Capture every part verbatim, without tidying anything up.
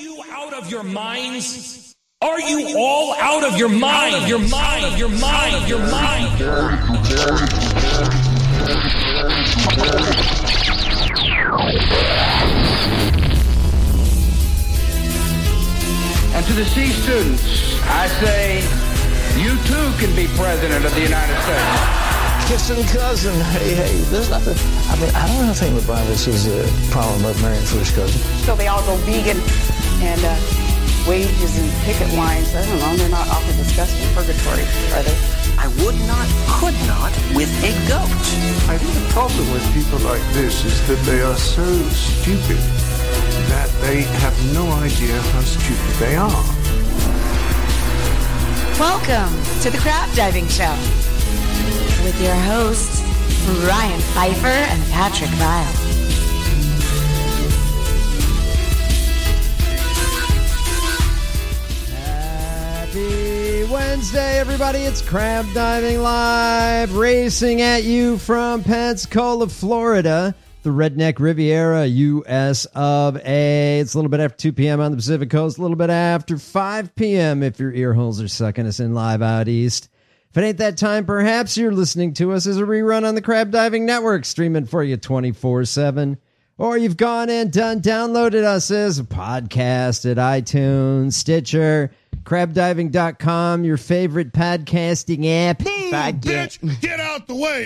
you out of your minds? Are you all out of your mind? Out of your mind? Out of your mind? Out of your mind? And to the C students, I say, you too can be president of the United States. Kissing cousin, hey, hey, there's nothing. I mean, I don't know anything the Bible says a problem about marrying first cousin. So they all go vegan and uh, wages and picket lines. I don't know, they're not awfully disgusting purgatory, are they? I would not, could not with a goat. I think the problem with people like this is that they are so stupid that they have no idea how stupid they are. Welcome to the Crab Diving Show with your hosts, Ryan Pfeiffer and Patrick Vile. Happy Wednesday, everybody. It's Crab Diving Live, racing at you from Pensacola, Florida, the Redneck Riviera, U S of A. It's a little bit after two p.m. on the Pacific Coast, a little bit after five p.m. if your ear holes are sucking us in live out east. If it ain't that time, perhaps you're listening to us as a rerun on the Crab Diving Network, streaming for you twenty-four seven. Or you've gone and done downloaded us as a podcast at iTunes, Stitcher, crab diving dot com, your favorite podcasting app. Move, bitch! Get out the way!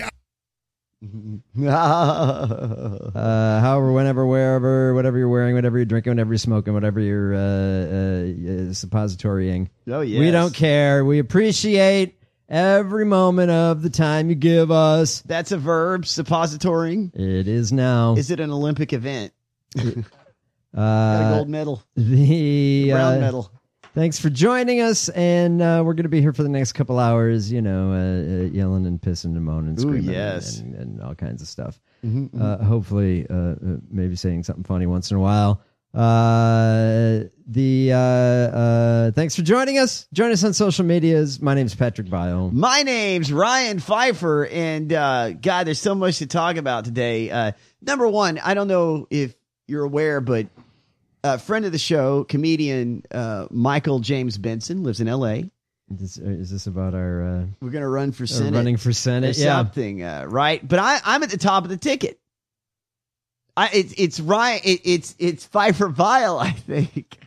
uh, however, whenever, wherever, whatever you're wearing, whatever you're drinking, whatever you're smoking, whatever you're uh, uh, suppositorying. Oh, yes. We don't care. We appreciate every moment of the time you give us. That's a verb, suppositorying. It is now. Is it an Olympic event? uh, Got a gold medal. The, the brown uh, medal. Thanks for joining us, and uh, we're going to be here for the next couple hours, you know, uh, uh, yelling and pissing and moaning and screaming. Ooh, yes. and, and all kinds of stuff. Mm-hmm, mm-hmm. Uh, hopefully, uh, uh, maybe saying something funny once in a while. Uh, the uh, uh, thanks for joining us. Join us on social medias. My name's Patrick Vile. My name's Ryan Pfeiffer, and uh, God, there's so much to talk about today. Uh, number one, I don't know if you're aware, but a friend of the show, comedian uh, Michael James Benson, lives in L A. Is, is this about our? Uh, We're gonna run for Senate, running for Senate, or yeah, something, uh, right? But I, I'm at the top of the ticket. I, it's it's Ryan. It, it's it's Pfeiffer Vile, I think.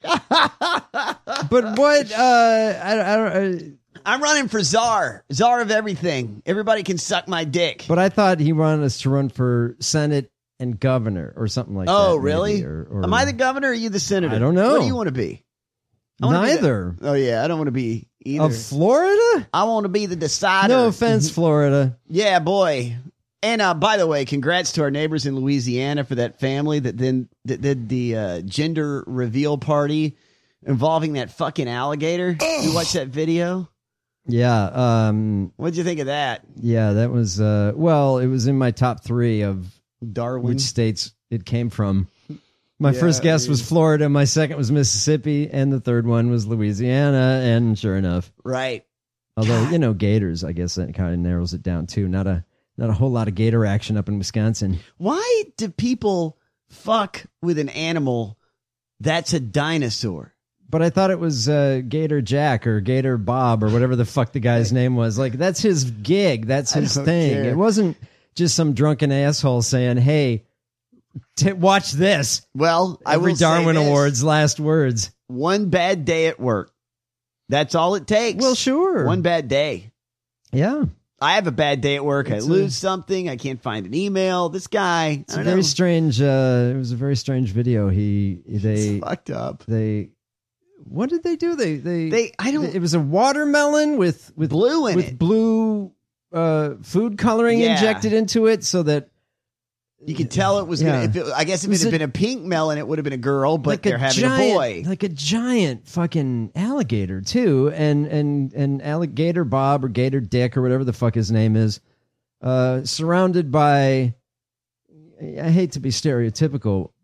But what? Uh, I, I don't. Uh, I'm running for czar, czar of everything. Everybody can suck my dick. But I thought he wanted us to run for Senate and governor or something like oh, that. Oh, really? Maybe, or, or, Am I the governor or are you the senator? I don't know. What do you want to be? Neither. Be the, oh, yeah. I don't want to be either. Of Florida? I want to be the decider. No offense, Florida. Yeah, boy. And uh, by the way, congrats to our neighbors in Louisiana for that family that then that did the uh, gender reveal party involving that fucking alligator. Ugh. You watched that video? Yeah. Um, What'd you think of that? Yeah, that was, uh, well, it was in my top three of Darwin, which states it came from. My yeah, first guess dude. was Florida. My second was Mississippi. And the third one was Louisiana. And sure enough. Right. Although, you know, gators, I guess that kind of narrows it down too. Not a, not a whole lot of gator action up in Wisconsin. Why do people fuck with an animal that's a dinosaur? But I thought it was uh, Gator Jack or Gator Bob or whatever the fuck the guy's name was. Like, that's his gig. That's his thing. Care. It wasn't just some drunken asshole saying, hey, t- watch this. Well, I Every will Darwin say this. Awards last words. One bad day at work. That's all it takes. Well, sure. One bad day. Yeah. I have a bad day at work. It's I lose a, something. I can't find an email. This guy. It's I don't a very know. strange. Uh, it was a very strange video. He they it's fucked up. They what did they do? They they they. I don't. It was a watermelon with with blue in with it. blue uh, food coloring Yeah. injected into it, so that you could tell it was. Yeah. Gonna, if it, I guess if it, Was had it- been a pink melon, it would have been a girl. But like they're a having giant, a boy. like a giant fucking alligator too, and and and alligator Bob or Gator Dick or whatever the fuck his name is, uh, surrounded by. I hate to be stereotypical,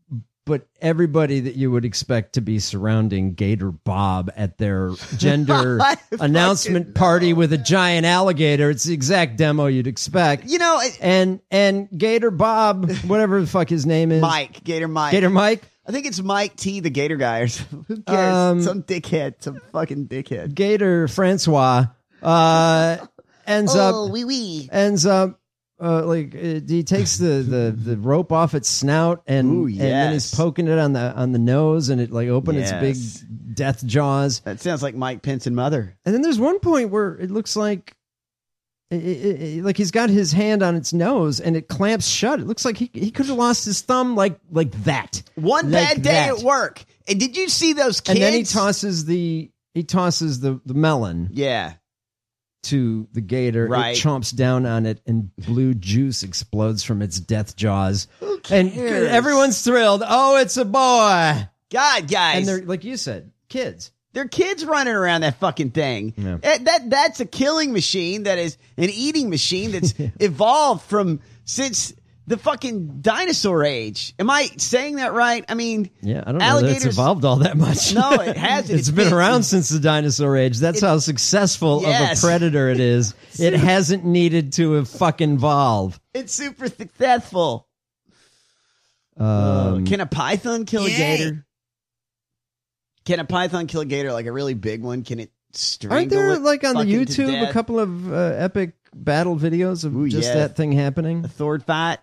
but everybody that you would expect to be surrounding Gator Bob at their gender announcement party with a giant alligator. It's the exact demo you'd expect. You know, it, and and Gator Bob, whatever the fuck his name is, Mike, Gator Mike, Gator Mike. I think it's Mike T, the Gator guy, or something. Who cares? Um, some dickhead, some fucking dickhead. Gator Francois uh, ends oh, up wee wee. ends up. Uh, like uh, he takes the, the, the rope off its snout and, Ooh, and then he's yes. poking it on the on the nose and it like opens Yes. its big death jaws. That sounds like Mike Pence and Mother. And then there's one point where it looks like it, it, it, like he's got his hand on its nose and it clamps shut. It looks like he he could have lost his thumb like like that. One Like bad day that. at work. And did you see those kids? And then he tosses the he tosses the, the melon Yeah. to the gator. Right. It chomps down on it and blue juice explodes from its death jaws. Who And cares? everyone's thrilled. Oh, it's a boy. God, guys. And they're, like you said, kids. They're kids running around that fucking thing. Yeah. Eh, That that's a killing machine. That is an eating machine that's evolved from since the fucking dinosaur age. Am I saying that right? I mean, Yeah, I don't know that it's alligators- evolved all that much. No, it hasn't. It's It's been been- around since the dinosaur age. That's It- how successful Yes. of a predator it is. It hasn't needed to have fucking evolve. it's super successful. Um, Can a python kill a gator? Can a python kill a gator? Like a really big one? Can it strangle aren't there it like on the fucking to YouTube a death? couple of uh, epic battle videos of Ooh, just yeah. that thing happening? a sword fight?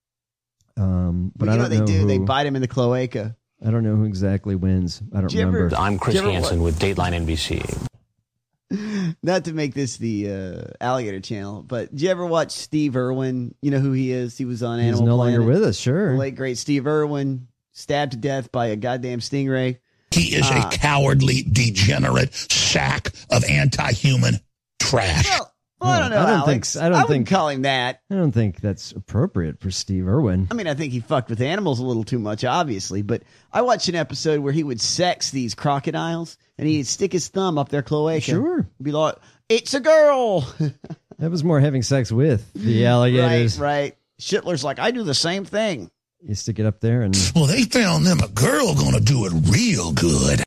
Um, but But I you know don't what they know do? They who- bite him in the cloaca. I don't know who exactly wins. I don't Did you ever- remember. I'm Chris Did you ever Hansen with Dateline N B C. Not to make this the uh, Alligator Channel, but did you ever watch Steve Irwin? You know who he is? He was on He's Animal no Planet. longer with us. The Sure. late great Steve Irwin, stabbed to death by a goddamn stingray. He is Ah. a cowardly, degenerate sack of anti-human trash. Well, well I don't know. I don't Alex. think so. I don't wouldn't think- call him that. I don't think that's appropriate for Steve Irwin. I mean, I think he fucked with animals a little too much, obviously. But I watched an episode where he would sex these crocodiles, and he'd stick his thumb up their cloaca. Sure. Be like, "It's a girl." That was more having sex with the alligators. Right, right. Shitler's like, I do the same thing. You stick it up there and Well, they found them a girl gonna do it real good.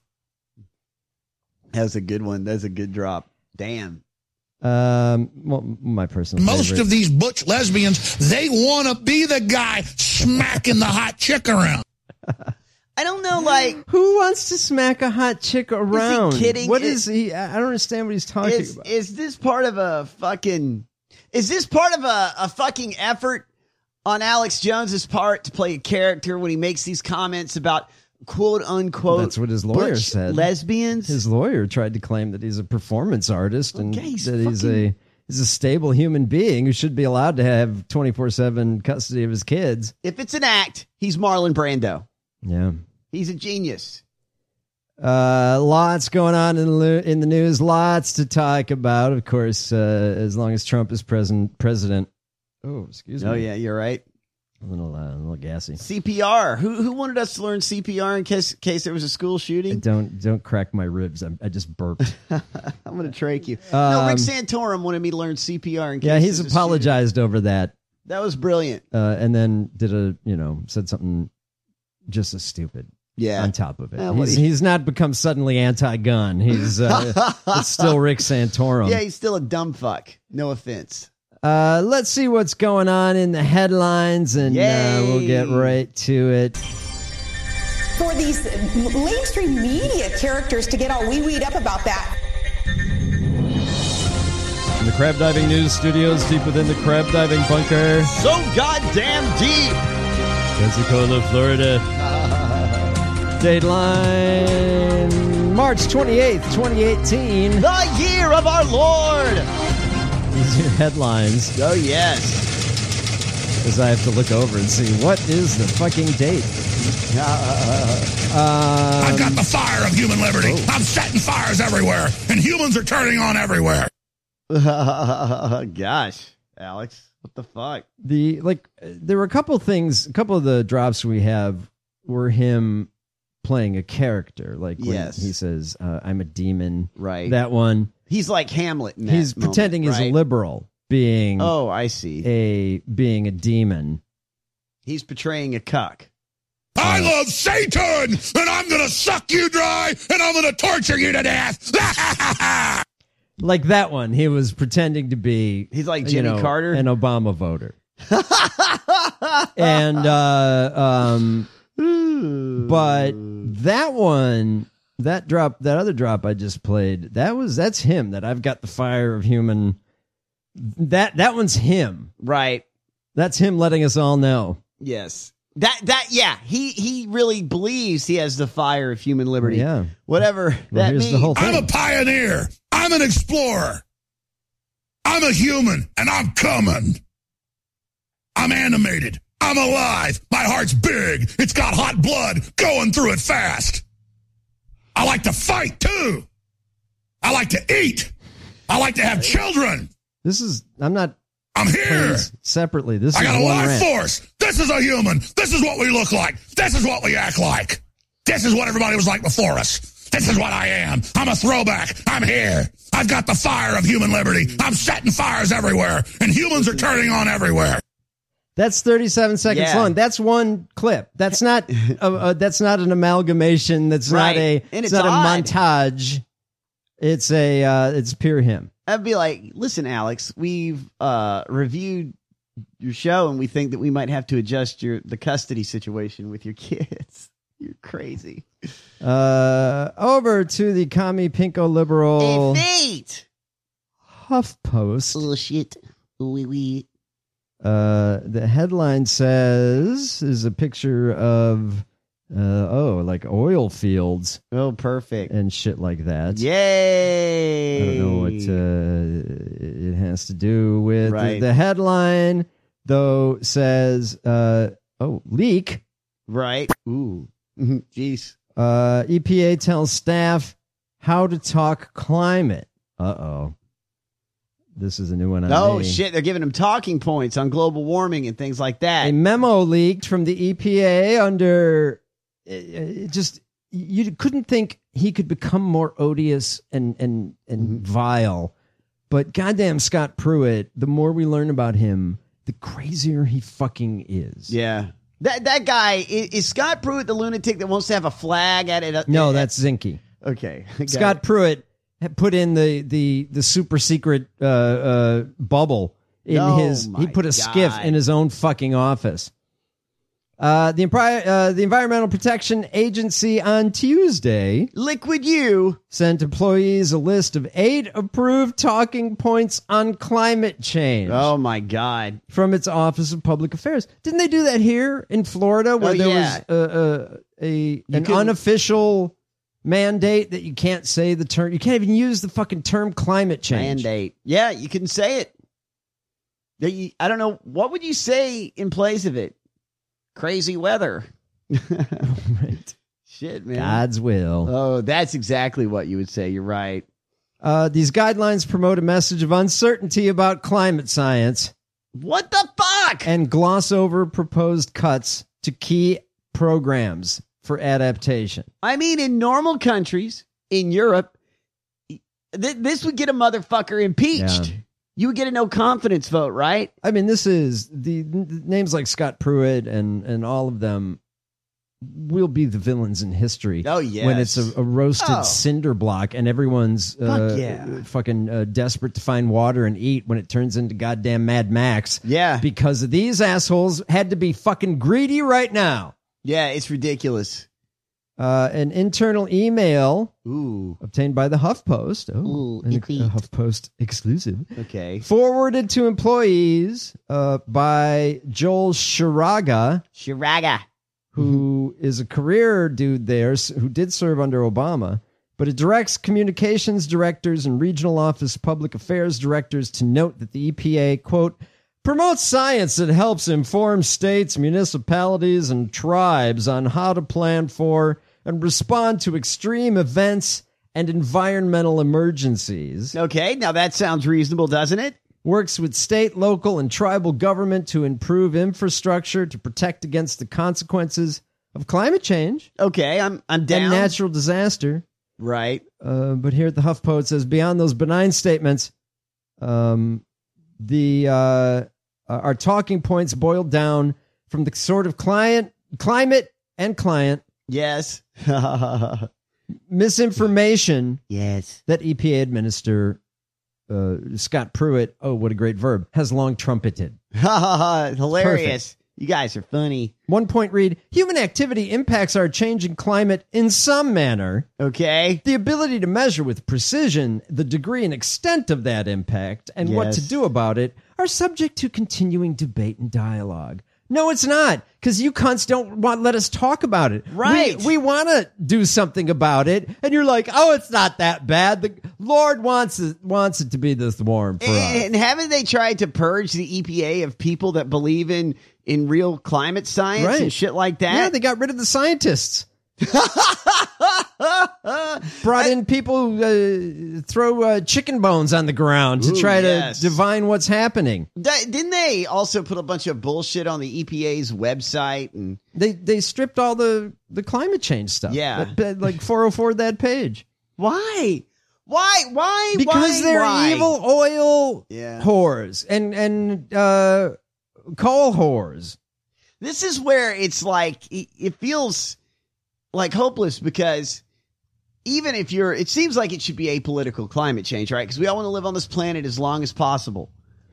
That's a good one. That's a good drop. Damn. um, well, my personal Most favorite. of these butch lesbians, they want to be the guy smacking the hot chick around. I don't know, like, Who wants to smack a hot chick around? kidding? What Is- is he? I don't understand what he's talking is about. is this part of a fucking is this part of a, a fucking effort on Alex Jones's part to play a character when he makes these comments about quote unquote That's what his lawyer butch said. lesbians? His lawyer tried to claim that he's a performance artist and Okay, he's that he's fucking- a he's a stable human being who should be allowed to have twenty-four seven custody of his kids. If it's an act, he's Marlon Brando. Yeah. He's a genius. Uh, lots going on in the, lo- in the news. Lots to talk about. Of course, uh, as long as Trump is present, president. Oh, excuse me. Oh yeah, you're right. A little, uh, a little gassy. C P R. Who who wanted us to learn C P R in case case there was a school shooting? Don't don't crack my ribs. I'm, I just burped. I'm gonna trach you. no, Um, Rick Santorum wanted me to learn C P R in case. Yeah, he's there's a shooting. apologized over that, That was brilliant. uh, and then did a you know said something just as stupid. Yeah. On top of it, Yeah, what he's, he- he's not become suddenly anti-gun. He's uh, it's still Rick Santorum. Yeah, he's still a dumb fuck. No offense. Uh, let's see what's going on in the headlines, and uh, we'll get right to it. For these mainstream media characters to get all wee-weed up about that. In the crab diving news studios, deep within the crab diving bunker, So goddamn deep. Pensacola, Florida. Dateline, March twenty-eighth, twenty eighteen. The year of our Lord. These are your headlines. Oh, yes. Because I have to look over and see what is the fucking date. I got the fire of human liberty. I'm setting fires everywhere, and humans are turning on everywhere. Gosh, Alex, what the fuck? The like, there were a couple things. A couple of the drops we have were him playing a character. Like when Yes. he says, uh, "I'm a demon." Right. That one. He's like Hamlet. In that He's moment, pretending he's right? a liberal, being Oh, I see. a being a demon. He's portraying a cuck. I love Satan, and I'm going to suck you dry, and I'm going to torture you to death. Like that one, he was pretending to be. He's like you Jimmy know, Carter? an Obama voter. and uh, um, but that one, that drop, that other drop I just played, that was that's him. That I've got the fire of human. That that one's him, right? That's him letting us all know. Yes. That that yeah, he he really believes he has the fire of human liberty. Yeah. Whatever Well, that here's means. the whole thing. I'm a pioneer. I'm an explorer. I'm a human, and I'm coming. I'm animated. I'm alive. My heart's big. It's got hot blood going through it fast. I like to fight, too. I like to eat. I like to have children. This is, I'm not. I'm here. Separately. This I is got a one life rant. force. This is a human. This is what we look like. This is what we act like. This is what everybody was like before us. This is what I am. I'm a throwback. I'm here. I've got the fire of human liberty. I'm setting fires everywhere, and humans are turning on everywhere. That's thirty-seven seconds Yeah. long. That's one clip. That's not. uh, uh, that's not an amalgamation. That's Right. not a. And it's it's not odd. a montage. It's a. Uh, it's pure him. I'd be like, listen, Alex, we've uh, reviewed your show, and we think that we might have to adjust your the custody situation with your kids. You're crazy. Uh, over to the commie pinko liberal Fate. HuffPost. Oh shit. Wee wee. Uh, the headline says is a picture of uh, oh, like oil fields. Oh, perfect. And shit like that. Yay! I don't know what uh, it has to do with. Right. The, the headline, though, says, uh, oh, leak. Right. Ooh. Jeez. Uh, E P A tells staff how to talk climate. Uh-oh. This is a new one on Oh me. shit! They're giving them talking points on global warming and things like that. A memo leaked from the E P A under uh, it just you couldn't think he could become more odious and and and Mm-hmm. vile, but goddamn Scott Pruitt, the more we learn about him, the crazier he fucking is. Yeah, that that guy is, is Scott Pruitt, the lunatic that wants to have a flag at it. No, that's Zinke. Okay, got Scott it. Pruitt had put in the the the super secret uh, uh, bubble in Oh, his. my He put a skiff God. in his own fucking office. Uh, the Impri- uh, the Environmental Protection Agency on Tuesday, Liquid U, sent employees a list of eight approved talking points on climate change. Oh my God! From its Office of Public Affairs. Didn't they do that here in Florida, where Oh, there yeah. was uh, uh, a an couldn't- unofficial mandate that you can't say the term, you can't even use the fucking term climate change. Mandate. Yeah, you couldn't say it. That you- I don't know what would you say in place of it. Crazy weather. Right. Shit, man. God's will. Oh, that's exactly what you would say. You're right. Uh, these guidelines promote a message of uncertainty about climate science What the fuck? and gloss over proposed cuts to key programs for adaptation. I mean, in normal countries, in Europe, th- this would get a motherfucker impeached. Yeah. You would get a no confidence vote, right? I mean, this is the, the names like Scott Pruitt and, and all of them will be the villains in history. Oh, yes. When it's a, a roasted Oh. cinder block and everyone's uh, Fuck yeah. fucking uh, desperate to find water and eat when it turns into goddamn Mad Max. Yeah. Because these assholes had to be fucking greedy right now. Yeah, it's ridiculous. Uh, an internal email Ooh. obtained by the HuffPost. Oh, Ooh, an, a indeed. HuffPost exclusive. Okay. Forwarded to employees uh, by Joel Shiraga, Shiraga. who is a career dude there, s- who did serve under Obama, but it directs communications directors and regional office public affairs directors to note that the E P A, quote, promotes science that helps inform states, municipalities, and tribes on how to plan for and respond to extreme events and environmental emergencies. Okay, now that sounds reasonable, doesn't it? Works with state, local, and tribal government to improve infrastructure to protect against the consequences of climate change Okay, I'm I'm down. and natural disaster. Right. Uh, but here at the HuffPo, it says, beyond those benign statements, um, the uh, our talking points boiled down from the sort of client, climate and client. Yes. Misinformation. Yes. That E P A administrator uh, Scott Pruitt, oh, what a great verb, has long trumpeted. Hilarious. You guys are funny. One point read, human activity impacts our changing climate in some manner. Okay. The ability to measure with precision the degree and extent of that impact and Yes. what to do about it are subject to continuing debate and dialogue. No, it's not, because you cunts don't want let us talk about it. Right. We, we want to do something about it, and you're like, oh, it's not that bad. The Lord wants it, wants it to be this warm for us. And, and haven't they tried to purge the E P A of people that believe in, in real climate science Right. and shit like that? Yeah, they got rid of the scientists. Brought in people who uh, throw uh, chicken bones on the ground to Ooh, try yes. to divine what's happening. That- didn't they also put a bunch of bullshit on the E P A's website? And They they stripped all the, the climate change stuff. Yeah. That- that, like four oh four that page. why? Why? Why? Because why? they're why? evil oil Yeah. whores and and uh, coal whores. This is where it's like it it feels like hopeless, because even if you're, it seems like it should be apolitical climate change, right? Because we all want to live on this planet as long as possible.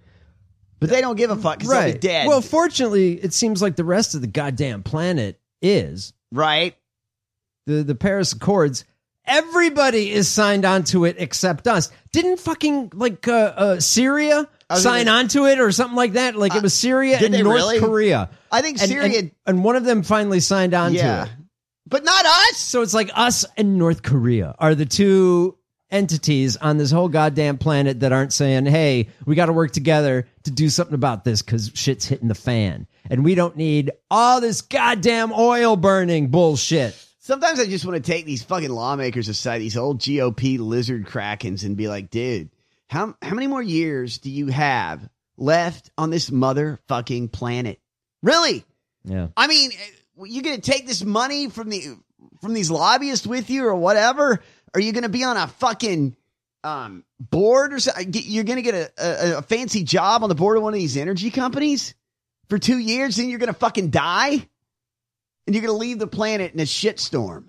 But they don't give a fuck because they'll be dead. Well, fortunately, it seems like the rest of the goddamn planet is. Right. The the Paris Accords. Everybody is signed onto it except us. Didn't fucking like uh, uh, Syria was sign gonna- onto it or something like that? Like it was Syria did and they North really? Korea. I think And- Syria- and, and one of them finally signed onto Yeah. it. But not us. So it's like us and North Korea are the two entities on this whole goddamn planet that aren't saying, hey, we got to work together to do something about this because shit's hitting the fan. And we don't need all this goddamn oil burning bullshit. Sometimes I just want to take these fucking lawmakers aside, these old G O P lizard krakens, and be like, dude, how how many more years do you have left on this motherfucking planet? Really? Yeah. I mean, you going to take this money from the from these lobbyists with you or whatever? Are you going to be on a fucking um, board or something? You're going to get a, a, a fancy job on the board of one of these energy companies for two years, and you're going to fucking die? And you're going to leave the planet in a shitstorm.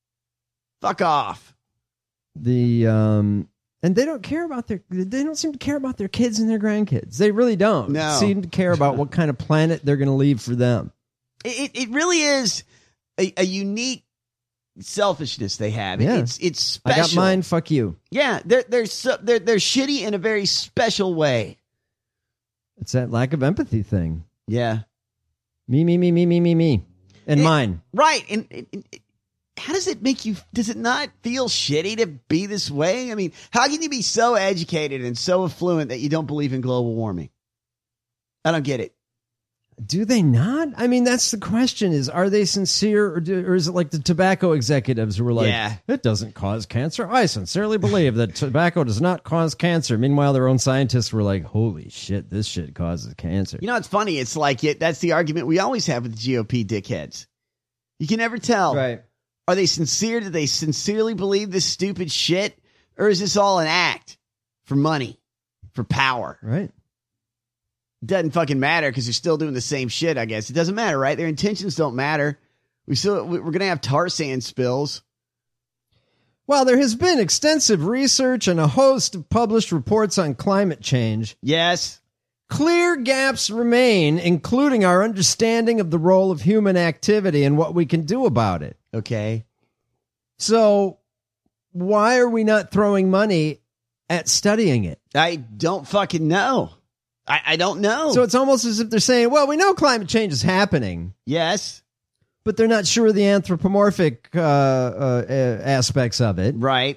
Fuck off. The um and they don't care about their they don't seem to care about their kids and their grandkids. They really don't No. seem to care about what kind of planet they're going to leave for them. It, it really is a, a unique selfishness they have. Yeah. It's it's special. I got mine, fuck you. Yeah, they're they're so, they're they're shitty in a very special way. It's that lack of empathy thing. Yeah. Me, me, me, me, me, me, me. And It- mine. Right. And, and- and how does it make you, does it not feel shitty to be this way? I mean, how can you be so educated and so affluent that you don't believe in global warming? I don't get it. Do they not? I mean, that's the question is, are they sincere or, do, or is it like the tobacco executives who were like, Yeah. it doesn't cause cancer? I sincerely believe that tobacco does not cause cancer. Meanwhile, their own scientists were like, holy shit, this shit causes cancer. You know, it's funny. It's like it. That's the argument we always have with the G O P dickheads. You can never tell. Right. Are they sincere? Do they sincerely believe this stupid shit? Or is this all an act for money, for power? Right. Doesn't fucking matter because they're still doing the same shit, I guess. It doesn't matter, right? Their intentions don't matter. We still, we're going to have tar sand spills. While there has been extensive research and a host of published reports on climate change, yes, clear gaps remain, including our understanding of the role of human activity and what we can do about it. Okay. So why are we not throwing money at studying it? I don't fucking know. I, I don't know. So it's almost as if they're saying, well, we know climate change is happening. Yes. But they're not sure the anthropomorphic uh, uh, uh, aspects of it. Right.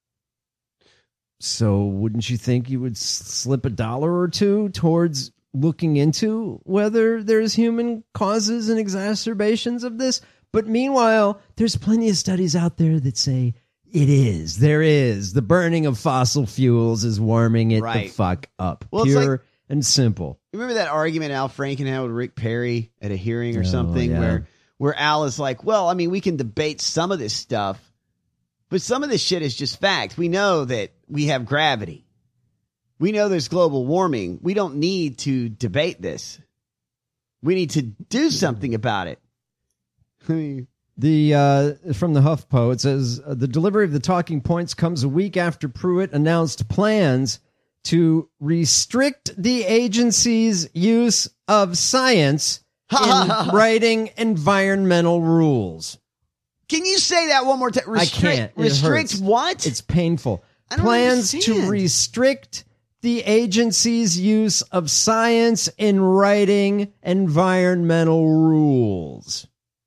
So wouldn't you think you would s- slip a dollar or two towards looking into whether there's human causes and exacerbations of this? But meanwhile, there's plenty of studies out there that say it is. There is. The burning of fossil fuels is warming it Right. the fuck up. Well, it's Pure like- and simple. Remember that argument Al Franken had with Rick Perry at a hearing or Oh, something yeah. where, where Al is like, well, I mean, we can debate some of this stuff, but some of this shit is just fact. We know that we have gravity. We know there's global warming. We don't need to debate this. We need to do something about it. I mean, the uh, from the HuffPo, it says uh, the delivery of the talking points comes a week after Pruitt announced plans to restrict the agency's use of science in writing environmental rules. Can you say that one more time? I can't. It Restrict hurts. what? It's painful. I don't Plans understand. to restrict the agency's use of science in writing environmental rules.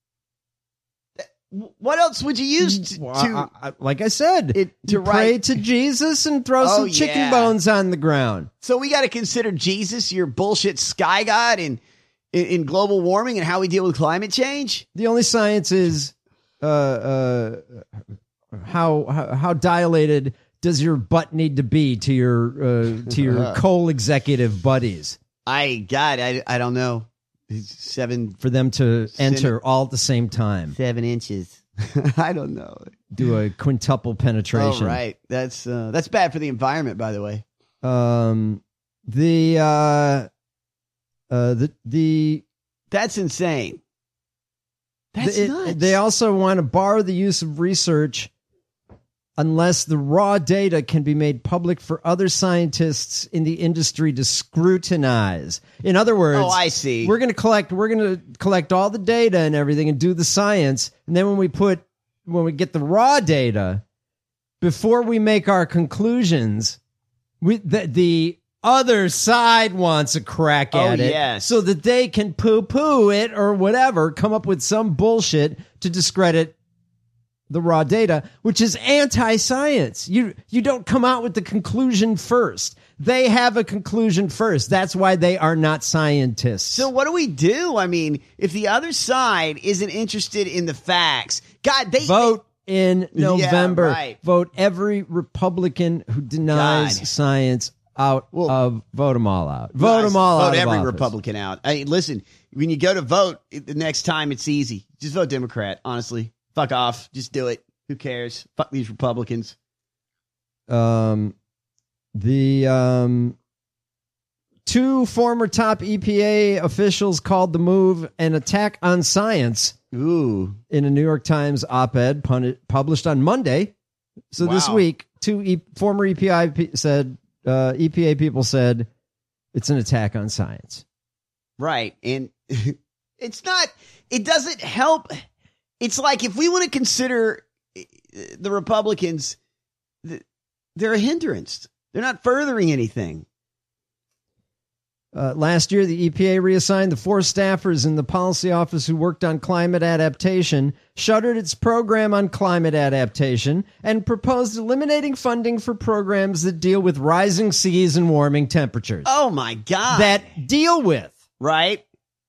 What else would you use to, Well, to I- I- like I said, it, to you pray write? to Jesus and throw Oh, some chicken yeah. bones on the ground. So we got to consider Jesus your bullshit sky god in, in in global warming and how we deal with climate change? The only science is uh, uh, how, how how dilated does your butt need to be to your uh, to your coal executive buddies I God, I I don't know. Seven for them to enter Senate- all at the same time. seven inches. I don't know. Do a quintuple penetration. Oh, right. That's uh, that's bad for the environment, by the way. Um, the uh, uh, the the That's insane. That's it- nuts. They also want to bar the use of research unless the raw data can be made public for other scientists in the industry to scrutinize. In other words, Oh, I see. We're going to collect. We're going to collect all the data and everything and do the science, and then when we put when we get the raw data, before we make our conclusions, we the, the other side wants a crack Oh, at it, yes. so that they can poo-poo it or whatever, come up with some bullshit to discredit the raw data, which is anti-science. You you don't come out with the conclusion first. They have a conclusion first. That's why they are not scientists. So what do we do? I mean, if the other side isn't interested in the facts, God, they vote in November. Yeah, right. Vote every Republican who denies God. science out of. Vote them all out. Vote them all vote out. Vote every Republican out. I, listen, when you go to vote it- the next time, it's easy. Just vote Democrat. Honestly, fuck off. Just do it. Who cares? Fuck these Republicans. Um, the um, two former top E P A officials called the move an attack on science. Ooh. In a New York Times op-ed pun- published on Monday. So this Wow. week, two e- former E P I p- said uh, E P A people said it's an attack on science. Right. And it's not, it doesn't help. It's like if we want to consider the Republicans, th- they're a hindrance. They're not furthering anything. Uh, last year, the E P A reassigned the four staffers in the policy office who worked on climate adaptation, shuttered its program on climate adaptation, and proposed eliminating funding for programs that deal with rising seas and warming temperatures. Oh, my God. That deal with. Right.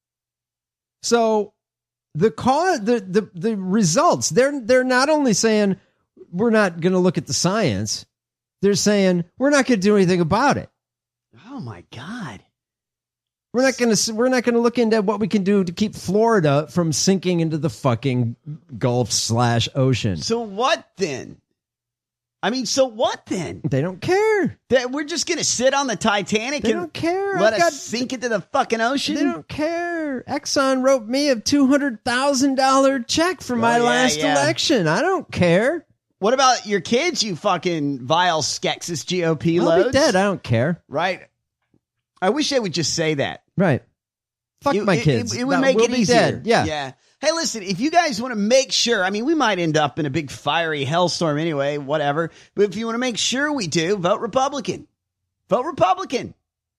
So the cause, the, the, the results, they're, they're not only saying we're not going to look at the science, they're saying we're not going to do anything about it. Oh, my God. We're not going to we're not going to look into what we can do to keep Florida from sinking into the fucking Gulf slash ocean. So what then? I mean, so what then? They don't care. That we're just going to sit on the Titanic They and don't care. let I've us got- sink into the fucking ocean? They don't care. Exxon wrote me a two hundred thousand dollars check for my Oh, yeah, last yeah. election. I don't care. What about your kids, you fucking vile Skexis G O P I'll loads? be dead. I don't care. Right. I wish they would just say that. Right. Fuck It- my it- kids. It, it would That make will it be easier. dead. Yeah. Yeah. Hey, listen, if you guys want to make sure, I mean, we might end up in a big fiery hellstorm anyway, whatever. But if you want to make sure we do, vote Republican. Vote Republican.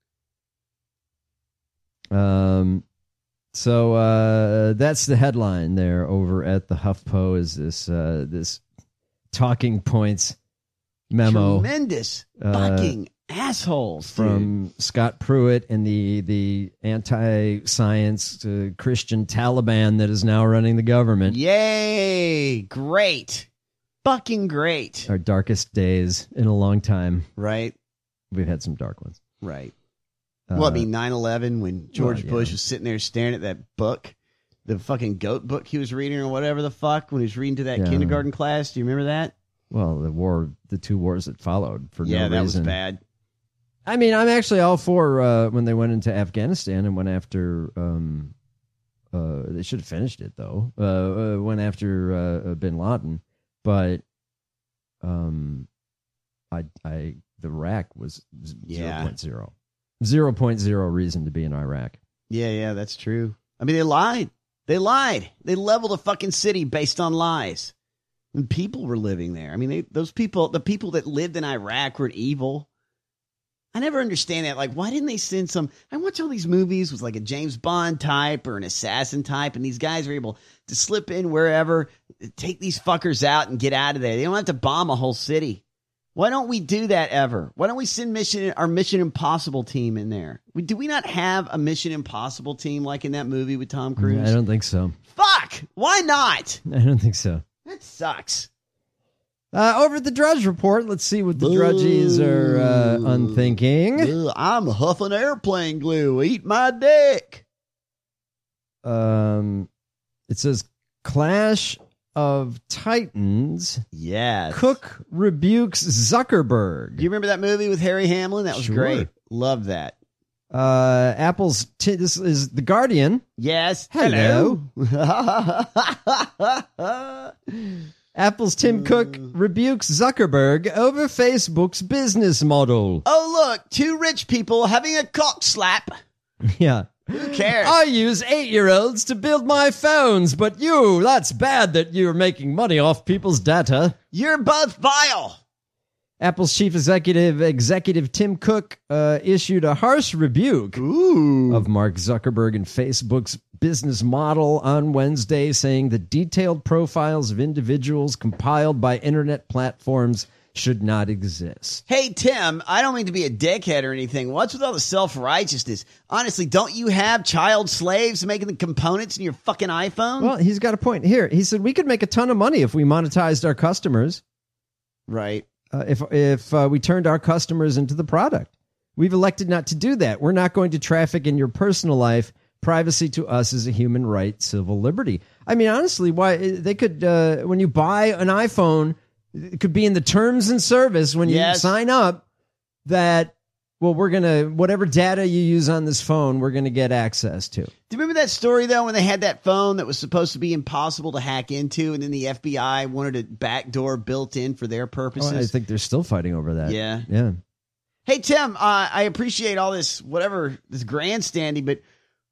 Um, so uh, that's the headline there over at the HuffPo. Is this uh, this talking points memo Tremendous uh, fucking assholes dude. from Scott Pruitt and the the anti-science uh, Christian Taliban that is now running the government. Yay! Great. Fucking great. Our darkest days in a long time. Right. We've had some dark ones. Right. Uh, Well, I mean, nine eleven, when George well, yeah. Bush was sitting there staring at that book, the fucking goat book he was reading or whatever the fuck, when he was reading to that Yeah. kindergarten class. Do you remember that? Well, the war, the two wars that followed for Yeah, no that was reason. bad. I mean, I'm actually all for uh, when they went into Afghanistan and went after um, Uh, they should have finished it though. Uh, uh, went after uh, Bin Laden, but um, I I the Iraq was Yeah. zero point zero. zero point zero reason to be in Iraq. Yeah, yeah, that's true. I mean, they lied. They lied. They leveled a fucking city based on lies. And people were living there. I mean, they, those people, the people that lived in Iraq were evil. I never understand that. Like, why didn't they send some? I watch all these movies with like a James Bond type or an assassin type, and these guys are able to slip in wherever, take these fuckers out and get out of there. They don't have to bomb a whole city. Why don't we do that ever? Why don't we send mission our Mission Impossible team in there? We, do we not have a Mission Impossible team like in that movie with Tom Cruise? I don't think so. Fuck! Why not? I don't think so. That sucks. Uh, over at the Drudge Report, let's see what the Drudgies are uh, unthinking. Ugh, I'm huffing airplane glue. Eat my dick. Um, it says Clash of Titans. Yes. Cook rebukes Zuckerberg. Do you remember that movie with Harry Hamlin? That was Sure. great. Love that. Uh, Apple's t- this is The Guardian. Yes. Hello. Hello. Apple's Tim Cook rebukes Zuckerberg over Facebook's business model. Oh, look, two rich people having a cock slap. Yeah. Who cares? I use eight-year-olds to build my phones, but you, that's bad that you're making money off people's data. You're both vile. Apple's chief executive, executive Tim Cook, uh, issued a harsh rebuke Ooh. of Mark Zuckerberg and Facebook's business model on Wednesday, saying the detailed profiles of individuals compiled by internet platforms should not exist. Hey, Tim, I don't mean to be a dickhead or anything. What's with all the self-righteousness? Honestly, don't you have child slaves making the components in your fucking iPhone? Well, he's got a point here. He said we could make a ton of money if we monetized our customers. Right. Uh, if if uh, we turned our customers into the product. We've elected not to do that. We're not going to traffic in your personal life. Privacy to us is a human right, civil liberty. I mean, honestly, why they could, uh, when you buy an iPhone, it could be in the terms and service when you Yes. sign up that, well, we're going to, whatever data you use on this phone, we're going to get access to. Do you remember that story, though, when they had that phone that was supposed to be impossible to hack into, and then the F B I wanted a backdoor built in for their purposes? Oh, I think they're still fighting over that. Yeah. Yeah. Hey, Tim, uh, I appreciate all this, whatever, this grandstanding, but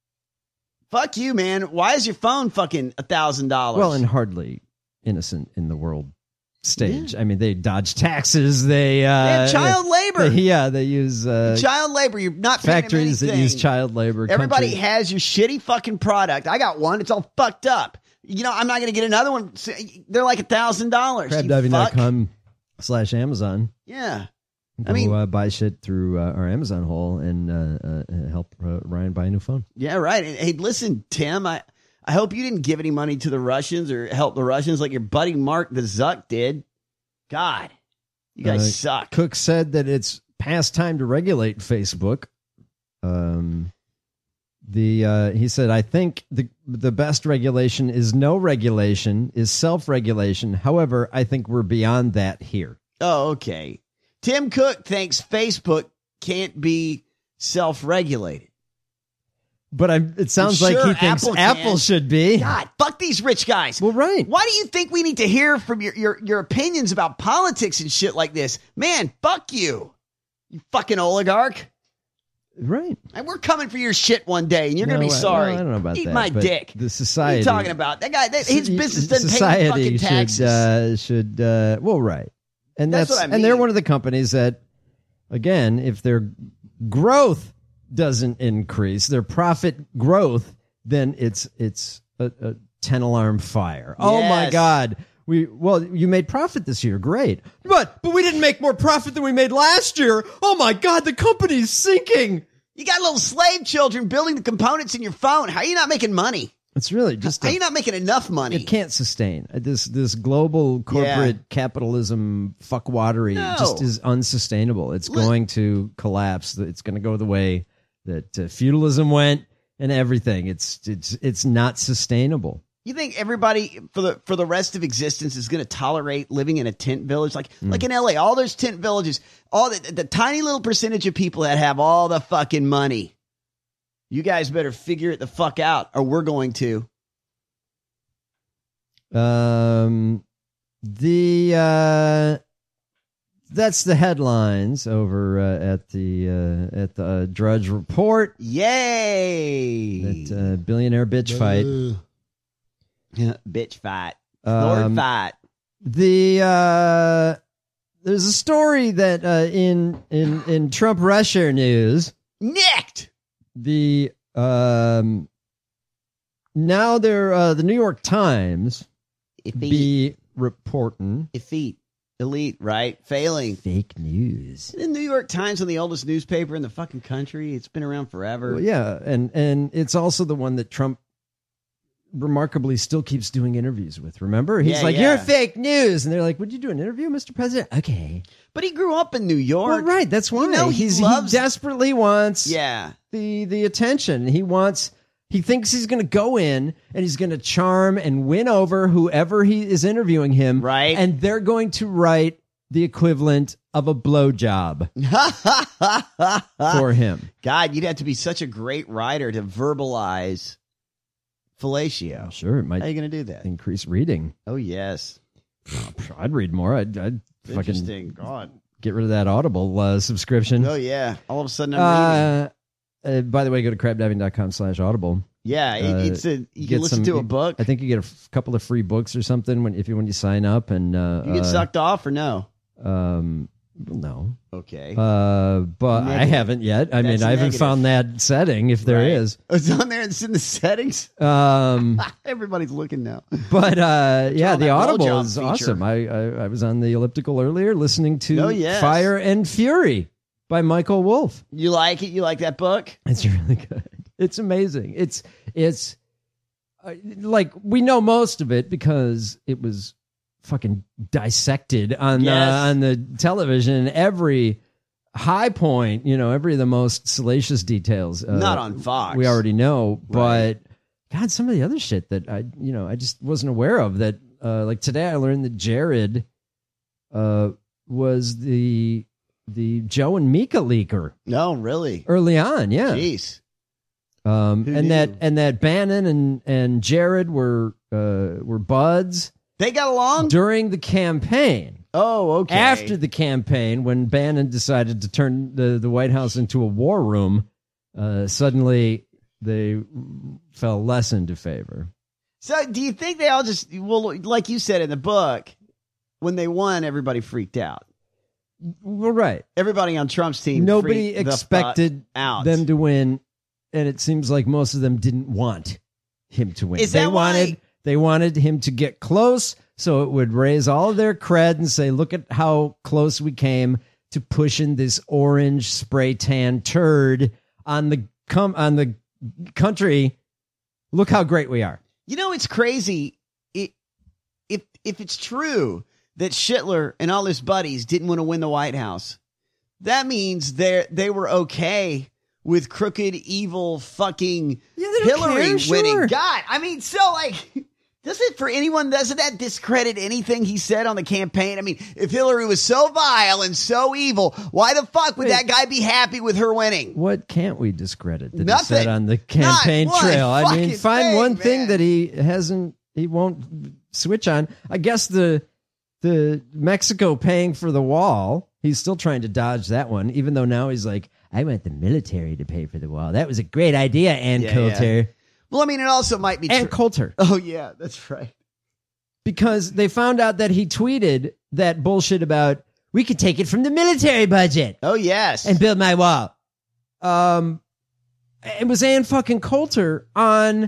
fuck you, man. Why is your phone fucking a thousand dollars? Well, and hardly innocent in the world stage. I mean, they dodge taxes. They, uh, They have child labor. they- yeah, they use uh, child labor. You're not paying them factories that anything. use child labor. Everybody country- has your shitty fucking product. I got one. It's all fucked up. You know, I'm not going to get another one. They're like a thousand dollars. crab diving dot com slash Amazon. Yeah. Go, I mean- uh, buy shit through uh, our Amazon hole and uh, uh, help uh, Ryan buy a new phone. Yeah, right. And, hey, listen, Tim, I, I hope you didn't give any money to the Russians or help the Russians like your buddy Mark the Zuck did. God, you guys Uh, suck. Cook said that it's past time to regulate Facebook. Um, the uh, he said, I think the the best regulation is no regulation, is self-regulation. However, I think we're beyond that here. Oh, okay. Tim Cook thinks Facebook can't be self-regulated. But I'm, it sounds I'm like sure he thinks Apple Apple, can. should be. God, fuck these rich guys. Well, right. Why do you think we need to hear from your, your, your opinions about politics and shit like this? Man, fuck you. You fucking oligarch. Right. And we're coming for your shit one day, and you're No, going to be I- sorry. no, I don't know about Eat that, my but dick. the What are society- you talking about? That guy, that, his business doesn't pay Society any fucking taxes. should uh, should uh, well, right, and That's that's, what I and they're mean. one of the companies that, again, if their growth doesn't increase, their profit growth, then it's it's a, a ten alarm fire. Oh my Yes. God. We well, you made profit this year, great, but but we didn't make more profit than we made last year. Oh my God, the company's sinking. You got little slave children building the components in your phone. How are you not making money? It's really just How a- are you not making enough money? It can't sustain Uh, this. This global corporate Yeah. capitalism fuckwatery No. just is unsustainable. It's going to collapse. It's going to go the way that uh, feudalism went and everything. It's it's it's not sustainable. You think everybody for the for the rest of existence is going to tolerate living in a tent village like Mm. like in L A? All those tent villages, all the, the tiny little percentage of people that have all the fucking money. You guys better figure it the fuck out, or we're going to. Um, the uh, that's the headlines over uh, at the uh, at the uh, Drudge Report. Yay! That uh, billionaire bitch fight. Yeah, bitch fight. Lord Um, fight. The uh, there's a story that uh, in in in Trump Russia news. Nicked. The um, now they're uh, the New York Times be reporting effete elite right failing fake news. The New York Times is the oldest newspaper in the fucking country. It's been around forever. Well, yeah, and and it's also the one that Trump remarkably still keeps doing interviews with. Remember, he's Yeah, like, yeah. "You're fake news," and they're like, "Would you do an interview, Mister President?" Okay, but he grew up in New York. well, right? That's why You know, he he's loves- he desperately wants Yeah. the the attention. He wants. He thinks he's going to go in and he's going to charm and win over whoever he is interviewing him. Right. And they're going to write the equivalent of a blowjob for him. God, you'd have to be such a great writer to verbalize fellatio. Sure, it might How are you going to do that? increase reading. Oh, yes. I'd read more. I'd, I'd fucking Interesting. God. get rid of that Audible uh, subscription. Oh, yeah. All of a sudden, I'm reading. Uh, uh, by the way, go to crabdiving.com slash audible. Yeah, it, Uh, it's a, you get can listen some- to a book. I think you get a f- couple of free books or something when if you when you sign up, and uh, You get uh, sucked off or no? Um, no. Okay. Uh, but I Negative. haven't yet. I That's mean, I haven't negative. found that setting if there Right. is. Oh, it's on there. It's in the settings. Um, Everybody's looking now. but uh, yeah, on the that Audible blowjob is feature. awesome. I, I I was on the elliptical earlier listening to Oh, yes. Fire and Fury by Michael Wolff. You like it? You like that book? It's really good. It's amazing. It's it's uh, like we know most of it because it was fucking dissected on Yes. the on the television. Every high point, you know, every of the most salacious details. Uh, Not on Fox. We already know, Right. but God, some of the other shit that I, you know, I just wasn't aware of. That uh, like today, I learned that Jared uh, was the the Joe and Mika leaker. No, really. Early on, yeah. Jeez. Um, Who and knew? that and that Bannon and and Jared were uh, were buds They got along? during the campaign. Oh, okay. After the campaign, when Bannon decided to turn the, the White House into a war room, uh, suddenly they fell less into favor. So do you think they all just, well, like you said in the book, when they won, everybody freaked out. Well, right. Everybody on Trump's team Nobody freaked the expected fuck out. them to win, and it seems like most of them didn't want him to win. Is they that why- wanted they wanted him to get close, so it would raise all of their cred and say, "Look at how close we came to pushing this orange spray tan turd on the come on the country. Look how great we are." You know, it's crazy. It, if if it's true that Schittler and all his buddies didn't want to win the White House, that means they they were okay with crooked, evil, fucking don't Hillary care, sure. winning. God, I mean, so like, does it for anyone? Doesn't that discredit anything he said on the campaign? I mean, if Hillary was so vile and so evil, why the fuck would Wait. that guy be happy with her winning? What can't we discredit that he Nothing. said on the campaign Not one trail? I mean, fucking find thing, one thing man. that he hasn't, he won't switch on. I guess the the Mexico paying for the wall. He's still trying to dodge that one, even though now he's like, I want the military to pay for the wall. That was a great idea, Ann Yeah, Coulter. yeah. Well, I mean, it also might be Ann true. Coulter. Oh yeah, that's right. Because they found out that he tweeted that bullshit about we could take it from the military budget Oh yes, and build my wall. Um, it was Ann fucking Coulter on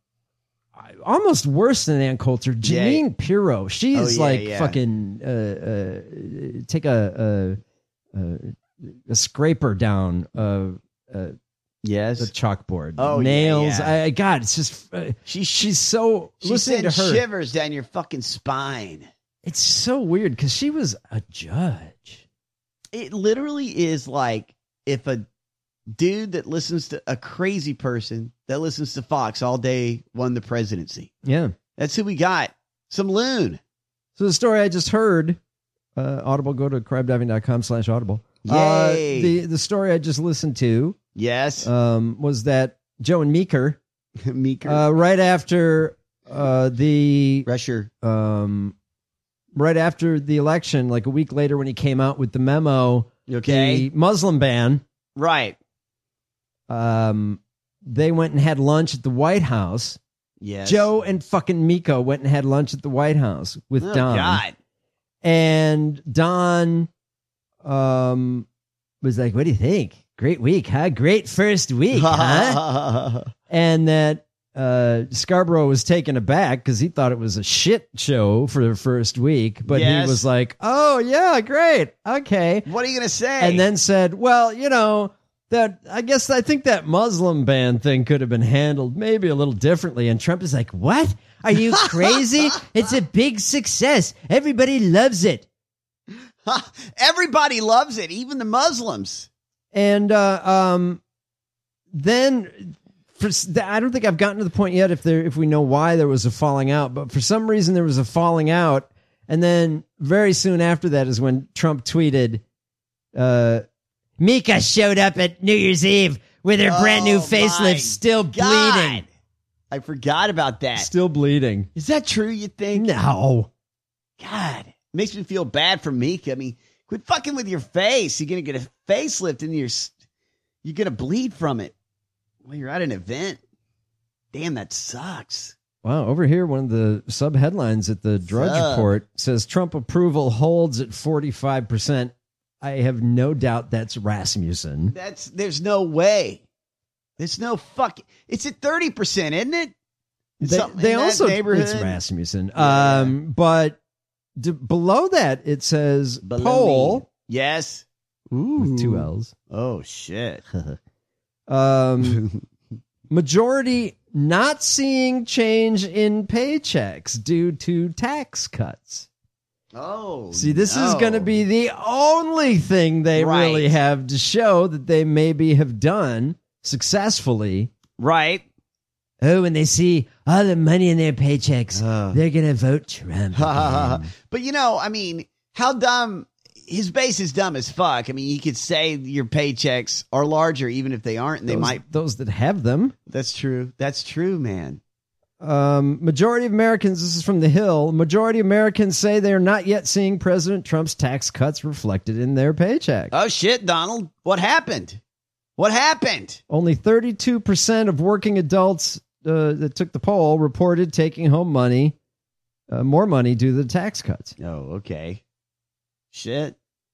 almost worse than Ann Coulter, Janine Yeah. Pirro. She Oh, is yeah, like yeah. fucking uh, uh, take a a, a a scraper down uh, uh, yes. the chalkboard. Oh, yeah, nails. yeah. I God, it's just uh, She- she's so She listening to sends her. shivers down your fucking spine. It's so weird because she was a judge. It literally is like if a dude that listens to a crazy person that listens to Fox all day won the presidency. Yeah. That's who we got. Some loon. So the story I just heard, uh, Audible, go to crabdiving.com slash audible. Yay. Uh, the, the story I just listened to Yes. um, was that Joe and Meeker. Meeker. Uh, right after uh, the Rusher. Um, right after the election, like a week later when he came out with the memo, okay. the Muslim ban. Right. Um, they went and had lunch at the White House. Yes. Joe and fucking Miko went and had lunch at the White House with Oh, Don. God. And Don um, was like, what do you think? Great week, huh? Great first week, huh? And that uh, Scarborough was taken aback because he thought it was a shit show for the first week. But Yes. he was like, oh, yeah, great. Okay. What are you going to say? And then said, well, you know, that I guess I think that Muslim ban thing could have been handled maybe a little differently. And Trump is like, what? Are you crazy? It's a big success. Everybody loves it. Everybody loves it, even the Muslims. And uh, um, then for, I don't think I've gotten to the point yet if there if we know why there was a falling out. But for some reason, there was a falling out. And then very soon after that is when Trump tweeted, uh, Mika showed up at New Year's Eve with her Oh, brand new my facelift, still God. bleeding. I forgot about that. Still bleeding. Is that true, you think? No. God, makes me feel bad for Mika. I mean, quit fucking with your face. You're going to get a facelift and you're, you're going to bleed from it while you're at an event. Damn, that sucks. Wow, over here, one of the sub headlines at the Drudge Sub. Report says Trump approval holds at forty-five percent. I have no doubt that's Rasmussen. That's there's no way. There's no fuck. It's at thirty percent, isn't it? It's They, something they in that also neighborhood. it's Rasmussen. Yeah. Um, but d- below that it says Below poll me. Yes. with two L's. Oh shit. Um, majority not seeing change in paychecks due to tax cuts. Oh. See, this is no. going to be the only thing they Right. really have to show that they maybe have done successfully. Right. Oh, when they see all the money in their paychecks, Uh. they're going to vote Trump. again. But you know, I mean, how dumb his base is dumb as fuck. I mean, you could say your paychecks are larger even if they aren't, and they those, might. those that have them. That's true. That's true, man. Um, majority of Americans, this is from The Hill, majority of Americans say they are not yet seeing President Trump's tax cuts reflected in their paycheck. Oh shit, Donald. What happened? What happened? Only thirty-two percent of working adults uh, that took the poll reported taking home money, uh, more money due to the tax cuts. Oh, okay. Shit.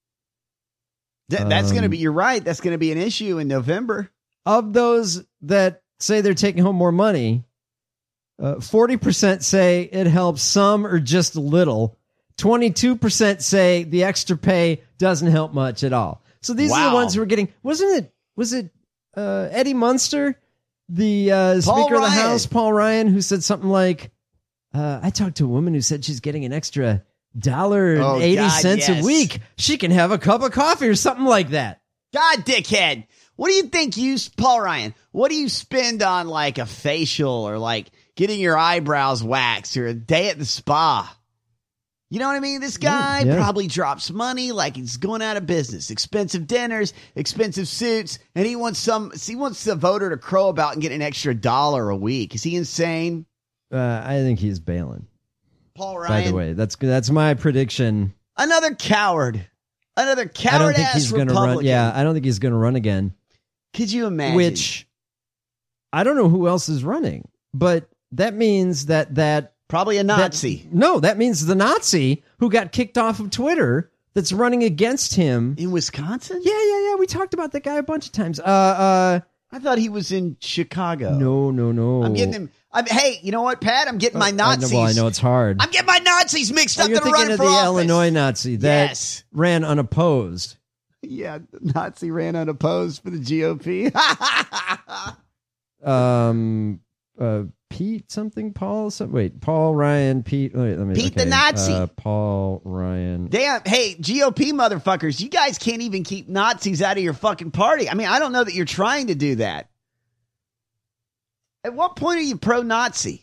Th- that's Um, going to be, you're right. That's going to be an issue in November. Of those that say they're taking home more money, uh, forty percent say it helps some or just a little. twenty-two percent say the extra pay doesn't help much at all. So these are the Wow. ones who are getting, wasn't it, was it uh, Eddie Munster, the uh, Paul Speaker of the Ryan. House, Paul Ryan, who said something like, uh, I talked to a woman who said she's getting an extra dollar Oh, and eighty God, cents yes. a week. She can have a cup of coffee or something like that. God, dickhead. What do you think you, Paul Ryan, what do you spend on like a facial or like getting your eyebrows waxed or a day at the spa? You know what I mean? This guy Yeah, yeah. probably drops money like he's going out of business. Expensive dinners, expensive suits, and he wants some. He wants the voter to crow about and get an extra dollar a week. Is he insane, Uh, I think he's bailing. Paul By Ryan? the way, that's that's my prediction. Another coward, another I don't coward think ass he's going to Republican. run. Yeah, I don't think he's going to run again. Could you imagine? Which I don't know who else is running, but that means that that probably a Nazi. that- no, that means the Nazi who got kicked off of Twitter that's running against him in Wisconsin. Yeah, yeah, yeah. We talked about that guy a bunch of times. Uh, uh, I thought he was in Chicago. no, no, no. I'm getting him. I'm, hey, you know what, Pat? I'm getting my I know, Nazis. well, I know it's hard. I'm getting my Nazis mixed Oh, up you're that are thinking running of for the office. Illinois Nazi that Yes. ran unopposed. Yeah, the Nazi ran unopposed for the G O P. um, uh, Pete something, Paul. Some, wait, Paul Ryan, Pete. Wait, let me. Pete the okay, Nazi. Uh, Paul Ryan. Damn, hey, G O P motherfuckers, you guys can't even keep Nazis out of your fucking party. I mean, I don't know that you're trying to do that. At what point are you pro-Nazi?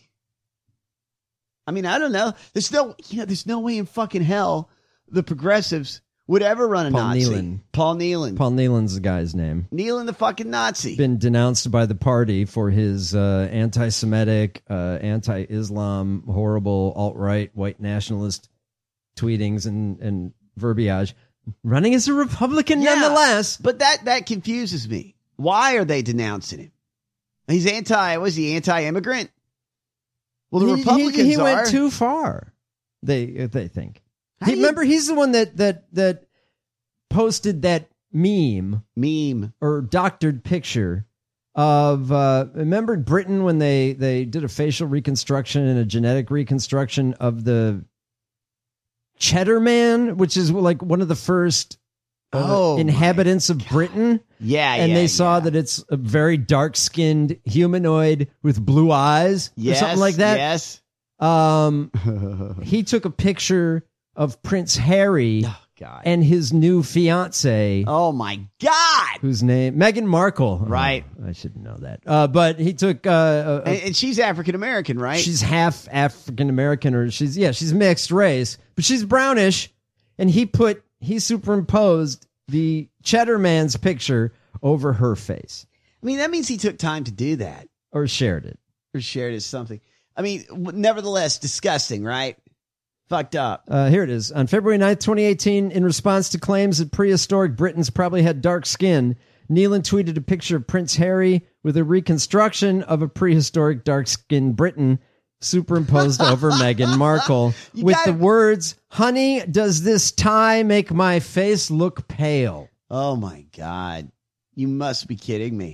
I mean, I don't know. There's no, you know, there's no way in fucking hell the progressives would ever run a Paul Nazi. Nealon. Paul Nealon. Paul Nealon's the guy's name. Nealon the fucking Nazi. Been denounced by the party for his uh, anti-Semitic, uh, anti-Islam, horrible alt-right, white nationalist tweetings and, and verbiage. Running as a Republican Yeah, nonetheless. But that, that confuses me. Why are they denouncing him? He's anti, was he anti-immigrant? Well, the he, Republicans he, he are. went too far. They they think. How He, do you- remember, he's the one that that that posted that meme, meme or doctored picture of. Uh, remember Britain when they they did a facial reconstruction and a genetic reconstruction of the Cheddar Man, which is like one of the first uh, Oh, inhabitants of Britain. Yeah, and yeah, they saw that it's a very dark-skinned humanoid with blue eyes or Yes, something like that. Yes. Um, he took a picture of Prince Harry and his new fiance. Oh my God! Whose name? Meghan Markle. Right. Oh, I should know that. Uh, but he took. Uh, a, And, and she's African American, right? She's half African American, or she's yeah, she's mixed race, but she's brownish. And he put he superimposed the Cheddar Man's picture over her face, I mean, that means he took time to do that. or shared it. Or shared as something. I mean, w- nevertheless, disgusting, right? Fucked up. Uh, here it is. On February ninth, twenty eighteen, in response to claims that prehistoric Britons probably had dark skin, Nealon tweeted a picture of Prince Harry with a reconstruction of a prehistoric dark-skinned Briton superimposed over Meghan Markle You with gotta- the words, "Honey, does this tie make my face look pale?" Oh my God. You must be kidding me.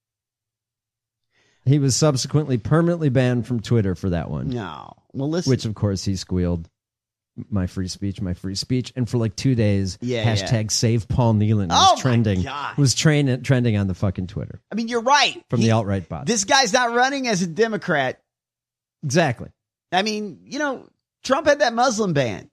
He was subsequently permanently banned from Twitter for that one. No. Well, listen. Which, of course, he squealed, "My free speech, my free speech." And for like two days, Yeah, hashtag yeah. save Paul Nealon was Oh, my trending. God. Was train, trending on the fucking Twitter I mean, you're right. from He- the alt-right bot. This guy's not running as a Democrat. Exactly. I mean, you know, Trump had that Muslim ban.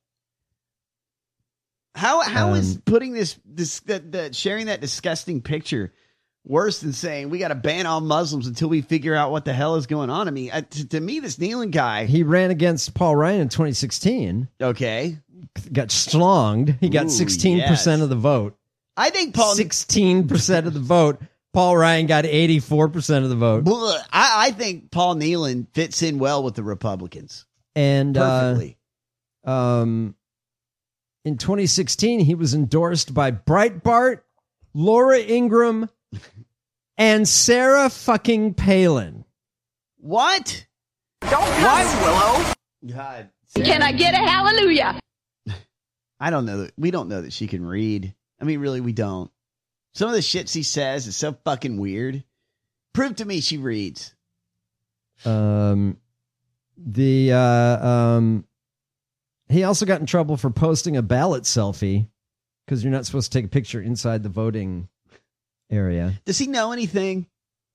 How how is Um, putting this this that, that sharing that disgusting picture worse than saying we got to ban all Muslims until we figure out what the hell is going on? I mean, uh, to, to me, this Nealon guy. He ran against Paul Ryan in twenty sixteen. Okay. Got slonged. He got Ooh, sixteen percent yes. of the vote. I think Paul. sixteen percent of the vote. Paul Ryan got eighty-four percent of the vote. Blah. I, I think Paul Nealon fits in well with the Republicans. And uh, Perfectly. um, in twenty sixteen, he was endorsed by Breitbart, Laura Ingraham, and Sarah fucking Palin. What? Don't cry, Willow. God. Can I get a hallelujah? I don't know. That, we don't know that she can read. I mean, really, we don't. Some of the shit she says is so fucking weird. Prove to me she reads. Um, the uh, um, he also got in trouble for posting a ballot selfie because you're not supposed to take a picture inside the voting area. Does he know anything?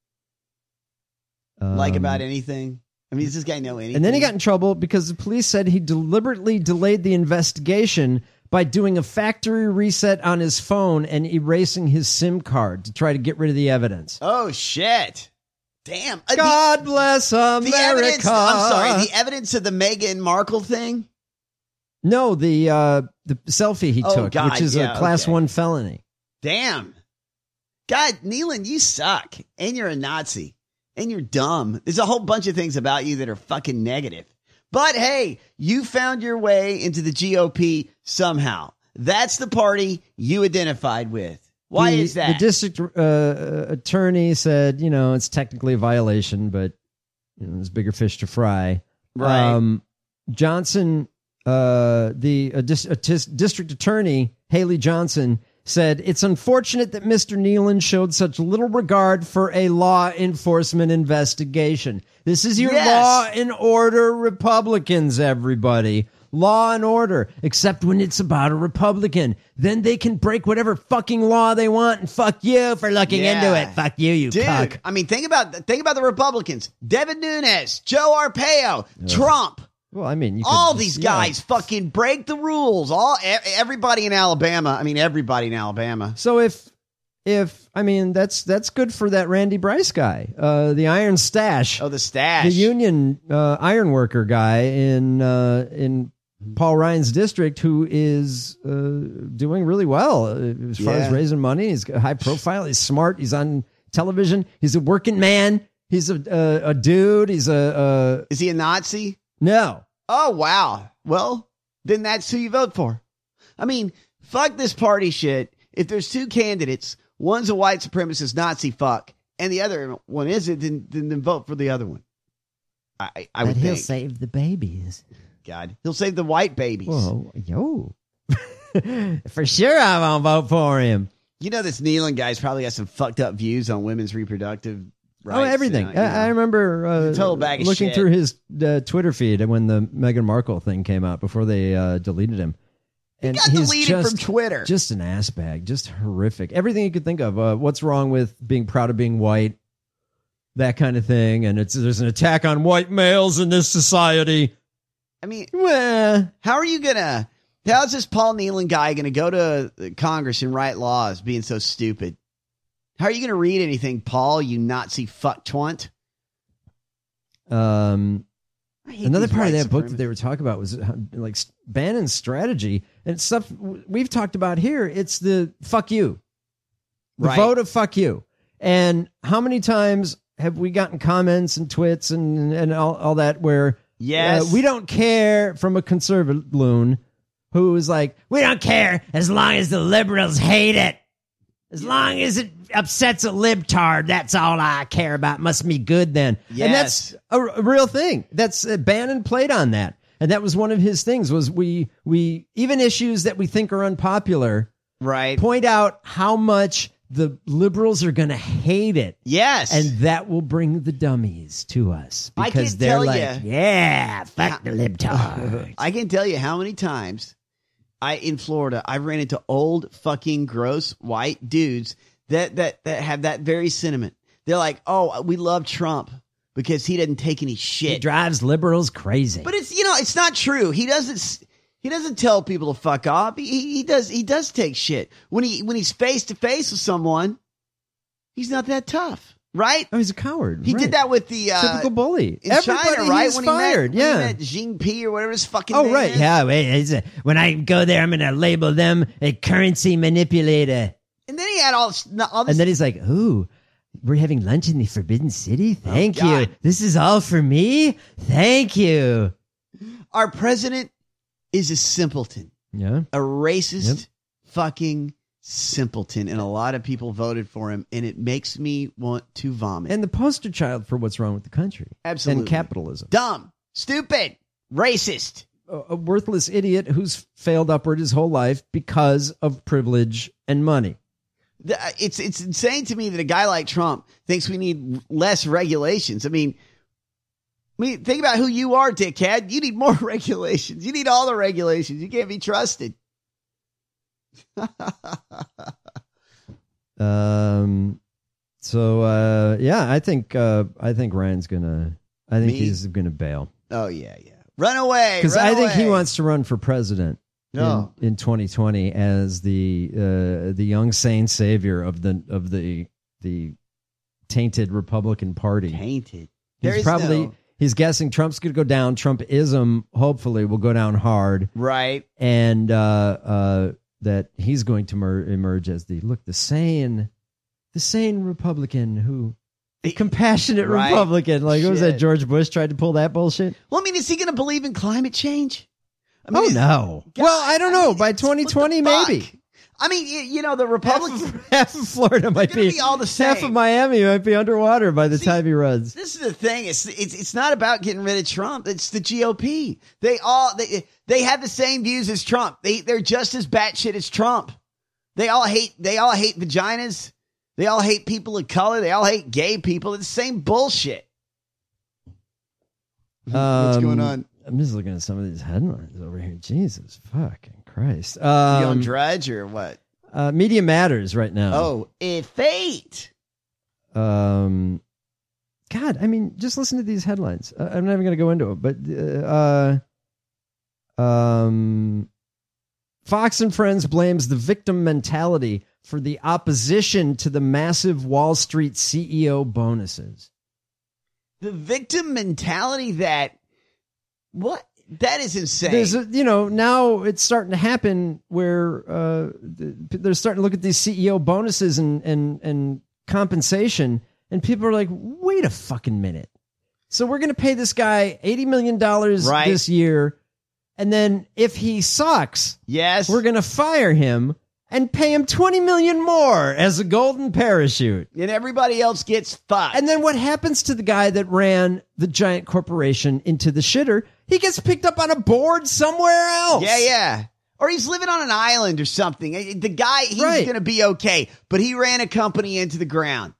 Um, like about anything? I mean, does this guy know anything? And then he got in trouble because the police said he deliberately delayed the investigation by doing a factory reset on his phone and erasing his SIM card to try to get rid of the evidence. Oh, shit. Damn. Uh, God bless America. The evidence, I'm sorry, the evidence of the Meghan Markle thing? No, the uh, the selfie he Oh, took, God, which is yeah, a class okay. one felony. Damn. God, Nealon, you suck. And you're a Nazi. And you're dumb. There's a whole bunch of things about you that are fucking negative. But hey, you found your way into the G O P somehow. That's the party you identified with. Why the, is that? The district uh, attorney said, you know, it's technically a violation, but you know, there's bigger fish to fry. Right. Um, Johnson, uh, the uh, dis- uh, tis- district attorney, Haley Johnson, said, it's unfortunate that Mister Nealon showed such little regard for a law enforcement investigation. This is your Yes. law and order Republicans, everybody. Law and order, except when it's about a Republican. Then they can break whatever fucking law they want and fuck you for looking Yeah. into it. Fuck you, you Dude, cuck. I mean, think about think about the Republicans. Devin Nunes, Joe Arpaio, Trump. Well, I mean, you could All just- these yeah. guys fucking break the rules. All e- everybody in Alabama. I mean, everybody in Alabama. So if, if I mean, that's that's good for that Randy Bryce guy, uh, the Iron Stash, Oh, the stash. the union uh, iron worker guy in uh, in Paul Ryan's district, who is uh, doing really well uh, as far Yeah. as raising money. He's got high profile. He's smart. He's on television. He's a working man. He's a a, a dude. He's a, a Is he a Nazi? no. Oh, wow. Well, then that's who you vote for. I mean, fuck this party shit. If there's two candidates, one's a white supremacist Nazi fuck, and the other one isn't, then, then, then vote for the other one. I, I would But he'll think. save the babies. God, he'll save the white babies. Whoa, yo. For sure I won't vote for him. You know, this Nealon guy's probably got some fucked up views on women's reproductive rights. Oh, everything. you know, you I, I know. remember uh, Total bag of looking shit. through his uh, Twitter feed when the Meghan Markle thing came out before they uh, deleted him. And got he's deleted just, from Twitter. Just an ass bag. Just horrific. Everything you could think of. Uh, what's wrong with being proud of being white? That kind of thing. And it's there's an attack on white males in this society. I mean, well, how are you going to, how's this Paul Nealon guy going to go to Congress and write laws being so stupid? How are you going to read anything, Paul, you Nazi fuck twant? Um, hate another these part of white that book that they were talking about was how, like Bannon's strategy and it's stuff we've talked about here. It's the fuck you, the Right. vote of fuck you. And how many times have we gotten comments and twits and, and all, all that where Yes. uh, we don't care from a conservative loon who is like, we don't care as long as the liberals hate it. As long as it upsets a libtard, that's all I care about. Must be good then. Yes. And that's a, a real thing. That's uh, Bannon played on that. And that was one of his things was we, we, even issues that we think are unpopular, right? Point out how much the liberals are going to hate it. Yes. And that will bring the dummies to us I because can they're tell like, ya- yeah, fuck the libtard. I can tell you how many times I in Florida I ran into old fucking gross white dudes that that that have that very sentiment. They're like, "Oh, we love Trump because he doesn't take any shit. He drives liberals crazy." But it's you know it's not true. He doesn't he doesn't tell people to fuck off. He, he, he does he does take shit when he when he's face to face with someone. He's not that tough. Right? Oh, he's a coward. He right. did that with the uh, Typical bully. in Everybody China, right? he's When fired. he met, yeah. when he met Xi Jinping or whatever his fucking Oh, name right. is. Yeah. Wait, it's a, when I go there, I'm going to label them a currency manipulator. And then he had all, all this. And then he's like, ooh, we're having lunch in the Forbidden City? Thank Oh, you. God. This is all for me? Thank you. Our president is a simpleton, Yeah. a racist Yep. fucking simpleton. And a lot of people voted for him. And it makes me want to vomit. And the poster child for what's wrong with the country. Absolutely. And capitalism. Dumb, stupid, racist. A, a worthless idiot who's failed upward his whole life because of privilege and money. The- It's it's insane to me that a guy like Trump thinks we need less regulations. I mean, I mean, think about who you are, dickhead. You need more regulations. You need all the regulations. You can't be trusted. Um. So uh, yeah, I think uh, I think Ryan's gonna. I think Me? he's gonna bail Oh yeah, yeah. Run away. because run I think he away. wants to run for president No. in, in twenty twenty as the uh, the young sane savior of the of the the tainted Republican Party. Tainted. There He's is probably no- he's guessing Trump's going to go down. Trumpism hopefully will go down hard, right. and uh, uh, that he's going to mer- emerge as the look the sane, the sane Republican who. The compassionate Right. Republican. Like, what was that? Shit. George Bush tried to pull that bullshit? Well, I mean, is he going to believe in climate change? I Oh, is- no. God, Well, I don't know. By it's- twenty twenty, what the maybe. fuck? I mean, you, you know, the Republicans. Half of Florida might gonna be, be all the half same. of Miami might be underwater by the See, time he runs. This is the thing. It's, it's it's not about getting rid of Trump. It's the G O P. They all they they have the same views as Trump. They they're just as batshit as Trump. They all hate they all hate vaginas. They all hate people of color. They all hate gay people. It's the same bullshit. What's Um, going on? I'm just looking at some of these headlines over here. Jesus fucking Christ. You on Um, Drudge or what? uh, Media Matters right now. Oh, if fate. Um, God, I mean, just listen to these headlines. Uh, I'm not even going to go into it, but uh, uh, um, Fox and Friends blames the victim mentality for the opposition to the massive Wall Street C E O bonuses. The victim mentality that what that is insane. There's a, you know, now it's starting to happen where uh, they're starting to look at these C E O bonuses and and and compensation, and people are like, wait a fucking minute. So we're going to pay this guy eighty million dollars right. this year, and then if he sucks, yes, we're going to fire him and pay him twenty million dollars more as a golden parachute. And everybody else gets fucked. And then what happens to the guy that ran the giant corporation into the shitter? He gets picked up on a board somewhere else. Yeah, yeah. Or he's living on an island or something. The guy, he's right. going to be okay, but he ran a company into the ground.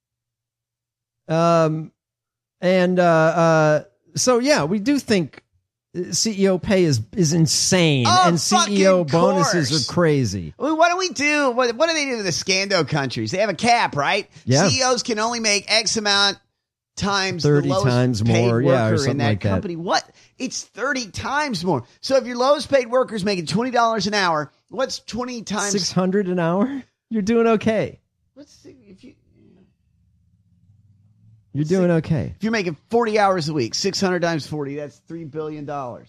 Um, and uh, uh, so, yeah, we do think C E O pay is is insane, oh, and C E O bonuses course. are crazy. Well, what do we do? What, what do they do to the Scando countries? They have a cap, right? Yeah. C E Os can only make X amount times thirty the lowest times paid more, worker yeah, or in something that like that. company. What? It's thirty times more. So if your lowest paid worker is making twenty dollars an hour, what's twenty times six hundred an hour? You're doing okay. What's the, if you You're doing okay. If you're making forty hours a week, six hundred times forty, that's three billion dollars.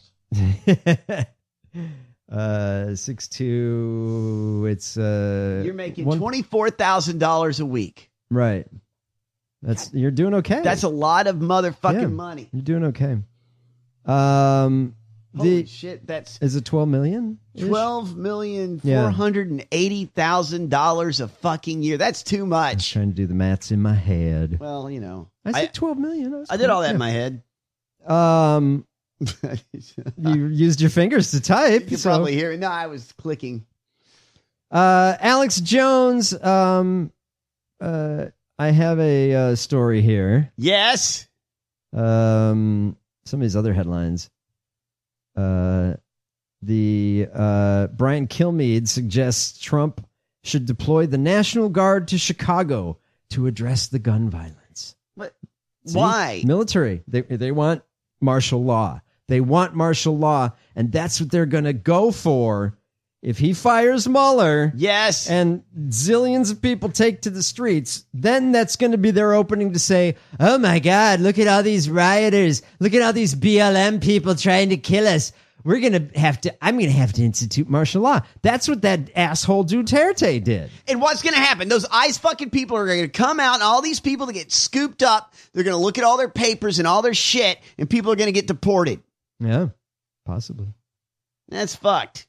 uh, six two. It's uh. You're making one, twenty-four thousand dollars a week. Right. That's you're doing okay. That's a lot of motherfucking yeah, money. You're doing okay. Um, Holy the, shit! That's is it twelve million? Twelve million four hundred and eighty thousand dollars a fucking year. That's too much. I was trying to do the maths in my head. Well, you know, I said twelve million. I, I did all that yeah. in my head. Um, you used your fingers to type. You so. probably hear it. No, I was clicking. Uh, Alex Jones. Um, uh, I have a uh, story here. Yes. Um, some of these other headlines. Uh, the uh, Brian Kilmeade suggests Trump should deploy the National Guard to Chicago to address the gun violence. What? See? Why? Military. They they want martial law. They want martial law, and that's what they're going to go for. If he fires Mueller, yes, and zillions of people take to the streets, then that's going to be their opening to say, oh my God, look at all these rioters. Look at all these B L M people trying to kill us. We're going to have to, I'm going to have to institute martial law. That's what that asshole Duterte did. And what's going to happen? Those ICE fucking people are going to come out, and all these people that get scooped up, they're going to look at all their papers and all their shit, and people are going to get deported. Yeah, possibly. That's fucked.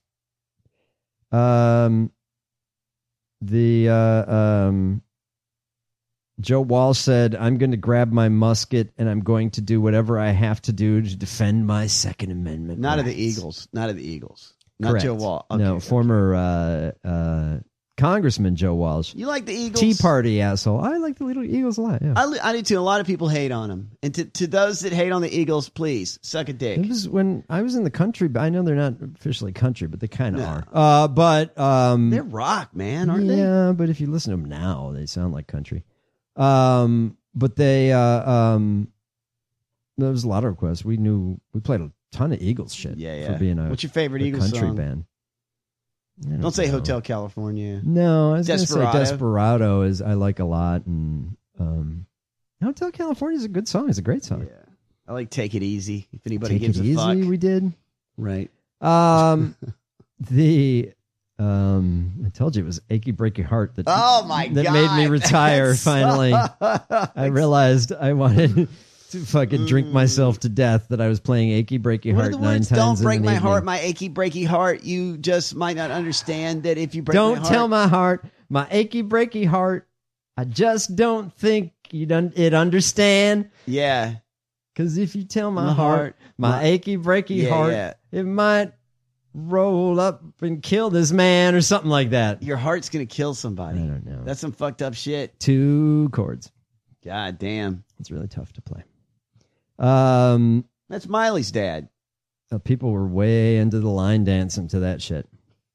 Um, the, uh, um, Joe Walsh said, I'm going to grab my musket and I'm going to do whatever I have to do to defend my Second Amendment. Not rights. of the Eagles. Not of the Eagles. Not Correct. Joe Walsh. Okay, no, okay. former, uh, uh, Congressman Joe Walsh. You like the Eagles? Tea Party asshole. I like the little Eagles a lot. Yeah. I, I do too. A lot of people hate on them. And to, to those that hate on the Eagles, please suck a dick. It was when I was in the country, but I know they're not officially country, but they kind of no. are. Uh, but um, they're rock, man, aren't yeah, they? Yeah, but if you listen to them now, they sound like country. Um, but they uh, um, there was a lot of requests. We knew we played a ton of Eagles shit. Yeah, yeah. For being a what's your favorite a Eagles country song? band? Don't, don't say Hotel California. No, I was going to say Desperado. Desperado is I like a lot, and um, Hotel California is a good song. It's a great song. Yeah, I like Take It Easy. If anybody Take gives it a easy, fuck, we did. Right. Um, the um, I told you it was Achy Breaky Heart that oh my that God. made me retire. That's Finally, I realized I wanted to fucking drink myself to death. That I was playing Achy Breaky What Heart are the nine words? times. Don't break in an my evening. heart, my achy breaky heart. You just might not understand that if you break don't my heart. tell my heart, my achy breaky heart. I just don't think you done it understand. Yeah. Because if you tell my, My heart, heart, my, my- achy breaky Yeah, heart, yeah. it might roll up and kill this man or something like that. Your heart's going to kill somebody. I don't know. That's some fucked up shit. Two chords. God damn. It's really tough to play. Um, That's Miley's dad. uh, people were way into the line dancing to that shit.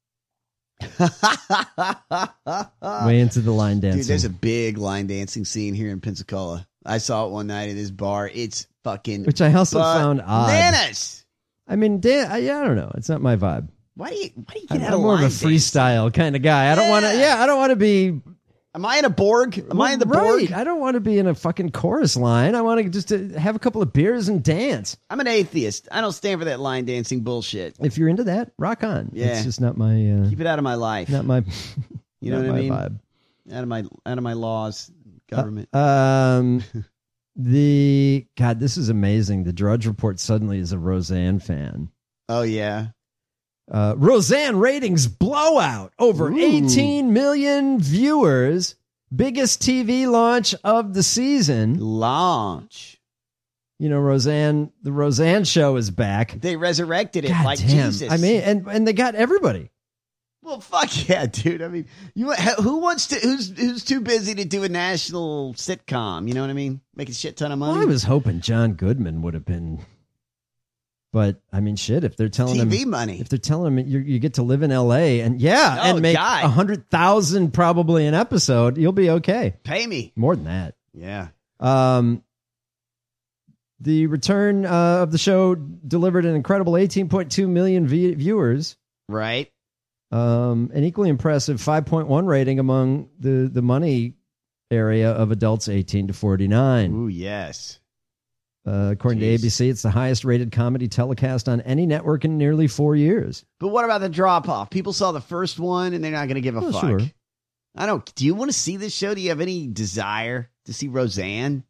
Way into the line dancing. Dude, there's a big line dancing scene here in Pensacola. I saw it one night at this bar. It's fucking Which I also found odd. bananas. I mean, dan- I, yeah, I don't know. It's not my vibe. Why do you why do you I'm, get out I'm of more of line a freestyle kind of guy. I don't want to. Yeah, I don't want to be Am I in a Borg? Am well, I in the right. Borg? I don't want to be in a fucking chorus line. I want to just to have a couple of beers and dance. I'm an atheist. I don't stand for that line dancing bullshit. If you're into that, rock on. Yeah. It's just not my... Uh, Keep it out of my life. Not my... You know not what I mean? my vibe. Out of my out of my laws, government. Uh, um, the... God, this is amazing. The Drudge Report suddenly is a Roseanne fan. Oh, yeah. Uh, Roseanne ratings blowout. Over Ooh. eighteen million viewers. Biggest T V launch of the season. Launch. You know, Roseanne, the Roseanne show is back. They resurrected it God like damn. Jesus. I mean, and, and they got everybody. Well, fuck yeah, dude. I mean, you who wants to? Who's who's too busy to do a national sitcom? You know what I mean? Make a shit ton of money. Well, I was hoping John Goodman would have been, but I mean, shit. If they're telling T V him money, if they're telling him you, you get to live in L A and yeah, Oh, and make God. a hundred thousand probably an episode, you'll be okay. Pay me more than that. Yeah. Um. The return uh, of the show delivered an incredible eighteen point two million v- viewers. Right. Um, an equally impressive five point one rating among the, the money area of adults eighteen to forty-nine. Ooh, yes. Uh, according Jeez. to A B C, it's the highest rated comedy telecast on any network in nearly four years. But what about the drop off? People saw the first one and they're not going to give a Oh, fuck. sure. I don't. Do you want to see this show? Do you have any desire to see Roseanne?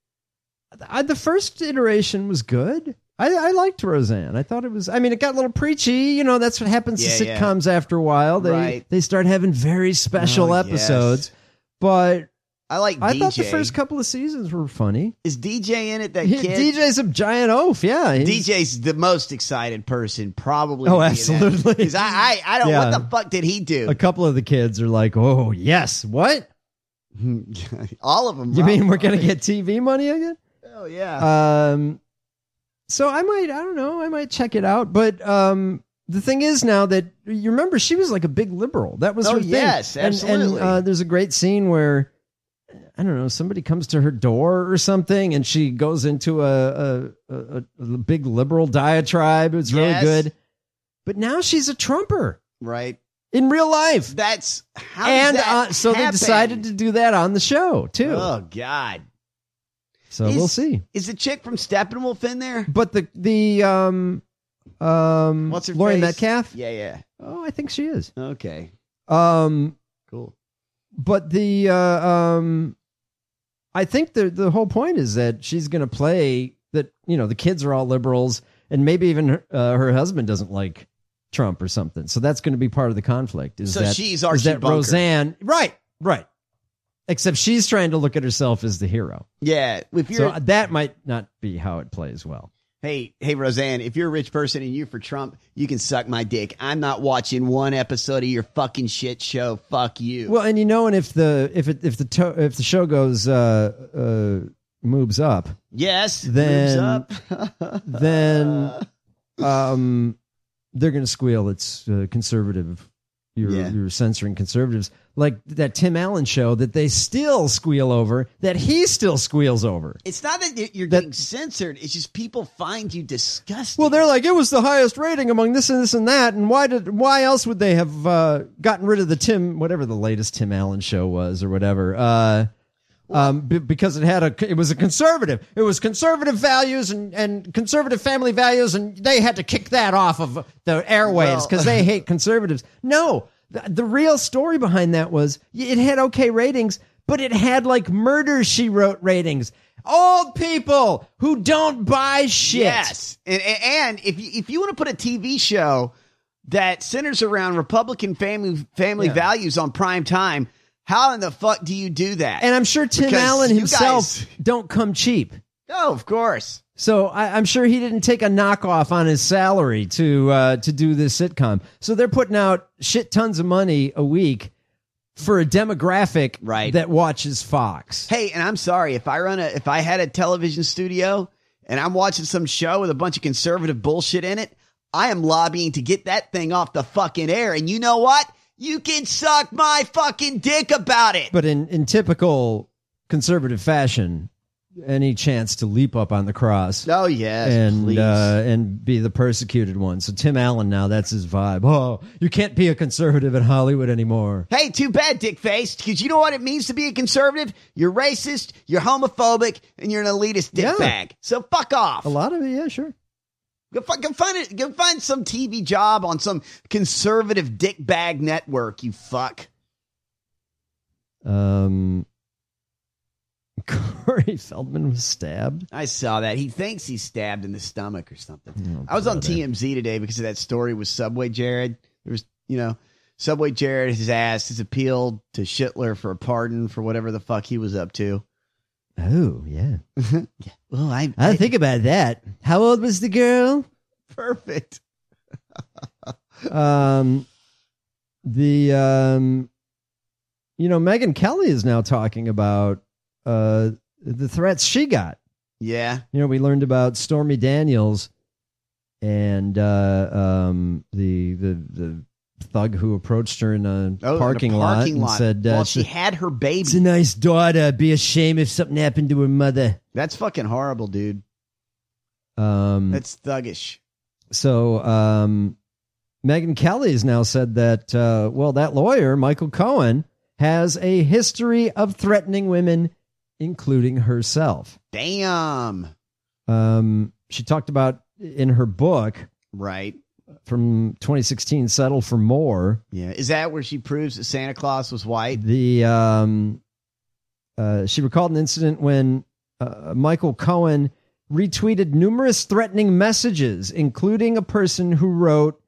I, the first iteration was good. I, I liked Roseanne. I thought it was, I mean, it got a little preachy. You know, that's what happens Yeah, to yeah. sitcoms after a while. They, Right. they start having very special Oh, yes. episodes. But I like I D J. thought the first couple of seasons were funny. Is D J in it? That He- kid? D J's a giant oaf, yeah. He's- D J's the most excited person, probably. Oh, absolutely. Because I, I, I don't. Yeah. What the fuck did he do? A couple of the kids are like, oh, yes, what? All of them. You mean we're going to get T V money again? Oh yeah. Um, so I might, I don't know, I might check it out. But um, the thing is now that you remember, she was like a big liberal. That was Oh, her thing. yes, And- absolutely. And uh, there's a great scene where, I don't know, somebody comes to her door or something, and she goes into a a, a, a big liberal diatribe. It's really Yes. good. But now she's a Trumper Right. in real life. That's how. and does that uh, so they happen? decided to do that on the show too. Oh God. so Is- we'll see. Is the chick from Steppenwolf in there? But the the um um What's her Laurie face? Metcalf? Yeah, yeah. Oh, I think she is. Okay. Um Cool. but the uh, um I think the the whole point is that she's going to play that, you know, the kids are all liberals and maybe even her, uh, her husband doesn't like Trump or something. So that's going to be part of the conflict. Is So that, she's is Archie that Bunker. Roseanne? Right, right. Except she's trying to look at herself as the hero. Yeah. If you're, So that might not be how it plays well. hey, hey, Roseanne, if you're a rich person and you're for Trump, you can suck my dick. I'm not watching one episode of your fucking shit show. Fuck you. Well, and you know, and if the if it if the to, if the show goes uh uh moves up, yes. then moves up. then um they're going to squeal. It's uh, conservative. You're Yeah. you're censoring conservatives, like that Tim Allen show that they still squeal over, that he still squeals over. It's not that you're That- getting censored. It's just people find you disgusting. Well, they're like, it was the highest rating among this and this and that, and why did why else would they have uh, gotten rid of the Tim whatever the latest Tim Allen show was or whatever? Uh, um, b- because it had a it was a conservative, it was conservative values and, and conservative family values, and they had to kick that off of the airwaves because Well- they hate conservatives. No, the, the real story behind that was it had okay ratings, but it had like Murder, She Wrote ratings. Old people who don't buy shit. Yes, and, and and if you, if you want to put a T V show that centers around Republican family family Yeah. values on prime time, how in the fuck do you do that? And I'm sure Tim Because Allen you himself guys- don't come cheap. oh, of course. So I, I'm sure he didn't take a knockoff on his salary to uh, to do this sitcom. So they're putting out shit tons of money a week for a demographic Right. that watches Fox. Hey, and I'm sorry if I run a if I had a television studio and I'm watching some show with a bunch of conservative bullshit in it, I am lobbying to get that thing off the fucking air. And you know what? You can suck my fucking dick about it. But in, in typical conservative fashion, any chance to leap up on the cross. Oh, yes, and please. uh, and be the persecuted one. So Tim Allen now, that's his vibe. Oh, you can't be a conservative in Hollywood anymore. Hey, too bad, dick face, because you know what it means to be a conservative? You're racist, you're homophobic, and you're an elitist dick Yeah. bag. So fuck off. A lot of it, yeah, sure. Go, fi- go find it. Go find some T V job on some conservative dick bag network. You fuck. Um, Corey Feldman was stabbed. I saw that. He thinks he's stabbed in the stomach or something. Oh, I was on brother. T M Z today because of that story with Subway Jared. There was, you know, Subway Jared has asked his appeal to Schittler for a pardon for whatever the fuck he was up to. Oh, yeah. yeah. Well, I, I I think about that. How old was the girl? perfect. um, the um, you know, Megyn Kelly is now talking about uh the threats she got. Yeah. You know, we learned about Stormy Daniels and uh, um, the the the thug who approached her in a Oh, in a parking, parking lot, lot. and said, uh, Well, she had her baby. "It's a nice daughter. Be a shame if something happened to her mother." That's fucking horrible, dude. Um, That's thuggish. So um, Megyn Kelly has now said that, uh, well, that lawyer, Michael Cohen, has a history of threatening women, including herself. Damn. Um, she talked about in her book Right. from twenty sixteen, Settle for More. Yeah. Is that where she proves that Santa Claus was white? The um, uh, she recalled an incident when uh, Michael Cohen retweeted numerous threatening messages, including a person who wrote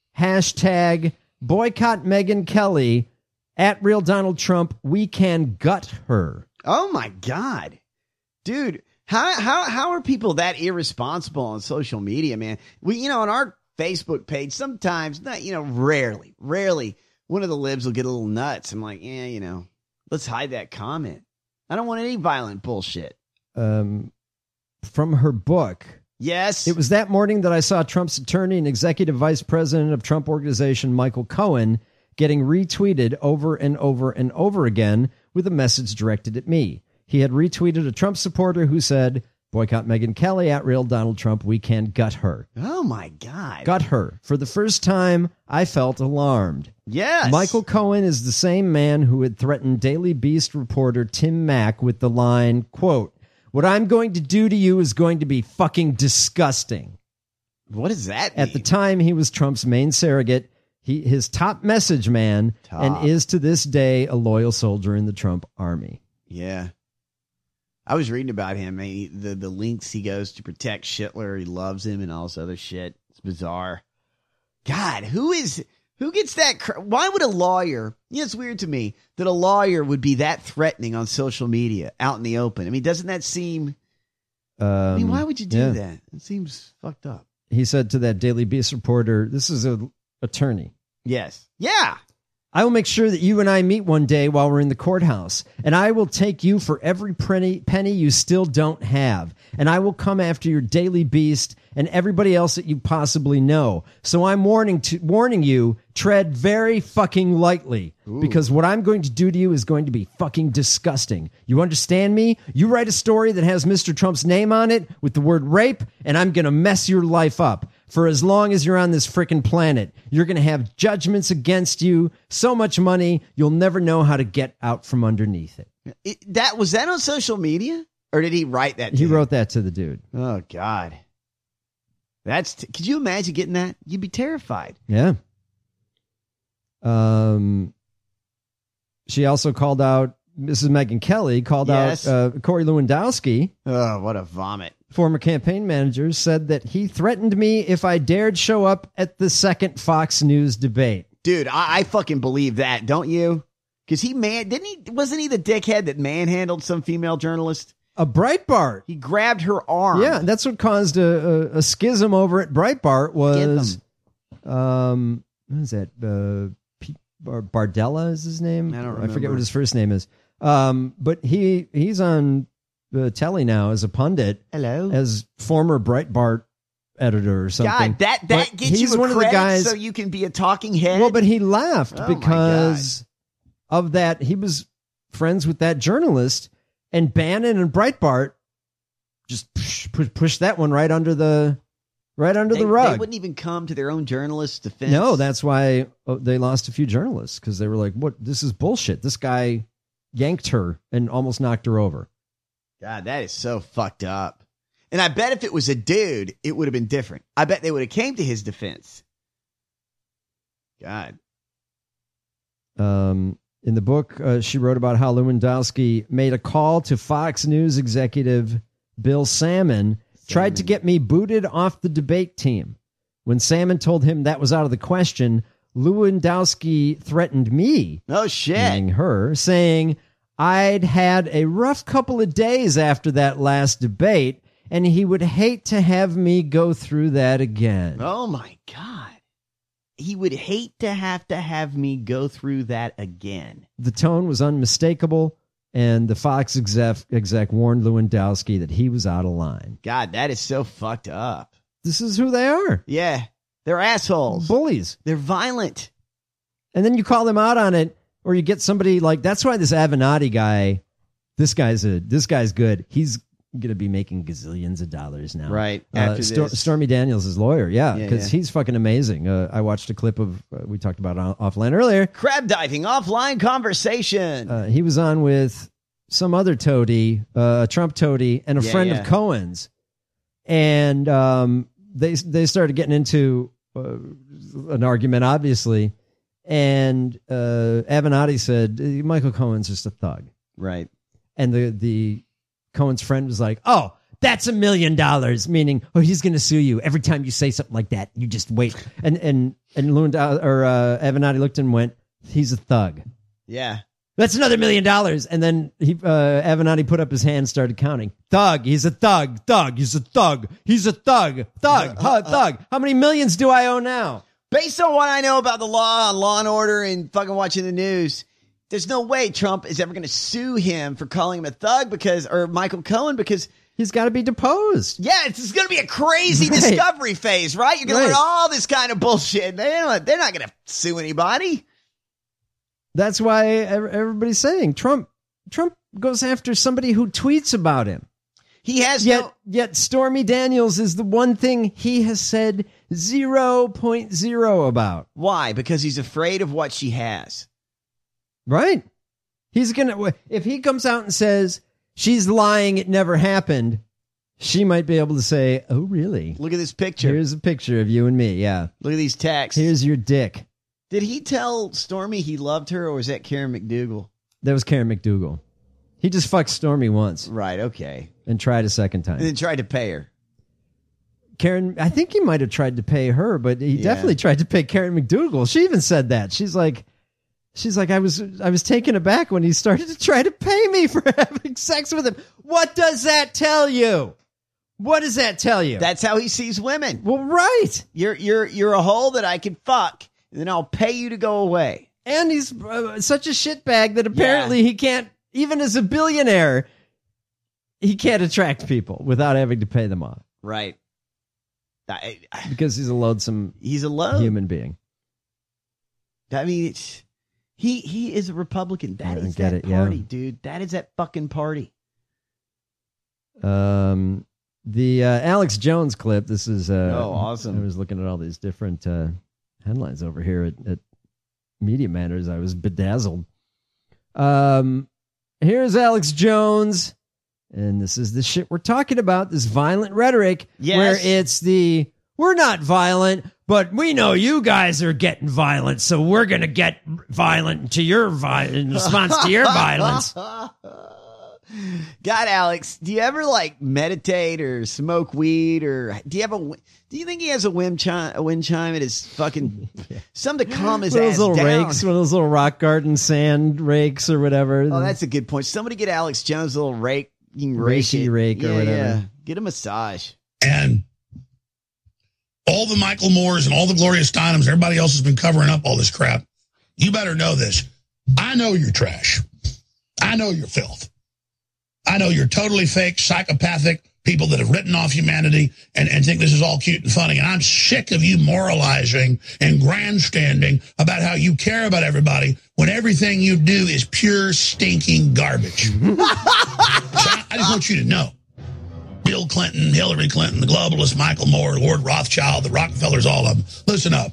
hashtag boycott Megyn Kelly, at real Donald Trump, we can gut her. Oh my God. Dude, how how how are people that irresponsible on social media, man? We, you know, on our Facebook page, sometimes, not, you know, rarely, rarely, one of the libs will get a little nuts. I'm like, yeah, you know, let's hide that comment. I don't want any violent bullshit. Um, from her book. Yes. It was that morning that I saw Trump's attorney and executive vice president of Trump Organization, Michael Cohen, getting retweeted over and over and over again with a message directed at me. He had retweeted a Trump supporter who said, boycott Megyn Kelly, at real Donald Trump, we can gut her. Oh my God. Gut her. For the first time, I felt alarmed. Yes. Michael Cohen is the same man who had threatened Daily Beast reporter Tim Mack with the line, quote, what I'm going to do to you is going to be fucking disgusting. What does that mean? At the time, he was Trump's main surrogate, he his top message man, Top. and is to this day a loyal soldier in the Trump army. Yeah. I was reading about him, man, he, the, the lengths he goes to protect Schittler. He loves him and all this other shit. It's bizarre. God, who is... Who gets that? Cr- Why would a lawyer? You know, it's weird to me that a lawyer would be that threatening on social media, out in the open. I mean, doesn't that seem? Um, I mean, why would you do yeah. that? It seems fucked up. He said to that Daily Beast reporter, this is an attorney. Yes. Yeah. I will make sure that you and I meet one day while we're in the courthouse, and I will take you for every penny, penny you still don't have, and I will come after your Daily Beast and everybody else that you possibly know. So I'm warning to warning you, tread very fucking lightly, Ooh. because what I'm going to do to you is going to be fucking disgusting. You understand me? You write a story that has Mister Trump's name on it with the word rape, and I'm going to mess your life up. For as long as you're on this frickin' planet, you're going to have judgments against you, so much money, you'll never know how to get out from underneath it. It, that was that on social media, or did he write that? To He him? wrote that to the dude. Oh God. That's. T- could you imagine getting that? You'd be terrified. Yeah. Um. She also called out Missus Megyn Kelly, called Yes. out uh, Corey Lewandowski. Oh, what a vomit. Former campaign manager, said that he threatened me if I dared show up at the second Fox News debate. Dude, I, I fucking believe that, don't you? Because he man, didn't he? Wasn't he the dickhead that manhandled some female journalist? A Breitbart. He grabbed her arm. Yeah, that's what caused a, a, a schism over at Breitbart. Was um, what is that? Uh, Pete Bar- Bardella is his name. I don't I remember. forget what his first name is. Um, but he he's on the telly now as a pundit. Hello, as former Breitbart editor or something. God, that that But gets he's you a one credit of the guys. so you can be a talking head. Well, but he left Oh, my because of that. He was friends with that journalist, and Bannon and Breitbart just push, push that one right under the right under they, the rug. They wouldn't even come to their own journalist's defense. No, that's why they lost a few journalists, because they were like, "What? This is bullshit. This guy yanked her and almost knocked her over." God, that is so fucked up. And I bet if it was a dude, it would have been different. I bet they would have came to his defense. God. Um, in the book, uh, she wrote about how Lewandowski made a call to Fox News executive Bill Salmon, Salmon, tried to get me booted off the debate team. When Salmon told him that was out of the question, Lewandowski threatened me. Oh, shit. Meaning her, saying I'd had a rough couple of days after that last debate, and he would hate to have me go through that again. Oh, my God. He would hate to have to have me go through that again. The tone was unmistakable, and the Fox exec, exec warned Lewandowski that he was out of line. God, that is so fucked up. This is who they are. Yeah, they're assholes. Bullies. They're violent. And then you call them out on it, or you get somebody like, that's why this Avenatti guy, this guy's a this guy's good. He's going to be making gazillions of dollars now. Right. After uh, Sto- Stormy Daniels' his lawyer. Yeah. Because yeah, yeah. he's fucking amazing. Uh, I watched a clip of, uh, we talked about it offline earlier. Crab diving offline conversation. Uh, he was on with some other toady, uh, a Trump toady, and a yeah, friend yeah. of Cohen's. And um, they, they started getting into uh, an argument, obviously. And uh, Avenatti said, Michael Cohen's just a thug. Right. And the, the, Cohen's friend was like, oh, that's a million dollars, meaning, oh, he's going to sue you every time you say something like that. You just wait. And and and Lewandowski, or uh, Avenatti looked and went, he's a thug. Yeah. That's another million dollars. And then he uh, Avenatti put up his hand and started counting. Thug, he's a thug, thug, he's a thug, he's a thug, thug, uh, uh, thug. How many millions do I owe now? Based on what I know about the law, Law and Order, and fucking watching the news, there's no way Trump is ever going to sue him for calling him a thug because, or Michael Cohen, because he's got to be deposed. Yeah, it's, it's going to be a crazy right. discovery phase, right? You're going right. to learn all this kind of bullshit. They're not, they're not going to sue anybody. That's why everybody's saying Trump, Trump goes after somebody who tweets about him. He has yet, no- yet Stormy Daniels is the one thing he has said zero point zero about. Why? Because he's afraid of what she has. Right. He's going to, if he comes out and says she's lying, it never happened, she might be able to say, oh, really? Look at this picture. Here's a picture of you and me. Yeah. Look at these texts. Here's your dick. Did he tell Stormy he loved her, or was that Karen McDougal? That was Karen McDougal. He just fucked Stormy once. Right. Okay. And tried a second time. And then tried to pay her. Karen, I think he might have tried to pay her, but he yeah. definitely tried to pay Karen McDougal. She even said that. She's like, She's like, I was I was taken aback when he started to try to pay me for having sex with him. What does that tell you? What does that tell you? That's how he sees women. Well, right. You're you're you're a hole that I can fuck, and then I'll pay you to go away. And he's uh, such a shitbag that apparently yeah. he can't, even as a billionaire, he can't attract people without having to pay them off. Right. I, I, because he's a loathsome he's a load. human being. I mean, it's... He he is a Republican. That is get that it, party, yeah. dude. That is that fucking party. Um, the uh, Alex Jones clip. This is uh, oh awesome. I was looking at all these different uh, headlines over here at, at Media Matters. I was bedazzled. Um, here's Alex Jones, and this is the shit we're talking about. This violent rhetoric, yes. where it's the we're not violent. But we know you guys are getting violent, so we're going to get violent to your vi- in response to your violence. God, Alex, do you ever like meditate or smoke weed, or do you have a? Do you think he has a wind chime? A wind chime at his fucking yeah. something to calm his one of ass those little down? rakes, one of those little rock garden sand rakes or whatever. Oh, that's a good point. Somebody get Alex Jones a little rake, you can rake Rakey it. rake yeah, or whatever. Yeah. Get a massage. And all the Michael Moores and all the Gloria Steinems, everybody else has been covering up all this crap. You better know this. I know you're trash. I know you're filth. I know you're totally fake, psychopathic people that have written off humanity and, and think this is all cute and funny. And I'm sick of you moralizing and grandstanding about how you care about everybody when everything you do is pure stinking garbage. So I, I just want you to know. Bill Clinton, Hillary Clinton, the globalists, Michael Moore, Lord Rothschild, the Rockefellers, all of them. Listen up.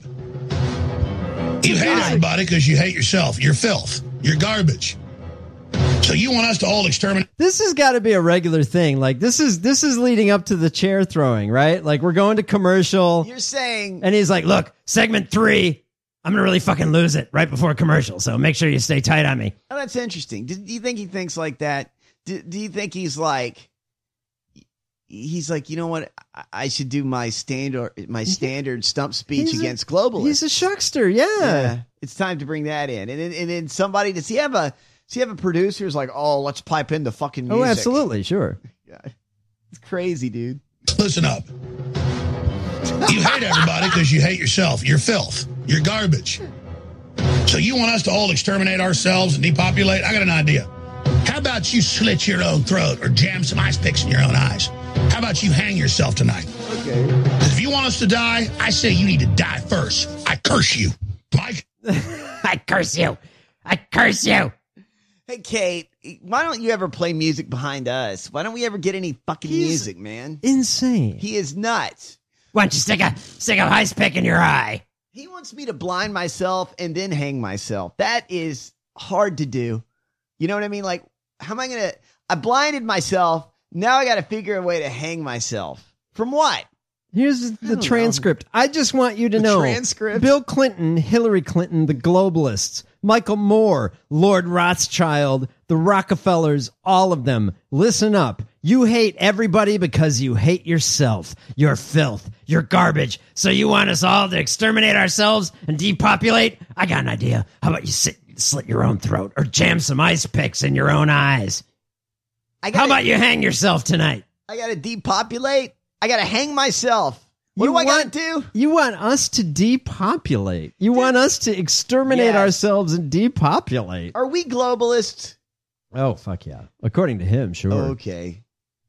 You hate everybody because you hate yourself. You're filth. You're garbage. So you want us to all exterminate? This has got to be a regular thing. Like this is this is leading up to the chair throwing, right? Like we're going to commercial. You're saying, and he's like, "Look, segment three, I'm gonna really fucking lose it right before commercial. So make sure you stay tight on me." Oh, that's interesting. Do, do you think he thinks like that? Do, do you think he's like, he's like, you know what? I, I should do my standard my standard stump speech He's against a, globalists. He's a shuckster, yeah. yeah. It's time to bring that in, and then, and then somebody does he have a does he have a producer who's like, oh, let's pipe in the fucking music? Oh, absolutely, sure. Yeah. It's crazy, dude. Listen up. You hate everybody because you hate yourself. You're filth. You're garbage. So you want us to all exterminate ourselves and depopulate? I got an idea. How about you slit your own throat or jam some ice picks in your own eyes? How about you hang yourself tonight? Okay. Because if you want us to die, I say you need to die first. I curse you. Mike? I curse you. I curse you. Hey, Kate, why don't you ever play music behind us? Why don't we ever get any fucking He's music, man? Insane. He is nuts. Why don't you stick a, stick a ice pick in your eye? He wants me to blind myself and then hang myself. That is hard to do. You know what I mean? Like, how am I going to... I blinded myself. Now I got to figure a way to hang myself. From what? Here's the transcript. know. I just want you to The know. transcript? Bill Clinton, Hillary Clinton, the globalists, Michael Moore, Lord Rothschild, the Rockefellers, all of them. Listen up. You hate everybody because you hate yourself. You're filth. You're garbage. So you want us all to exterminate ourselves and depopulate? I got an idea. How about you sit, slit your own throat or jam some ice picks in your own eyes? I gotta, How about you hang yourself tonight? I got to depopulate. I got to hang myself. What You do I want- got to do? You want us to depopulate. You want us to exterminate Yes. ourselves and depopulate. Are we globalists? Oh, fuck yeah. According to him, sure. Okay.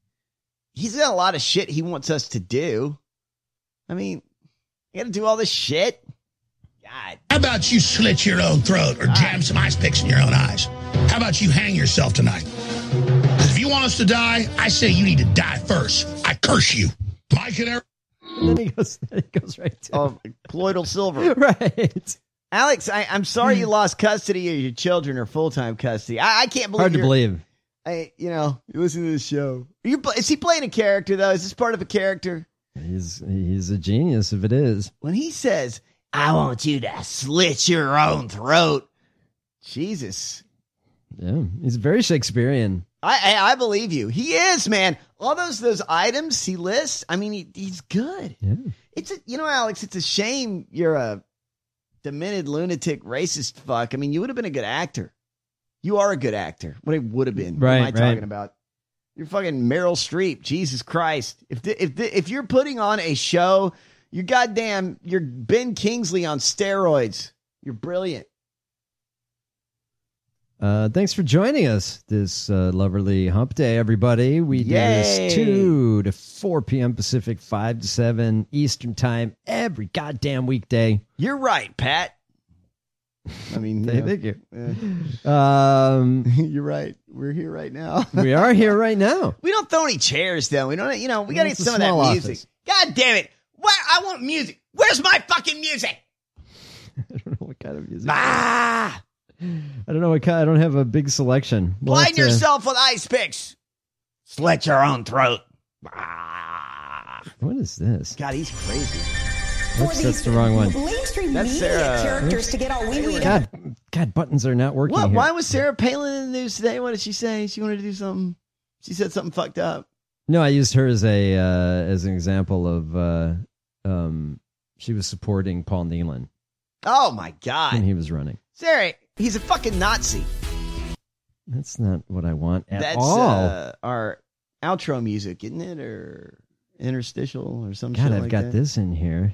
He's got a lot of shit he wants us to do. I mean, you got to do all this shit? God. How about you slit your own throat or jam some ice picks in your own eyes? How about you hang yourself tonight? Because if you want us to die, I say you need to die first. I curse you. Mike and Eric. And then he goes, then he goes right to Oh, colloidal silver. right. Alex, I, I'm sorry you lost custody of your children or full-time custody. I, I can't believe Hard to you're- believe. I, you know, you listen to this show. Are you, is he playing a character, though? Is this part of a character? He's he's a genius if it is. When he says, I want you to slit your own throat. Jesus. Yeah, he's very Shakespearean. I, I I believe you. He is, man. All those those items he lists. I mean, he, he's good. Yeah. It's a, you know, Alex. It's a shame you're a demented lunatic racist fuck. I mean, you would have been a good actor. You are a good actor. What it would have been. Right, what am I right. talking about? You're fucking Meryl Streep. Jesus Christ. If the, if the, if you're putting on a show, you're goddamn. You're Ben Kingsley on steroids. You're brilliant. Uh, thanks for joining us this uh, lovely hump day, everybody. We do Yay. this two to four p.m. Pacific, five to seven Eastern time every goddamn weekday. You're right, Pat. I mean, you know, Thank you. yeah. Um, You're right. We're here right now. we are here right now. We don't throw any chairs, though. We don't, you know, we got to get It's a some of that small music. office. God damn it. Where, I want music. Where's my fucking music? I don't know what kind of music. Ah! I don't know what kind. I don't have a big selection. We'll have Blind to- yourself with ice picks. Slit your own throat. Ah. What is this? God, he's crazy. Oops, that's the wrong one. Mainstream That's media Sarah. characters to get all wee wee. God, God, buttons are not working What? here. Why was Sarah Palin in the news today? What did she say? She wanted to do something. She said something fucked up. No, I used her as a uh, as an example of uh, um, she was supporting Paul Nehlen Oh my when God. he was running. Sarah, he's a fucking Nazi. That's not what I want at That's all. uh, our outro music, isn't it? Or interstitial or some God, shit I've like got that. this in here.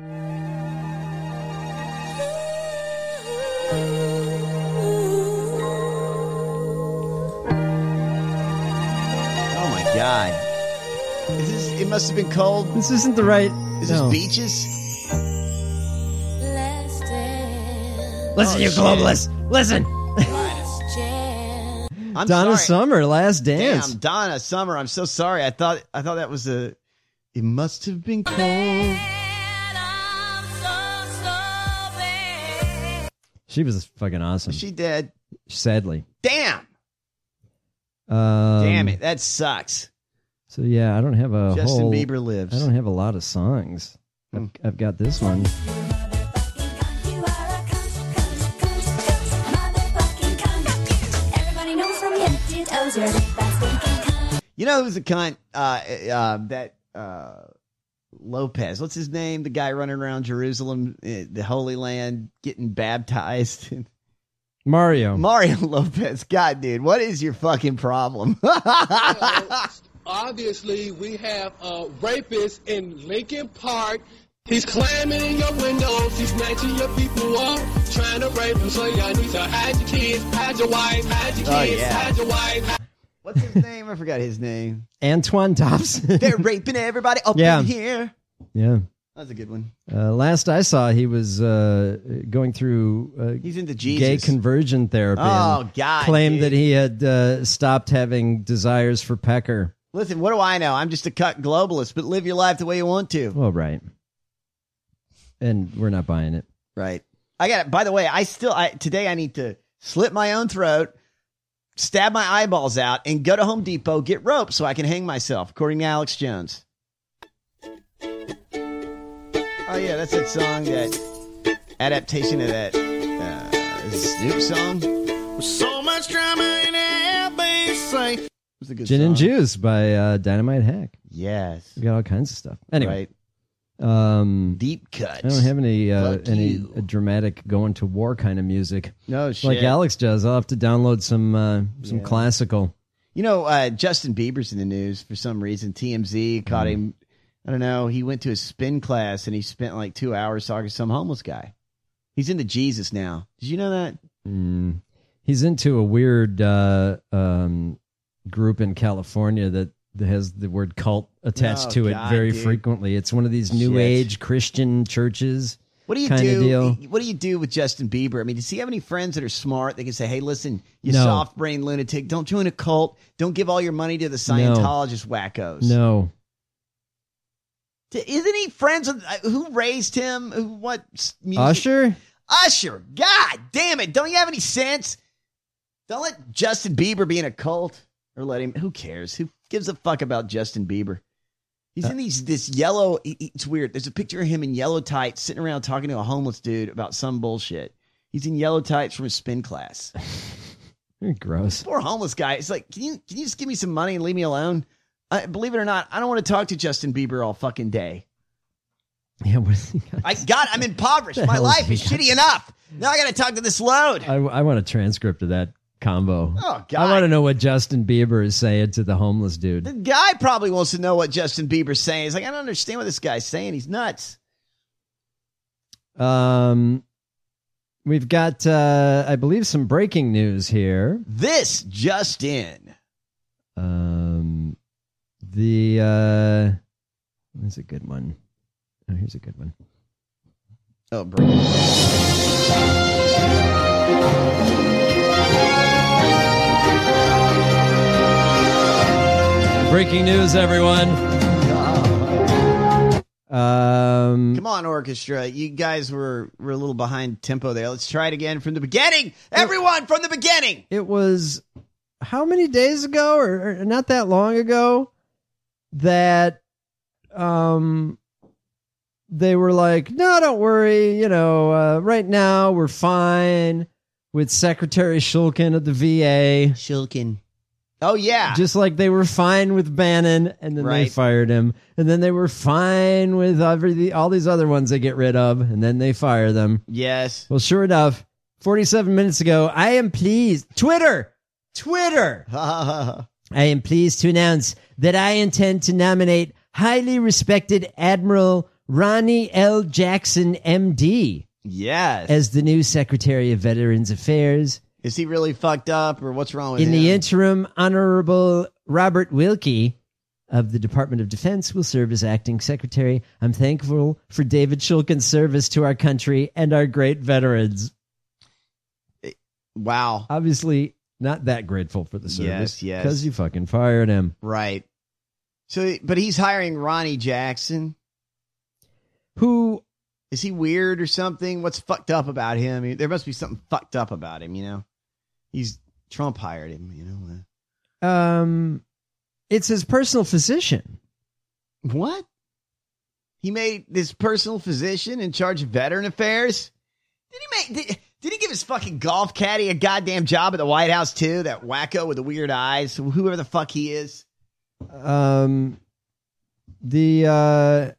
Oh my God. Is this, it must have been cold. This isn't the right. Is no. this beaches? Listen, Oh, you shit. globalists. Listen. I'm Donna sorry. Summer, Last Dance. Damn, Donna Summer. I'm so sorry. I thought I thought that was a. It must have been cold. She was fucking awesome. She dead. Sadly. Damn. Um, Damn it. That sucks. So yeah, I don't have a Justin whole, Bieber lives. I don't have a lot of songs. I've, Mm. I've got this one. You know who's a cunt? Uh, uh, that uh, Lopez. What's his name? The guy running around Jerusalem, uh, the Holy Land, getting baptized. Mario. Mario Lopez. God, dude, what is your fucking problem? Obviously, we have a rapist in Lincoln Park. He's climbing in your windows. He's snatching your people up, trying to rape them. So y'all need to hide your kids, hide your wife, hide your kids, Oh, yeah. hide your wife. Hide- What's his name? I forgot his name. Antoine Thompson. They're raping everybody up Yeah. in here. Yeah. That's a good one. Uh, last I saw, he was uh, going through uh, He's into gay Jesus. conversion therapy. Oh, and God, claimed dude. that he had uh, stopped having desires for pecker. Listen, what do I know? I'm just a cut globalist, but live your life the way you want to. Well, right. And we're not buying it. Right. I got it. By the way, I still, I today I need to slit my own throat, stab my eyeballs out, and go to Home Depot, get rope so I can hang myself, according to Alex Jones. Oh, yeah, that's that song, that adaptation of that uh, Snoop song. So much drama in L B C. It's a good Gin song. and Juice by uh, Dynamite Hack. Yes. We got all kinds of stuff. Anyway. Right. Um, Deep cuts. I don't have any uh, Fuck any you. uh, dramatic going to war kind of music. No shit. Like Alex does. I'll have to download some uh, some Yeah. classical. You know, uh, Justin Bieber's in the news for some reason. T M Z caught Mm. him. I don't know. He went to a spin class and he spent like two hours talking to some homeless guy. He's into Jesus now. Did you know that? Mm. He's into a weird uh, um, group in California that, that has the word cult attached Oh, to it God, very dude. frequently. It's one of these new Shit. age Christian churches. What do you kind of do? deal. What do you do with Justin Bieber? I mean, does he have any friends that are smart? They can say, "Hey, listen, you No. soft brain lunatic, don't join a cult. Don't give all your money to the Scientologist wackos." No. D- Isn't he friends with uh, who raised him? Who, what s- music? Usher? Usher. God damn it! Don't you have any sense? Don't let Justin Bieber be in a cult, or let him. Who cares? Who gives a fuck about Justin Bieber? He's in these this yellow. he- he- It's weird. There's a picture of him in yellow tights, sitting around talking to a homeless dude about some bullshit. He's in yellow tights from a spin class. You're gross. Poor homeless guy. It's like, can you can you just give me some money and leave me alone? I, believe it or not, I don't want to talk to Justin Bieber all fucking day. Yeah, what has he got? I got. I'm impoverished. The My hell has life he is got? shitty enough. Now I got to talk to this load. I, I want a transcript of that combo. Oh, God. I want to know what Justin Bieber is saying to the homeless dude. The guy probably wants to know what Justin Bieber's saying. He's like, I don't understand what this guy's saying. He's nuts. Um, we've got, uh, I believe, some breaking news here. This just in. Um, the uh, what's a good one? Oh, here's a good one. Oh, breaking. Breaking news, everyone. Um, Come on, orchestra. You guys were, were a little behind tempo there. Let's try it again from the beginning. Everyone from the beginning. It was how many days ago, or, or not that long ago, that um they were like, no, don't worry. You know, uh, right now we're fine with Secretary Shulkin of the V A. Shulkin. Oh, yeah. Just like they were fine with Bannon, and then they Right. fired him. And then they were fine with every, all these other ones they get rid of, and then they fire them. Yes. Well, sure enough, forty-seven minutes ago, I am pleased. Twitter! Twitter! I am pleased to announce that I intend to nominate highly respected Admiral Ronnie L. Jackson, M D, Yes. as the new Secretary of Veterans Affairs. Is he really fucked up, or what's wrong with In him? the interim, Honorable Robert Wilkie of the Department of Defense will serve as acting secretary. I'm thankful for David Shulkin's service to our country and our great veterans. Wow. Obviously, not that grateful for the service. Yes, yes. Because you fucking fired him. Right. So, but he's hiring Ronnie Jackson. Who is he? Weird or something? What's fucked up about him? I mean, there must be something fucked up about him. You know, he's Trump hired him. You know, um, it's his personal physician. What? He made this personal physician in charge of veteran affairs. Did he make? Did, did he give his fucking golf caddy a goddamn job at the White House too? That wacko with the weird eyes, whoever the fuck he is. Um, the uh.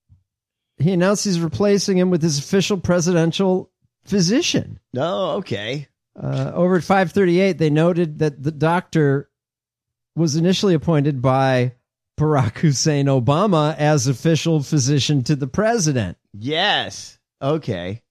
He announced he's replacing him with his official presidential physician. Oh, okay. Uh, over at five thirty-eight, they noted that the doctor was initially appointed by Barack Hussein Obama as official physician to the president. Yes. Okay.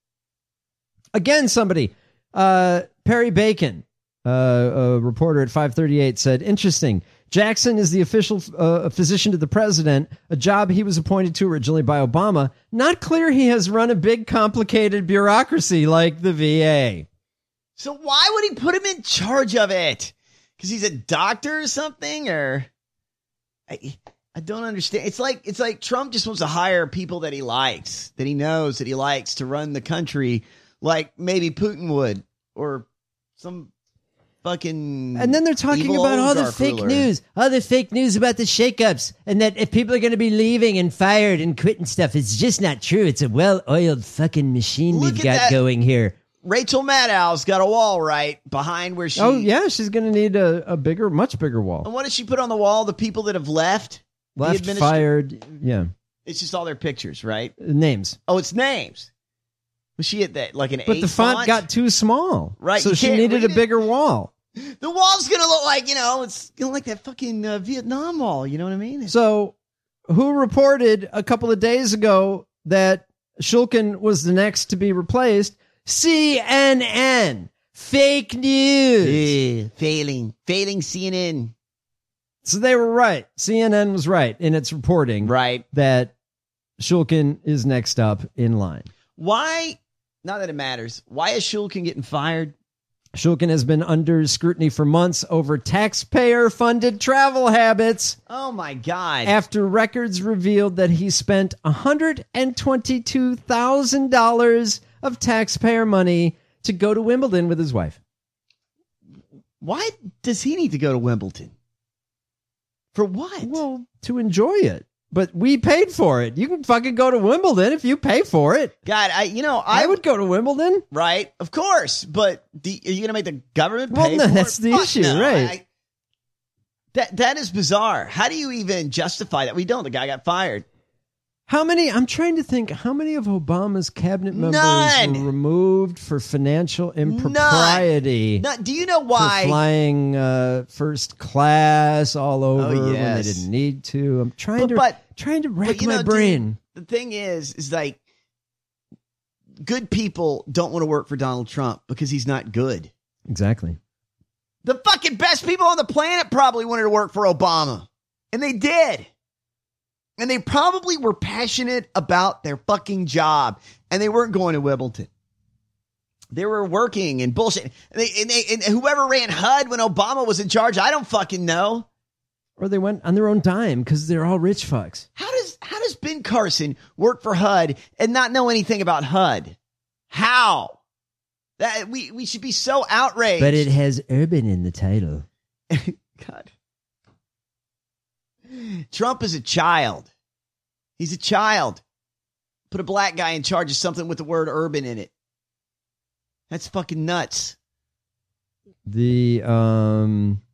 Again, somebody, uh, Perry Bacon, uh, a reporter at five thirty-eight, said, interesting. Jackson is the official uh, physician to the president, a job he was appointed to originally by Obama. Not clear he has run a big, complicated bureaucracy like the V A. So why would he put him in charge of it? Because he's a doctor or something? Or I, I don't understand. It's like it's like Trump just wants to hire people that he likes, that he knows that he likes to run the country, like maybe Putin would, or some fucking. And then they're talking about all the fake ruler. news, all the fake news about the shakeups, and that if people are going to be leaving and fired and quitting stuff, it's just not true. It's a well-oiled fucking machine Look we've at got that. going here. Rachel Maddow's got a wall right behind where she. Oh yeah, she's going to need a, a bigger, much bigger wall. And what did she put on the wall? The people that have left, Left, the administ- fired, yeah. It's just all their pictures, right? Names. Oh, it's names. Was she at that like an But eight the font got too small, Right, So you she can't needed a read it. bigger wall. The wall's gonna look like, you know, it's gonna look like that fucking uh, Vietnam wall. You know what I mean? So, who reported a couple of days ago that Shulkin was the next to be replaced? C N N. Fake news. Ugh, failing, failing C N N. So they were right. C N N was right in its reporting, right, that Shulkin is next up in line. Why? Not that it matters. Why is Shulkin getting fired? Shulkin has been under scrutiny for months over taxpayer-funded travel habits. Oh, my God. After records revealed that he spent one hundred twenty-two thousand dollars of taxpayer money to go to Wimbledon with his wife. Why does he need to go to Wimbledon? For what? Well, to enjoy it. But we paid for it. You can fucking go to Wimbledon if you pay for it. God, I you know I, I would go to Wimbledon, right? Of course, but do, are you going to make the government well, pay no, for that's it? the Fuck issue, no. right? I, that that is bizarre. How do you even justify that? We don't. The guy got fired. How many? I'm trying to think. How many of Obama's cabinet members None. were removed for financial impropriety? None. None. Do you know why? For flying uh, first class all over Oh, when yes. they didn't need to. I'm trying But- to but- trying to rack But, you my know, dude, brain. the thing is, is like good people don't want to work for Donald Trump because he's not good. Exactly. The fucking best people on the planet probably wanted to work for Obama. And they did. And they probably were passionate about their fucking job. And they weren't going to Wimbledon. They were working and bullshit. And, they, and, they, and whoever ran H U D when Obama was in charge, I don't fucking know. Or they went on their own dime because they're all rich fucks. How does how does Ben Carson work for H U D and not know anything about H U D? How? That we, we should be so outraged. But it has urban in the title. God. Trump is a child. He's a child. Put a black guy in charge of something with the word urban in it. That's fucking nuts. The um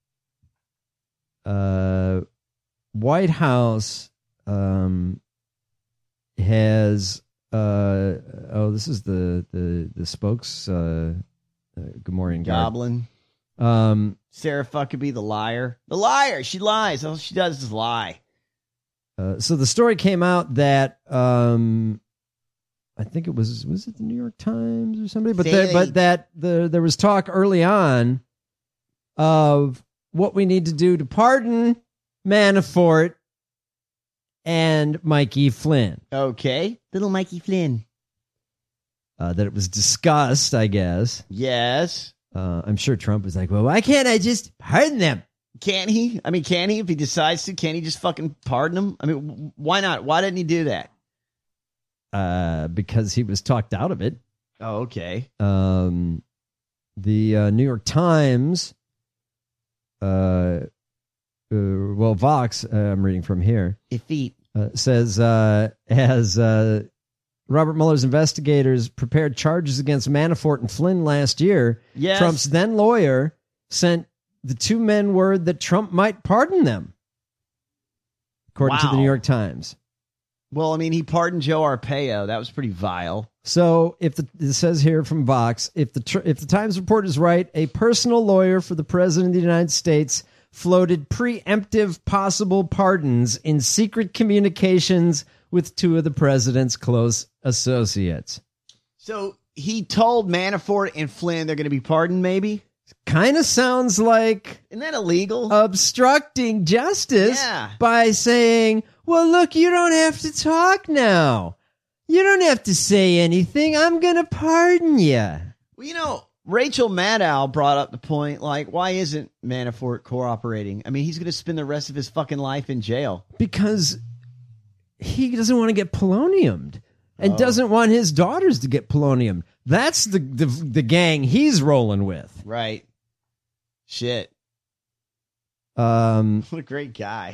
uh White House um has uh oh this is the the the spokes uh, uh good morning Goblin. um Sarah Huckabee, the liar. The liar. She lies. All she does is lie. uh, so the story came out that um I think it was was it the New York Times or somebody but there, but that the there was talk early on of what we need to do to pardon Manafort and Mikey Flynn. Okay. Little Mikey Flynn. Uh, that it was discussed, I guess. Yes. Uh, I'm sure Trump was like, well, why can't I just pardon them? Can he? I mean, can he? If he decides to, can he just fucking pardon them? I mean, why not? Why didn't he do that? Uh, because he was talked out of it. Oh, okay. Um, the uh, New York Times, uh, uh well, Vox, uh, I'm reading from here, Effete. Uh, says, uh, as uh, Robert Mueller's investigators prepared charges against Manafort and Flynn last year, Yes. Trump's then lawyer sent the two men word that Trump might pardon them, according to the Wow. New York Times. Well, I mean, he pardoned Joe Arpaio. That was pretty vile. So, if the it says here from Vox, if the tr- if the Times report is right, a personal lawyer for the president of the United States floated preemptive possible pardons in secret communications with two of the president's close associates. So he told Manafort and Flynn they're going to be pardoned, maybe? Kind of sounds like Isn't that illegal? obstructing justice Yeah. by saying, well, look, you don't have to talk now. You don't have to say anything. I'm going to pardon you. Well, you know, Rachel Maddow brought up the point, like, why isn't Manafort cooperating? I mean, he's going to spend the rest of his fucking life in jail. Because he doesn't want to get poloniumed and Oh. doesn't want his daughters to get poloniumed. That's the, the the gang he's rolling with. Right. Shit. Um, What a great guy.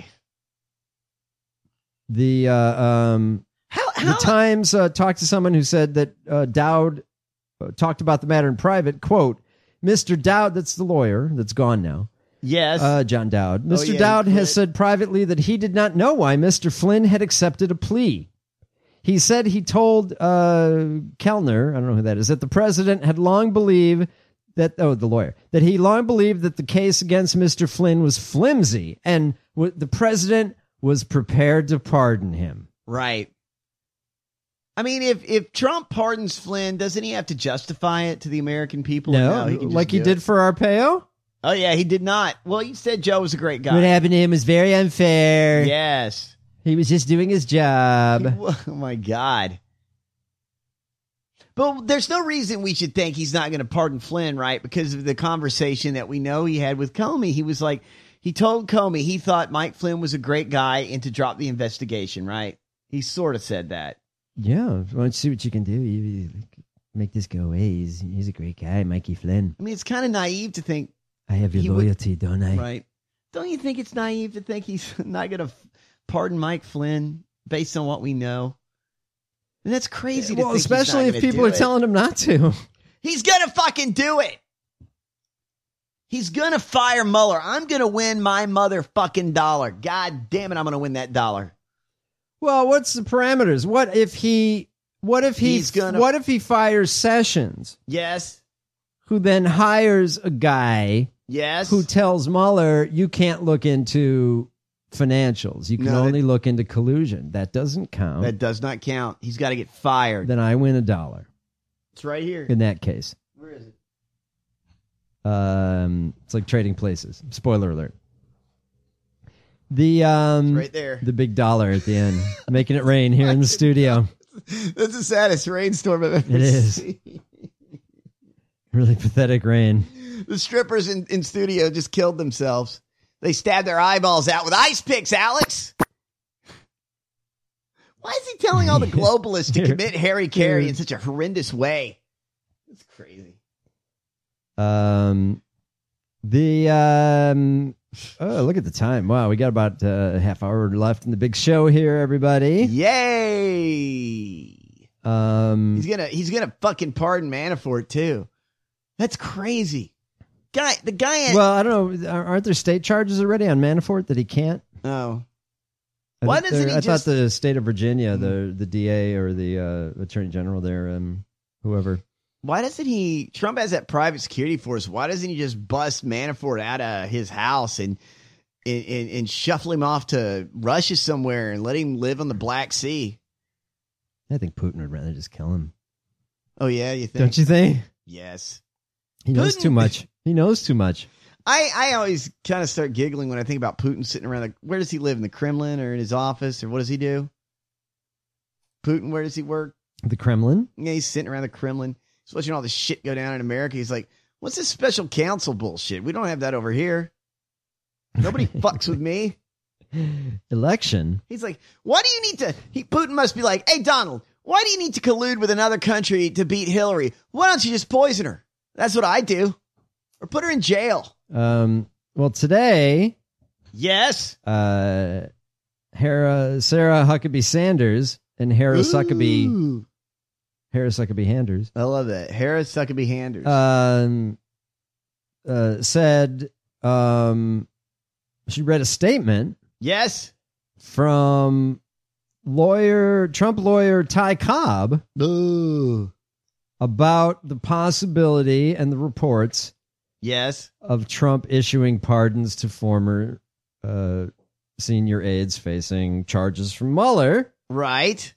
the uh, um, How, the Times uh, talked to someone who said that uh, Dowd uh, talked about the matter in private. Quote, Mister Dowd, that's the lawyer that's gone now. Yes. Uh, John Dowd. Mister Oh, yeah, Dowd he has quit. said privately that he did not know why Mister Flynn had accepted a plea. He said he told uh, Kellner, I don't know who that is, that the president had long believed that, oh, the lawyer, that he long believed that the case against Mister Flynn was flimsy and w- the president was prepared to pardon him. Right. I mean, if, if Trump pardons Flynn, doesn't he have to justify it to the American people? No, he can just like he do did it? for Arpaio? Oh, yeah, he did not. Well, he said Joe was a great guy. What happened to him was very unfair. Yes. He was just doing his job. Oh, my God. But there's no reason we should think he's not going to pardon Flynn, right? Because of the conversation that we know he had with Comey. He was like, he told Comey he thought Mike Flynn was a great guy and to drop the investigation, right? He sort of said that. Yeah, why don't you see what you can do? You you make this go away. He's, he's a great guy, Mikey Flynn. I mean, it's kind of naive to think. I have your he would- loyalty, don't I? Right. Don't you think it's naive to think he's not going to pardon Mike Flynn based on what we know? And that's crazy to Well, think he's especially not if gonna people do are it. telling him not to. He's going to fucking do it. He's going to fire Mueller. I'm going to win my motherfucking dollar. God damn it, I'm going to win that dollar. Well, what's the parameters? What if he? What if he? He's gonna- What if he fires Sessions, Yes. who then hires a guy Yes. who tells Mueller you can't look into financials. You can No, that- only look into collusion. That doesn't count. That does not count. He's got to get fired. Then I win a dollar. It's right here. In that case, Where is it? um, it's like trading places. Spoiler alert. The um, It's right there. The big dollar at the end, making it rain here in the studio. That's the saddest rainstorm I've ever It is. seen. Really pathetic rain. The strippers in, in studio just killed themselves. They stabbed their eyeballs out with ice picks, Alex. Why is he telling all the globalists to commit Harry Carey in such a horrendous way? It's crazy. Um, the um, oh, look at the time! Wow, we got about uh, a half hour left in the big show here, everybody. Yay! Um, He's gonna he's gonna fucking pardon Manafort too. That's crazy. Guy, the guy. well, I don't know. Aren't there state charges already on Manafort that he can't? Oh. I Why think doesn't there- he I just- thought the state of Virginia, the the D A or the uh, attorney general there, um, whoever. Why doesn't he? Trump has that private security force. Why doesn't he just bust Manafort out of his house and and, and, and shuffle him off to Russia somewhere and let him live on the Black Sea? I think Putin would rather just kill him. Oh yeah, you think? Don't you think? Yes. He knows Putin- too much. He knows too much. I, I always kind of start giggling when I think about Putin sitting around. The, where does he live? In the Kremlin or in his office? Or what does he do? Putin, where does he work? The Kremlin. Yeah, he's sitting around the Kremlin. He's watching all this shit go down in America. He's like, What's this special counsel bullshit? We don't have that over here. Nobody fucks with me. Election. He's like, why do you need to? He, Putin must be like, hey, Donald, why do you need to collude with another country to beat Hillary? Why don't you just poison her? That's what I do. Or put her in jail. Um. Well, today. Yes. Uh, Hera, Sarah Huckabee Sanders and Harris Huckabee. Harris Huckabee Handers. I love that. Harris Huckabee Handers. Um. Uh, said. Um. She read a statement. Yes. From lawyer, Trump lawyer Ty Cobb. Ooh. About the possibility and the reports. Yes. Of Trump issuing pardons to former uh, senior aides facing charges from Mueller. Right.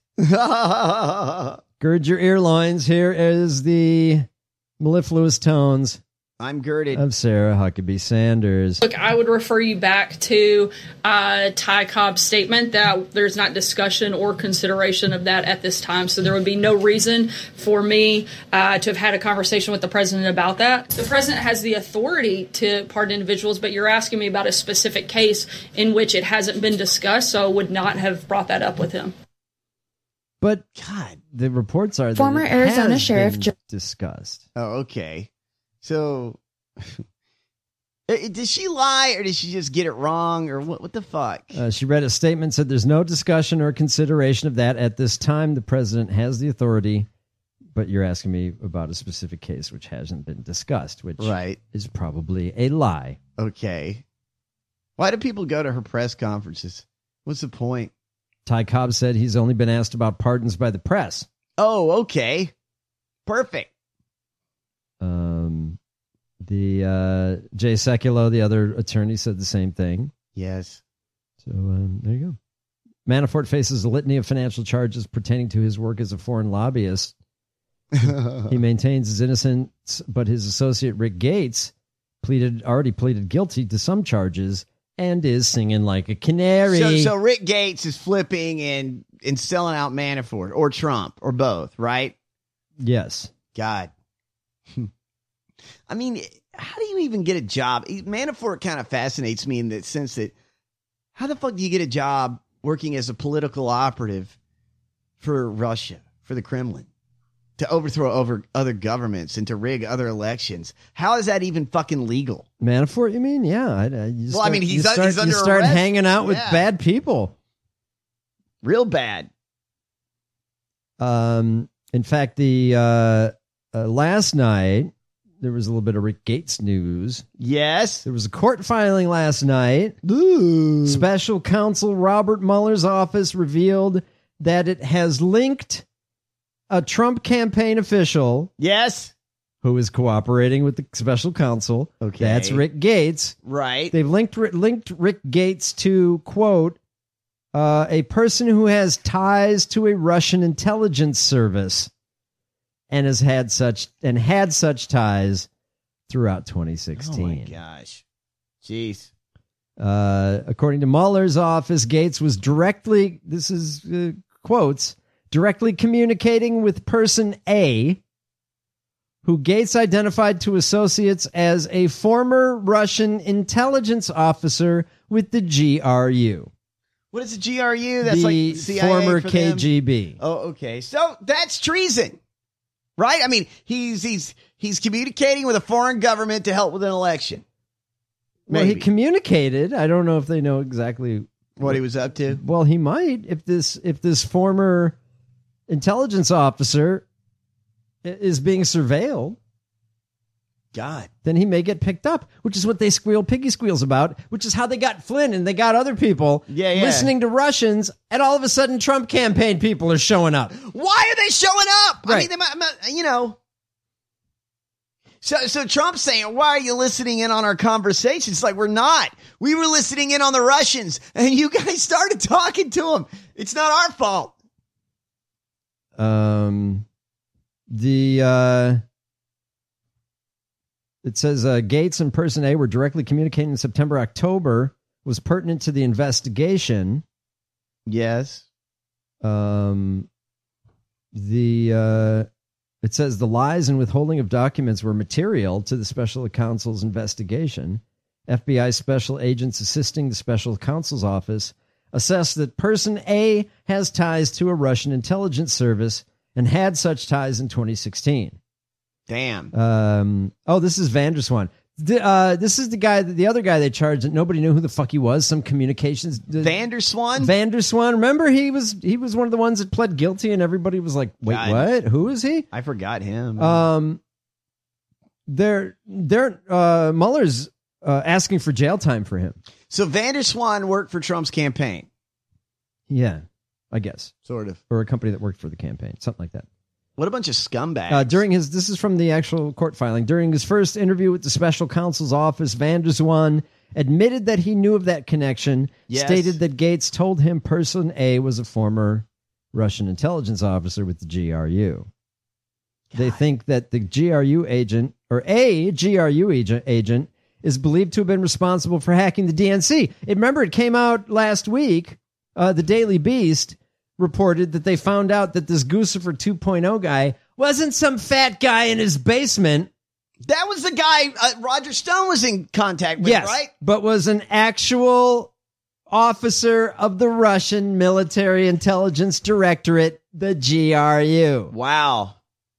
Gird your ear loins. Here is the mellifluous tones. I'm girded. Of Sarah Huckabee Sanders. Look, I would refer you back to uh, Ty Cobb's statement that there's not discussion or consideration of that at this time. So there would be no reason for me uh, to have had a conversation with the president about that. The president has the authority to pardon individuals, but you're asking me about a specific case in which it hasn't been discussed, so I would not have brought that up with him. But God, the reports are that former it Arizona has Sheriff been Jo- discussed. Oh, okay. So, did she lie or did she just get it wrong or what? What the fuck? Uh, she read a statement, said there's no discussion or consideration of that at this time. The president has the authority, but you're asking me about a specific case which hasn't been discussed, which right. is probably a lie. Okay. Why do people go to her press conferences? What's the point? Ty Cobb said he's only been asked about pardons by the press. Oh, okay. Perfect. Um, the uh, Jay Sekulow, the other attorney, said the same thing. Yes. So um, there you go. Manafort faces a litany of financial charges pertaining to his work as a foreign lobbyist. He maintains his innocence, but his associate Rick Gates pleaded already pleaded guilty to some charges and is singing like a canary. So, so Rick Gates is flipping and, and selling out Manafort or Trump or both, right? Yes. God. I mean, how do you even get a job? Manafort kind of fascinates me in the sense that how the fuck do you get a job working as a political operative for Russia, for the Kremlin, to overthrow over other governments and to rig other elections? How is that even fucking legal? Manafort, you mean? Yeah. I, I, you well, start, I mean, he's, you start, he's under you start arrest. hanging out with Yeah. bad people. Real bad. Um, in fact, the uh, uh, last night, there was a little bit of Rick Gates news. Yes. There was a court filing last night. Ooh. Special counsel Robert Mueller's office revealed that it has linked a Trump campaign official. Yes. Who is cooperating with the special counsel. Okay. That's Rick Gates. Right. They've linked, linked Rick Gates to, quote, uh, a person who has ties to a Russian intelligence service. And has had such and had such ties throughout twenty sixteen. Oh my gosh, jeez. Uh, according to Mueller's office, Gates was directly, this is uh, quotes, directly communicating with person A, who Gates identified to associates as a former Russian intelligence officer with the G R U. What is the G R U? That's the like C I A former for K them? G B. Oh, okay. So that's treason. Right? I mean, he's he's he's communicating with a foreign government to help with an election. Well, he Maybe. communicated. I don't know if they know exactly What he was up to. Well, he might if this if this former intelligence officer i- is being surveilled. God. Then he may get picked up, which is what they squeal piggy squeals about, which is how they got Flynn and they got other people Yeah, yeah. listening to Russians, and all of a sudden Trump campaign people are showing up. Why are they showing up? I Right. mean, they might, might- you know. So, so Trump's saying, why are you listening in on our conversations? It's like, we're not. We were listening in on the Russians, and you guys started talking to them. It's not our fault. Um, the uh, it says uh, Gates and Person A were directly communicating in September, October, was pertinent to the investigation. Yes. Um, the uh, It says the lies and withholding of documents were material to the special counsel's investigation. F B I special agents assisting the special counsel's office assessed that person A has ties to a Russian intelligence service and had such ties in twenty sixteen. Damn. Um, oh, this is Vanderswan. The, uh, this is the guy, the other guy they charged that nobody knew who the fuck he was. Some communications. Vanderswan? Vanderswan. Remember, he was he was one of the ones that pled guilty, and everybody was like, "Wait, God. what? Who is he?" I forgot him. Um, they're they're uh, Mueller's uh, asking for jail time for him. So Vanderswan worked for Trump's campaign. Yeah, I guess sort of, or a company that worked for the campaign, something like that. What a bunch of scumbags. Uh, during his, this is from the actual court filing. During his first interview with the special counsel's office, Vanderswan admitted that he knew of that connection, Yes. stated that Gates told him person A was a former Russian intelligence officer with the G R U. God. They think that the G R U agent, or a G R U agent, agent, is believed to have been responsible for hacking the D N C. It, remember, it came out last week, uh, the Daily Beast reported that they found out that this Guccifer two point oh guy wasn't some fat guy in his basement. That was the guy uh, Roger Stone was in contact with, yes, right? But was an actual officer of the Russian Military Intelligence Directorate, the G R U. Wow.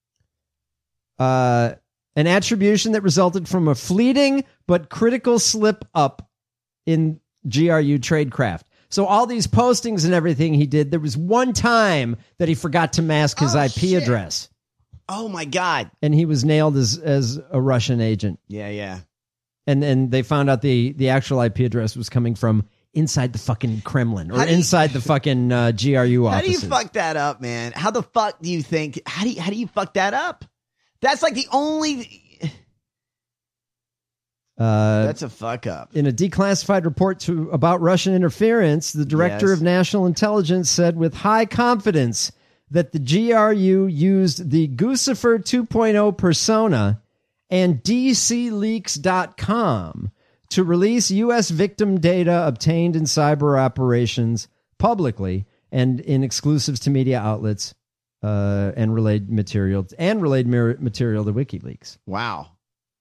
Uh, an attribution that resulted from a fleeting but critical slip up in G R U tradecraft. So all these postings and everything he did, there was one time that he forgot to mask his Oh, I P shit. address. Oh, my God. And he was nailed as as a Russian agent. Yeah, yeah. And and they found out the, the actual I P address was coming from inside the fucking Kremlin or How do you- inside the fucking uh, G R U How do you offices. fuck that up, man? How the fuck do you think? How do you, how do you fuck that up? That's like the only. Uh, That's a fuck up. In a declassified report to about Russian interference, the director Yes. of national intelligence said with high confidence that the G R U used the Guccifer two point oh persona and D C leaks dot com to release U S victim data obtained in cyber operations publicly and in exclusives to media outlets uh, and relayed material and relayed mir- material to WikiLeaks. Wow.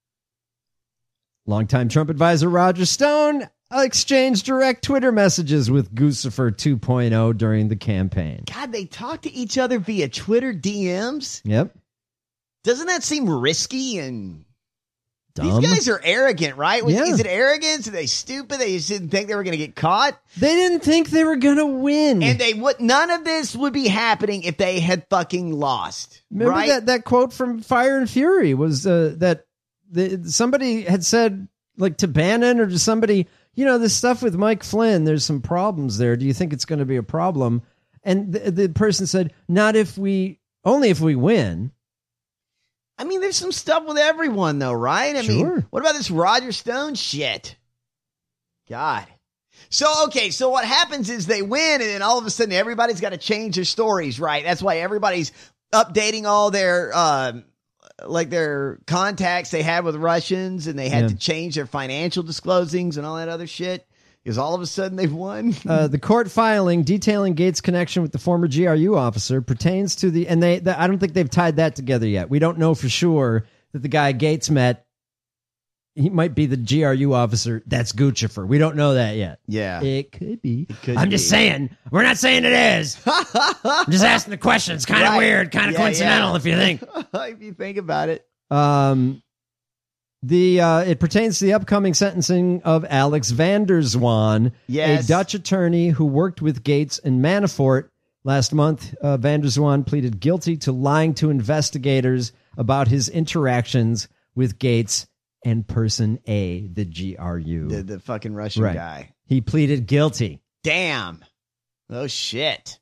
Longtime Trump advisor Roger Stone exchanged direct Twitter messages with Guccifer two point oh during the campaign. God, they talk to each other via Twitter D Ms? Yep. Doesn't that seem risky and... Dumb. These guys are arrogant, right? Was- Yeah. Is it arrogance? Are they stupid? They just didn't think they were going to get caught? They didn't think they were going to win. And they would. None of this would be happening if they had fucking lost. Remember right? that, that quote from Fire and Fury was uh, that the, somebody had said, like to Bannon or to somebody, you know, this stuff with Mike Flynn, there's some problems there. Do you think it's going to be a problem? And the, the person said, not if we, only if we win. I mean, there's some stuff with everyone, though, right? I Sure. mean, what about this Roger Stone shit? God. So, okay, so what happens is they win, and then all of a sudden everybody's got to change their stories, right? That's why everybody's updating all their, um, like their contacts they had with Russians, and they had Yeah. to change their financial disclosings and all that other shit, because all of a sudden they've won. Uh, the court filing detailing Gates' connection with the former G R U officer pertains to the, and they, the, I don't think they've tied that together yet. We don't know for sure that the guy Gates met, he might be the G R U officer. That's Guccifer. We don't know that yet. Yeah. It could be. could I'm be. just saying. We're not saying it is. I'm just asking the question. It's kind of Right. weird, kind of Yeah, coincidental yeah. if you think. If you think about it. Um, the uh, it pertains to the upcoming sentencing of Alex Vanderswan, Yes. a Dutch attorney who worked with Gates and Manafort. Last month, uh, Vanderswan pleaded guilty to lying to investigators about his interactions with Gates and person A, the G R U. The, the fucking Russian Right. guy. He pleaded guilty. Damn. Oh, shit.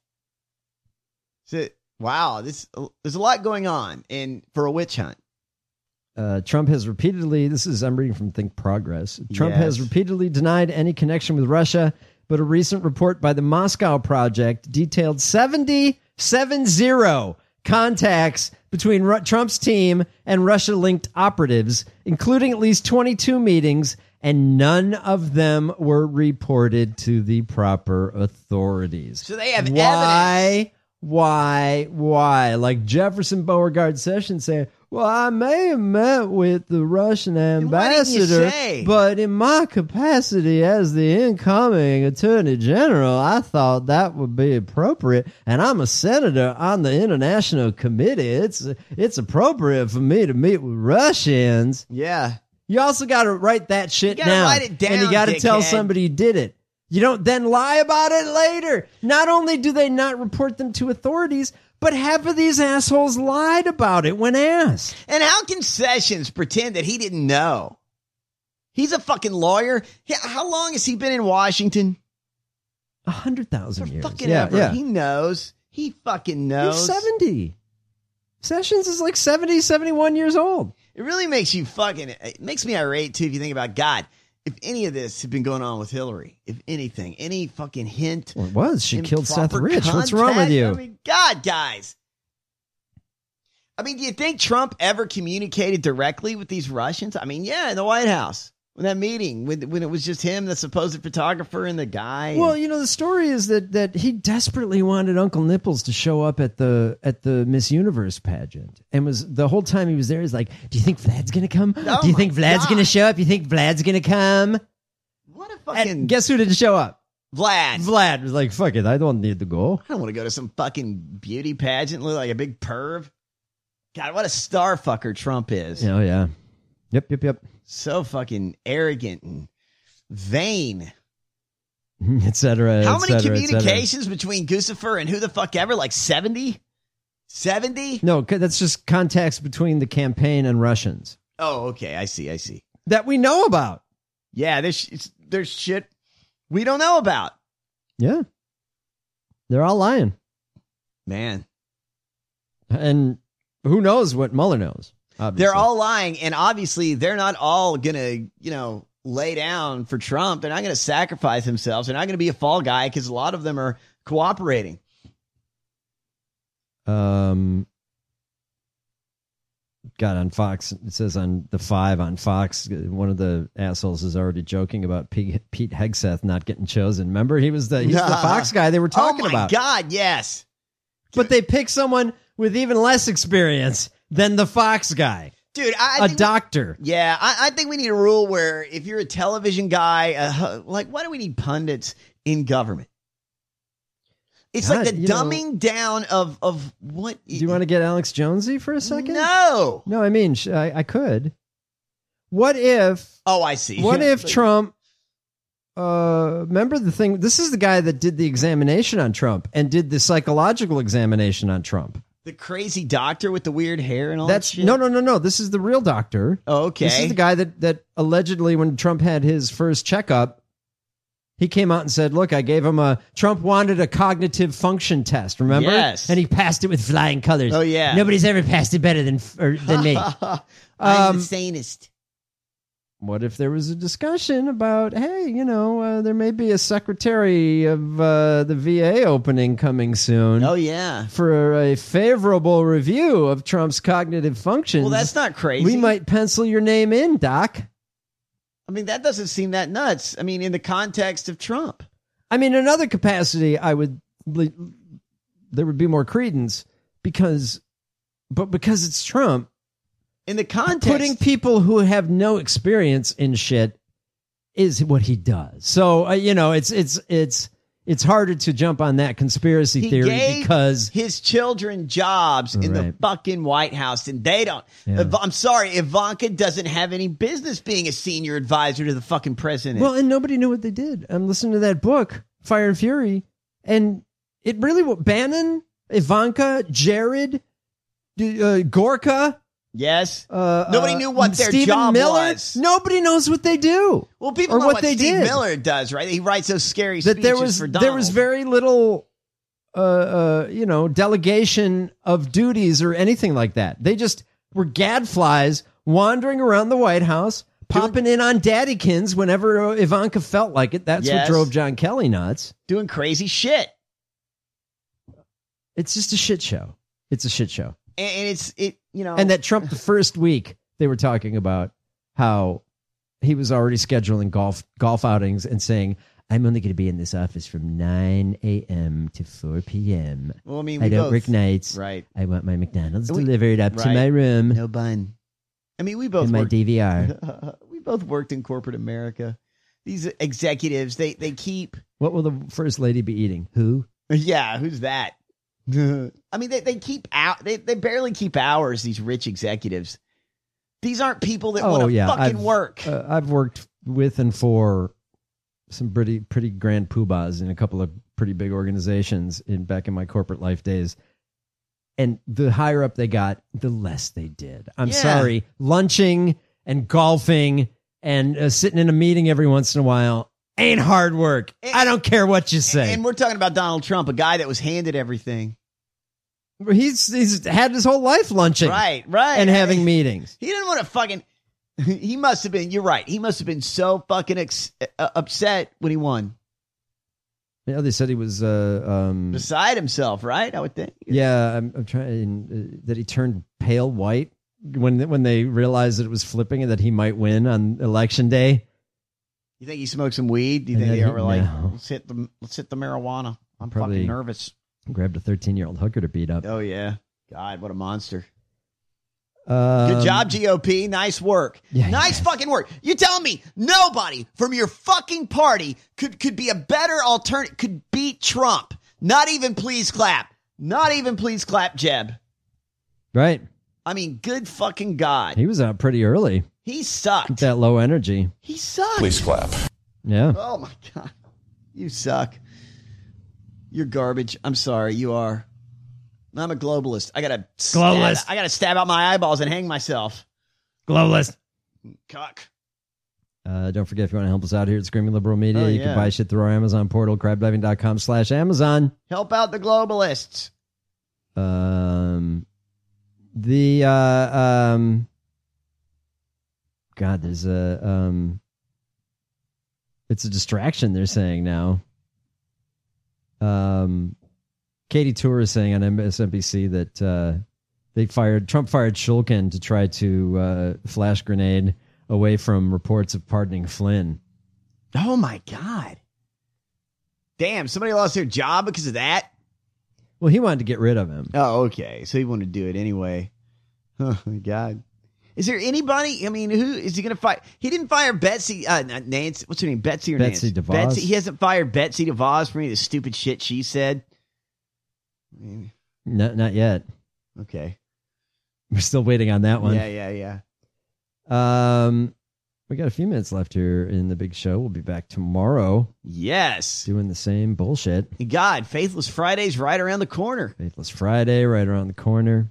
So, wow, this there's a lot going on in for a witch hunt. Uh, Trump has repeatedly, this is, I'm reading from Think Progress. Trump Yes. has repeatedly denied any connection with Russia, but a recent report by the Moscow Project detailed seventy, seven zero contacts between Ru- Trump's team and Russia-linked operatives, including at least twenty-two meetings, and none of them were reported to the proper authorities. So they have Why? evidence. Why? Why? Like Jefferson Beauregard Sessions saying, well, I may have met with the Russian ambassador, but in my capacity as the incoming Attorney General, I thought that would be appropriate. And I'm a senator on the International Committee. It's it's appropriate for me to meet with Russians. Yeah. You also got to write that shit You gotta down. write it down, and you got to tell dickhead. somebody you did it. You don't then lie about it later. Not only do they not report them to authorities, but half of these assholes lied about it when asked. And how can Sessions pretend that he didn't know? He's a fucking lawyer. Yeah, how long has he been in Washington? A hundred thousand years. Fucking yeah, ever. yeah. He knows. He fucking knows. He's seventy. Sessions is like seventy, seventy-one years old. It really makes you fucking, it makes me irate too if you think about God. If any of this had been going on with Hillary, if anything, any fucking hint. Well, it was. She killed Seth improper Rich. What's wrong with contact, you? I mean, God, guys. I mean, do you think Trump ever communicated directly with these Russians? I mean, yeah, in the White House. When that meeting, when, when it was just him, the supposed photographer, and the guy. Well, you know, the story is that that he desperately wanted Uncle Nipples to show up at the at the Miss Universe pageant, and was the whole time he was there. He's like, "Do you think Vlad's gonna come? Oh Do you think my Vlad's God. gonna show up? You think Vlad's gonna come?" What a fucking. And guess who didn't show up? Vlad. Vlad was like, "Fuck it, I don't need to go." I don't want to go to some fucking beauty pageant, look like a big perv. God, what a star fucker Trump is. Oh yeah, yep, yep, yep. So fucking arrogant and vain. et cetera. How et many cetera, et cetera. communications between Guccifer and who the fuck ever? Like seventy? seventy? No, c- that's just contacts between the campaign and Russians Oh, okay. I see. I see. that we know about. Yeah, there's, it's, there's shit we don't know about. Yeah, they're all lying, Man. and who knows what Mueller knows? Obviously. They're all lying, and obviously they're not all going to, you know, lay down for Trump. They're not going to sacrifice themselves. They're not going to be a fall guy because a lot of them are cooperating. Um, God, on Fox, it says on the five on Fox, one of the assholes is already joking about Pete, Pete Hegseth not getting chosen. Remember, he was the he's the Fox guy they were talking oh my about. God, yes. But they picked someone with even less experience than the Fox guy. Dude, I, I a think doctor. We, yeah, I, I think we need a rule where if you're a television guy, uh, like, why do we need pundits in government? It's God, like the you know- dumbing down of of what. Do you want to get Alex Jonesy for a second? No. No, I mean, sh- I, I could. What if... Oh, I see. What if Trump... Uh, remember the thing? This is the guy that did the examination on Trump and did the psychological examination on Trump. The crazy doctor with the weird hair and all That's that shit? no, no, no, no. This is the real doctor. Oh, okay. This is the guy that that allegedly, when Trump had his first checkup, he came out and said, "Look, I gave him a Trump wanted a cognitive function test. Remember? Yes. And he passed it with flying colors. Oh, yeah. Nobody's ever passed it better than or, than me." I'm Um, the sanest. What if there was a discussion about, hey, you know, uh, there may be a secretary of uh, the V A opening coming soon. Oh, yeah. For a favorable review of Trump's cognitive functions. Well, that's not crazy. We might pencil your name in, Doc. I mean, that doesn't seem that nuts. I mean, in the context of Trump. I mean, in another capacity, I would, there would be more credence because, but because it's Trump, in the context, putting people who have no experience in shit is what he does. So uh, you know, it's it's it's it's harder to jump on that conspiracy he theory gave because his children jobs in Right. the fucking White House, and they don't. Yeah. Iv- I'm sorry, Ivanka doesn't have any business being a senior advisor to the fucking president. well, and nobody knew what they did. I'm listening to that book, Fire and Fury, and it really Bannon, Ivanka, Jared, uh, Gorka. Yes. Uh, Nobody uh, knew what their Stephen job Miller, was. Nobody knows what they do. Well, people or know what what, they Steve did. Miller does, right? He writes those scary That speeches there was for Donald. there was very little, uh, uh, you know, delegation of duties or anything like that. They just were gadflies wandering around the White House, popping in on daddykins whenever uh, Ivanka felt like it. That's Yes. what drove John Kelly nuts. doing crazy shit. It's just a shit show. It's a shit show. And, and it's, it, you know. And that Trump, the first week, they were talking about how he was already scheduling golf golf outings and saying, I'm only going to be in this office from nine a.m. to four p.m. Well, I mean, I we don't both, work nights. Right. I want my McDonald's We- delivered up to right. my room. No bun. I mean, we both in my worked, D V R. we both worked in corporate America. These executives, they they keep. What will the first lady be eating? Who? Yeah, who's that? I mean, they, they keep out. They they barely keep hours. These rich executives. These aren't people that want to Oh, yeah. fucking I've, work. Uh, I've worked with and for some pretty pretty grand poobahs in a couple of pretty big organizations in back in my corporate life days. And the higher up they got, the less they did. I'm Yeah. sorry. Lunching and golfing and uh, sitting in a meeting every once in a while ain't hard work. I don't care what you say. And we're talking about Donald Trump, a guy that was handed everything. He's he's had his whole life lunching. Right, right. And having meetings. He didn't want to fucking. He must have been. You're right. He must have been so fucking ex, uh, upset when he won. Yeah, they said he was uh, um, Beside himself, right? I would think. Yeah, I'm, I'm trying uh, that he turned pale white when when they realized that it was flipping and that he might win on election day. You think he smoked some weed? Do you And think they then were he- like, no. let's hit the let's hit the marijuana? I'm Probably fucking nervous. Grabbed a thirteen year old hooker to beat up. Oh yeah, God, what a monster! Um, Good job, G O P. Nice work. Yeah, nice fucking work. You telling me nobody from your fucking party could could be a better alternative? Could beat Trump? Not even please clap. Not even please clap, Jeb. Right. I mean, good fucking God. He was out pretty early. He sucked. With that low energy. He sucked. Please clap. Yeah. Oh my God. You suck. You're garbage. I'm sorry. You are. I'm a globalist. I gotta Globalist. Stab, I gotta stab out my eyeballs and hang myself. Globalist. Cuck. Uh, don't forget, if you want to help us out here at Screaming Liberal Media, Oh, you yeah. can buy shit through our Amazon portal, crabdiving.com slash Amazon. Help out the globalists. Um, the, uh, um, God, there's a, um, it's a distraction, they're saying now. Um, Katie Tour is saying on M S N B C that, uh, they fired, Trump fired Shulkin to try to, uh, flash grenade away from reports of pardoning Flynn. Oh my God. Damn, somebody lost their job because of that? Well, he wanted to get rid of him. Oh, okay. So he wanted to do it anyway. Oh my God. Is there anybody? I mean, who is he going to fire? He didn't fire Betsy, uh, not Nancy. What's her name? Betsy or Betsy Nancy? DeVos. Betsy. He hasn't fired Betsy DeVos for any of the stupid shit she said. I mean, Not, not yet. okay. We're still waiting on that one. Yeah, yeah, yeah. Um, we got a few minutes left here in the big show. We'll be back tomorrow. Yes. Doing the same bullshit. God, Faithless Friday's right around the corner. Faithless Friday, right around the corner.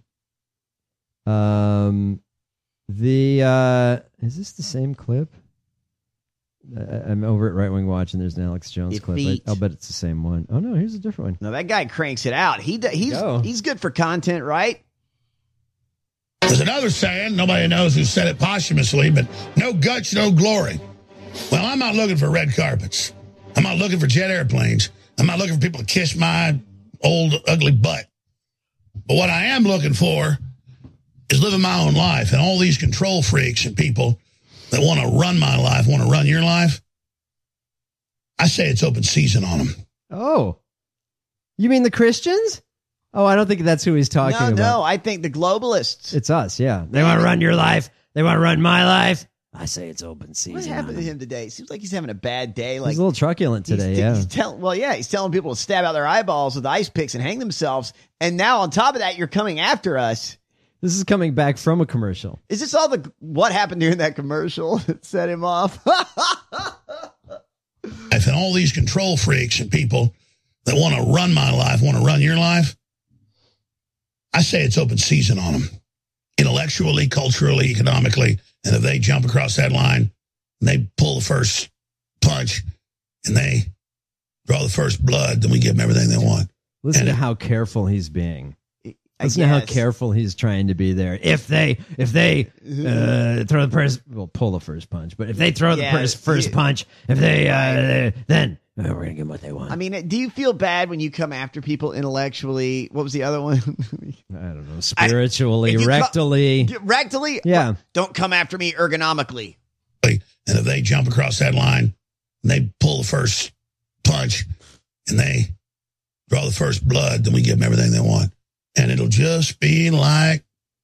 Um, the, uh, is this the same clip? I, I'm over at Right Wing Watch and there's an Alex Jones clip. Defeat. I, I'll bet it's the same one. Oh no, here's a different one. No, that guy cranks it out. He d- he's Go. he's good for content, right? There's another saying, nobody knows who said it posthumously, but no guts, no glory. Well, I'm not looking for red carpets. I'm not looking for jet airplanes. I'm not looking for people to kiss my old, ugly butt. But what I am looking for is living my own life. And all these control freaks and people that want to run my life, want to run your life, I say it's open season on them. Oh, you mean the Christians? Oh, I don't think that's who he's talking no, about. no, I think the globalists. It's us, yeah. They want to run your life. They want to run my life. I say it's open season. What happened to him today? Seems like he's having a bad day. Like He's a little truculent today, he's, yeah. He's tell, well, yeah, he's telling people to stab out their eyeballs with ice picks and hang themselves. And now on top of that, you're coming after us. This is coming back from a commercial. Is this all the what happened during that commercial that set him off? If and all these control freaks and people that want to run my life, want to run your life, I say it's open season on them. Intellectually, culturally, economically. And if they jump across that line and they pull the first punch and they draw the first blood, then we give them everything they want. Listen And to it- how careful he's being. I Listen to how guess. careful he's trying to be there. If they, if they uh, throw the first, well, pull the first punch. But if they throw Yeah, the first first yeah. punch, if they, uh, then uh, we're gonna give them what they want. I mean, do you feel bad when you come after people intellectually? What was the other one? I don't know, spiritually, If you co- rectally. Rectally? Yeah. Don't come after me ergonomically. And if they jump across that line and they pull the first punch and they draw the first blood, then we give them everything they want. And it'll just be like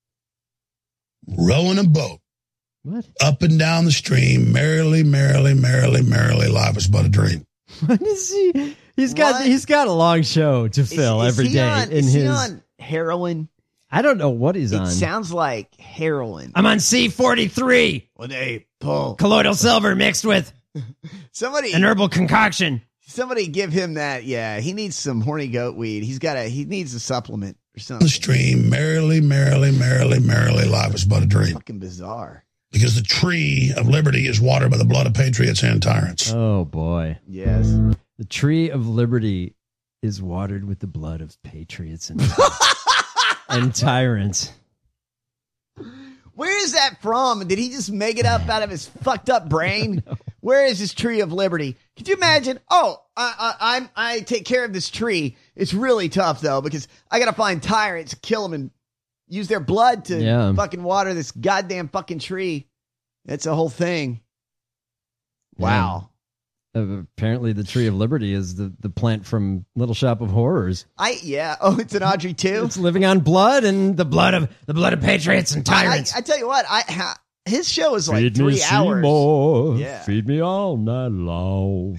rowing a boat. What? Up and down the stream, merrily, merrily, merrily, merrily, life is but a dream. What is he? He's got What? he's got a long show to fill is, is every he day on, in is his. he on heroin? I don't know what he's It on. sounds like heroin. I'm on C forty-three. When they pull Colloidal silver mixed with somebody an herbal concoction. Somebody give him that. Yeah, he needs some horny goat weed. He's got a. He needs a supplement or The something. stream, merrily, merrily, merrily, merrily, life is but a dream. Fucking bizarre. Because the tree of liberty is watered by the blood of patriots and tyrants. Oh boy. Yes. The tree of liberty is watered with the blood of patriots and, and tyrants. Where is that from? Did he just make it up out of his fucked up brain? Where is this tree of liberty? Could you imagine? Oh, I, I, I'm I take care of this tree. It's really tough though because I gotta find tyrants, kill them, and use their blood to Yeah. fucking water this goddamn fucking tree. That's a whole thing. Wow. Uh, apparently, the tree of liberty is the, the plant from Little Shop of Horrors. I yeah. Oh, it's an Audrey too. It's living on blood and the blood of the blood of patriots and I, tyrants. I, I tell you what, I ha, his show is like Feed three me hours. Seymour. Yeah. Feed me all night long.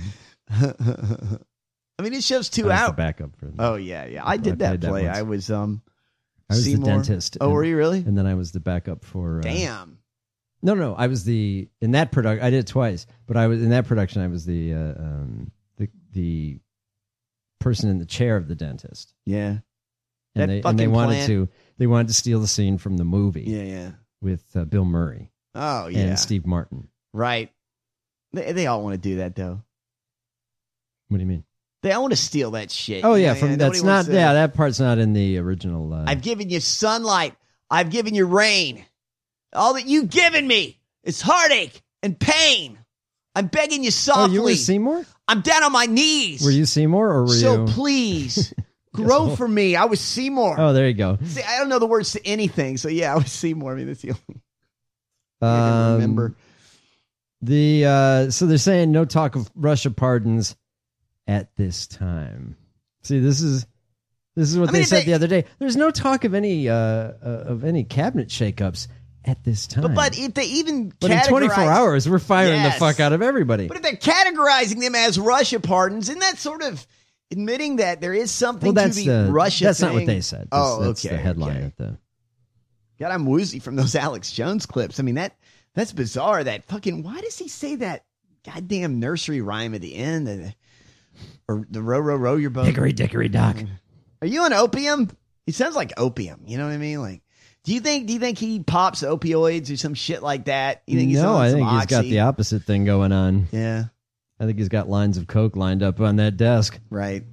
I mean, his show's two I was the hours. backup for. Oh yeah, yeah. I I did that played that play. once. I was um. I was Seymour. the dentist. Oh, and- were you really? And then I was the backup for. Uh, Damn. No, no, I was the in that product. I did it twice, but I was in that production. I was the uh, um, the the person in the chair of the dentist. Yeah. And That they and fucking they wanted plant. to they wanted to steal the scene from the movie. Yeah, yeah. With uh, Bill Murray. Oh yeah. And Steve Martin. Right. They they all want to do that though. What do you mean? They all want to steal that shit. Oh You yeah, know, from yeah, that's nobody not wants to- yeah that part's not in the original. Uh, I've given you sunlight. I've given you rain. All that you've given me is heartache and pain. I'm begging you oh, softly. you were Seymour? I'm down on my knees. Were you Seymour or were so you? please grow for me. I was Seymour. Oh, there you go. See, I don't know the words to anything, so yeah, I was Seymour. I mean, that's the only I Um, can remember. The uh, so they're saying no talk of Russia pardons at this time. See, this is this is what I they mean, said they- the other day. There's no talk of any uh, uh, of any cabinet shakeups at this time. But but if they even But in categorize- twenty-four hours, we're firing Yes. the fuck out of everybody. But if they're categorizing them as Russia pardons, isn't that sort of admitting that there is something well, that's to the, the Russia That's not thing? what they said. That's, Oh, that's okay. the headline okay. at the. God, I'm woozy from those Alex Jones clips. I mean that that's bizarre. That fucking why does he say that goddamn nursery rhyme at the end? The, or the row row row your boat. Hickory dickory dock. Are you on opium? He sounds like opium. You know what I mean? Like, do you think do you think he pops opioids or some shit like that? You think he's No, on I some think he's got oxy? the opposite thing going on. Yeah. I think he's got lines of coke lined up on that desk. Right.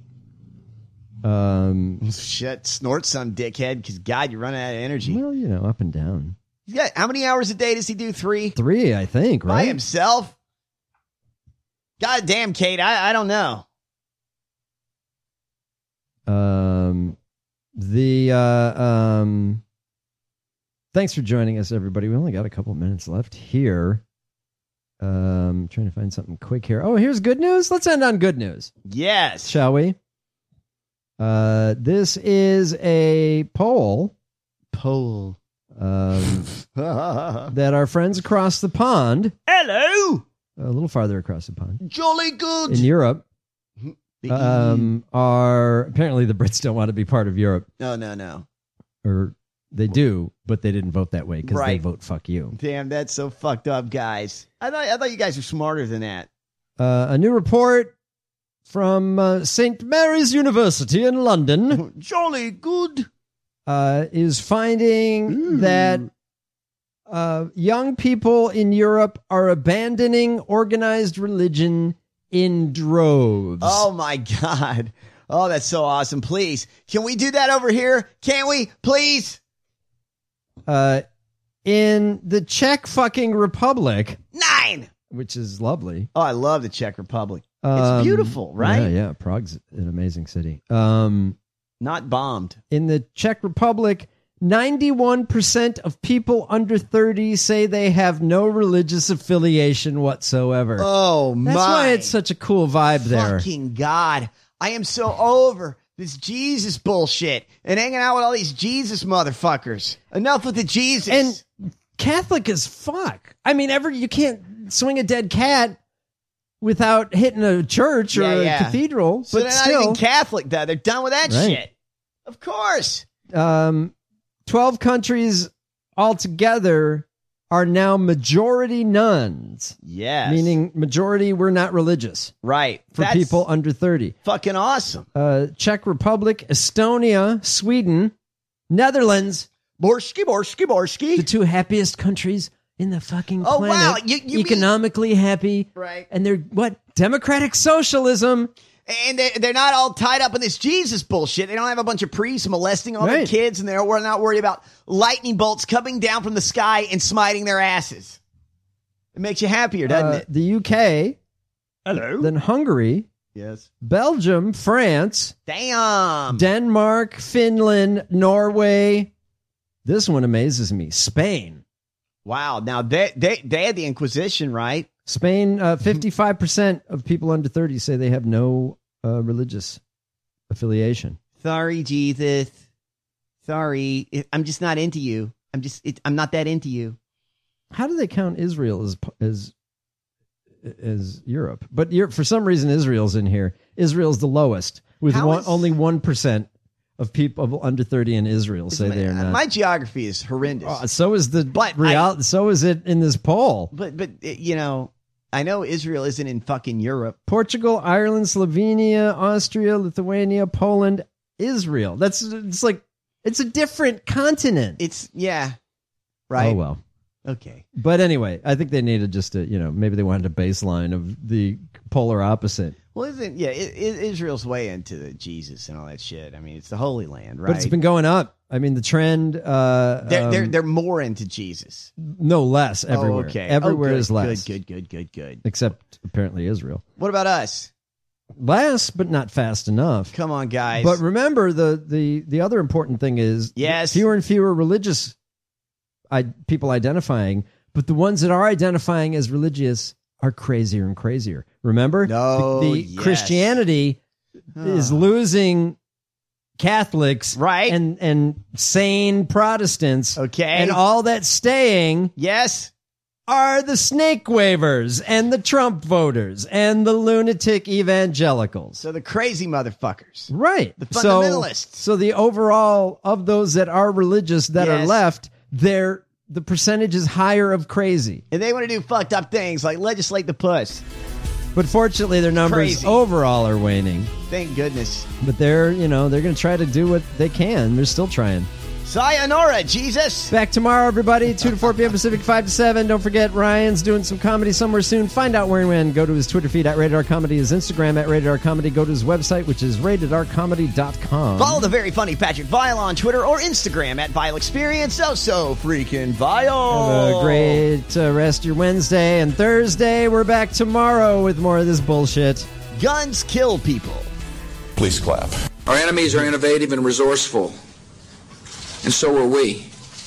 Um, Shit, snort some dickhead because God, you're running out of energy. well, you know, up and down. He's got, how many hours a day does he do? Three? Three, I think, By right? himself? God damn, Kate, I, I don't know. Um, the uh, um, thanks for joining us, everybody. We only got a couple minutes left here. Um, trying to find something quick here. Oh, here's good news. Let's end on good news, Yes. shall we? Uh, this is a poll Poll. um, that our friends across the pond, Hello. a little farther across the pond Jolly good. in Europe, The um, are apparently the Brits don't want to be part of Europe. No, no, no. Or they do, but they didn't vote that way because they Right. vote fuck you. Damn, that's so fucked up, guys. I thought I thought you guys were smarter than that. Uh, a new report from uh, Saint Mary's University in London Jolly good. uh, is finding that uh, young people in Europe are abandoning organized religion in droves. Oh my God. Oh, that's so awesome. Please. Can we do that over here? Can we? Please? Uh, in the Czech fucking Republic, Nine. which is lovely. Oh, I love the Czech Republic. Um, It's beautiful, right? Yeah, yeah. Prague's an amazing city. Um, Not bombed. in the Czech Republic, ninety-one percent of people under thirty say they have no religious affiliation whatsoever. Oh, my. That's why it's such a cool vibe there. Fucking God. I am so over this Jesus bullshit and hanging out with all these Jesus motherfuckers. Enough with the Jesus. And Catholic as fuck. I mean, ever you can't swing a dead cat without hitting a church or Yeah, yeah. a cathedral. So but they're still, not even Catholic, though. They're done with that Right. shit. Of course. Um, twelve countries altogether are now majority nuns. Yes. Meaning majority we're not religious. Right. For That's people under thirty. fucking awesome. Uh, Czech Republic, Estonia, Sweden, Netherlands. Borski, Borski, Borski. The two happiest countries in the fucking Oh, planet. wow. You- you mean- Economically happy. Right. And they're, what? Democratic socialism. And they- they're not all tied up in this Jesus bullshit. They don't have a bunch of priests molesting all their Right. kids, and they're we're not worried about lightning bolts coming down from the sky and smiting their asses. It makes you happier, doesn't Uh, it? The U K. Hello. Then Hungary. Yes. Belgium, France. Damn. Denmark, Finland, Norway. This one amazes me. Spain. Wow. Now, they, they, they had the Inquisition, right? Spain, uh, fifty-five percent of people under thirty say they have no uh, religious affiliation. Sorry, Jesus. Sorry. It- I'm just not into you. I'm just, it, I'm not that into you. How do they count Israel as as as Europe? But Europe, for some reason, Israel's in here. Israel's the lowest, with How one, is- only one percent of people under thirty in Israel say my, they are not. My geography is horrendous. Uh, so is the But real. So is it in this poll. But, but it- you know, I know Israel isn't in fucking Europe. Portugal, Ireland, Slovenia, Austria, Lithuania, Poland, Israel. That's it's like it's a different continent. It's yeah, right. Oh well. Okay. But anyway, I think they needed just a, you know, maybe they wanted a baseline of the polar opposite. Well, isn't yeah? It, it, Israel's way into the Jesus and all that shit. I mean, it's the Holy Land, right? But it's been going up. I mean, the trend. Uh, they're, um, they're they're more into Jesus. no less everywhere. Oh, okay. Everywhere oh, good, is less. Good, good, good, good, good. Except apparently Israel. What about us? Less, but not fast enough. Come on, guys. But remember, the the the other important thing is Yes. fewer and fewer religious I, people identifying, but the ones that are identifying as religious are crazier and crazier. Remember, No, the, the yes. Christianity is losing Catholics, right, and and sane Protestants, okay, and all that's staying, yes, are the snake wavers and the Trump voters and the lunatic evangelicals. So the crazy motherfuckers, right? The So- fundamentalists. So, the overall of those that are religious that are Yes. left, they're the percentage is higher of crazy. and they want to do fucked up things like legislate the puss. But fortunately, their numbers Crazy. overall are waning. Thank goodness. But they're, you know, they're going to try to do what they can. They're still trying. Sayonara, Jesus. Back tomorrow, everybody, two to four p.m. Pacific, five to seven. Don't forget, Ryan's doing some comedy somewhere soon. Find out where and when. Go to his Twitter feed at Rated R Comedy, his Instagram at Rated R Comedy. Go to his website, which is rated r comedy dot com. Follow the very funny Patrick Vile on Twitter or Instagram at Vile Experience. So, so freaking Vile. Have a great uh, rest of your Wednesday. And Thursday, we're back tomorrow with more of this bullshit. Guns kill people. Please clap. Our enemies are innovative and resourceful, and so are we.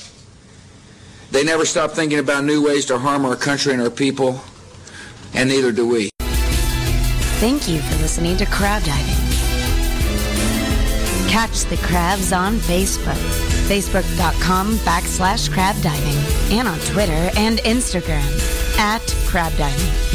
They never stop thinking about new ways to harm our country and our people, and neither do we. Thank you for listening to Crab Diving. Catch the crabs on Facebook, facebook.com backslash crab diving, and on Twitter and Instagram at crab diving.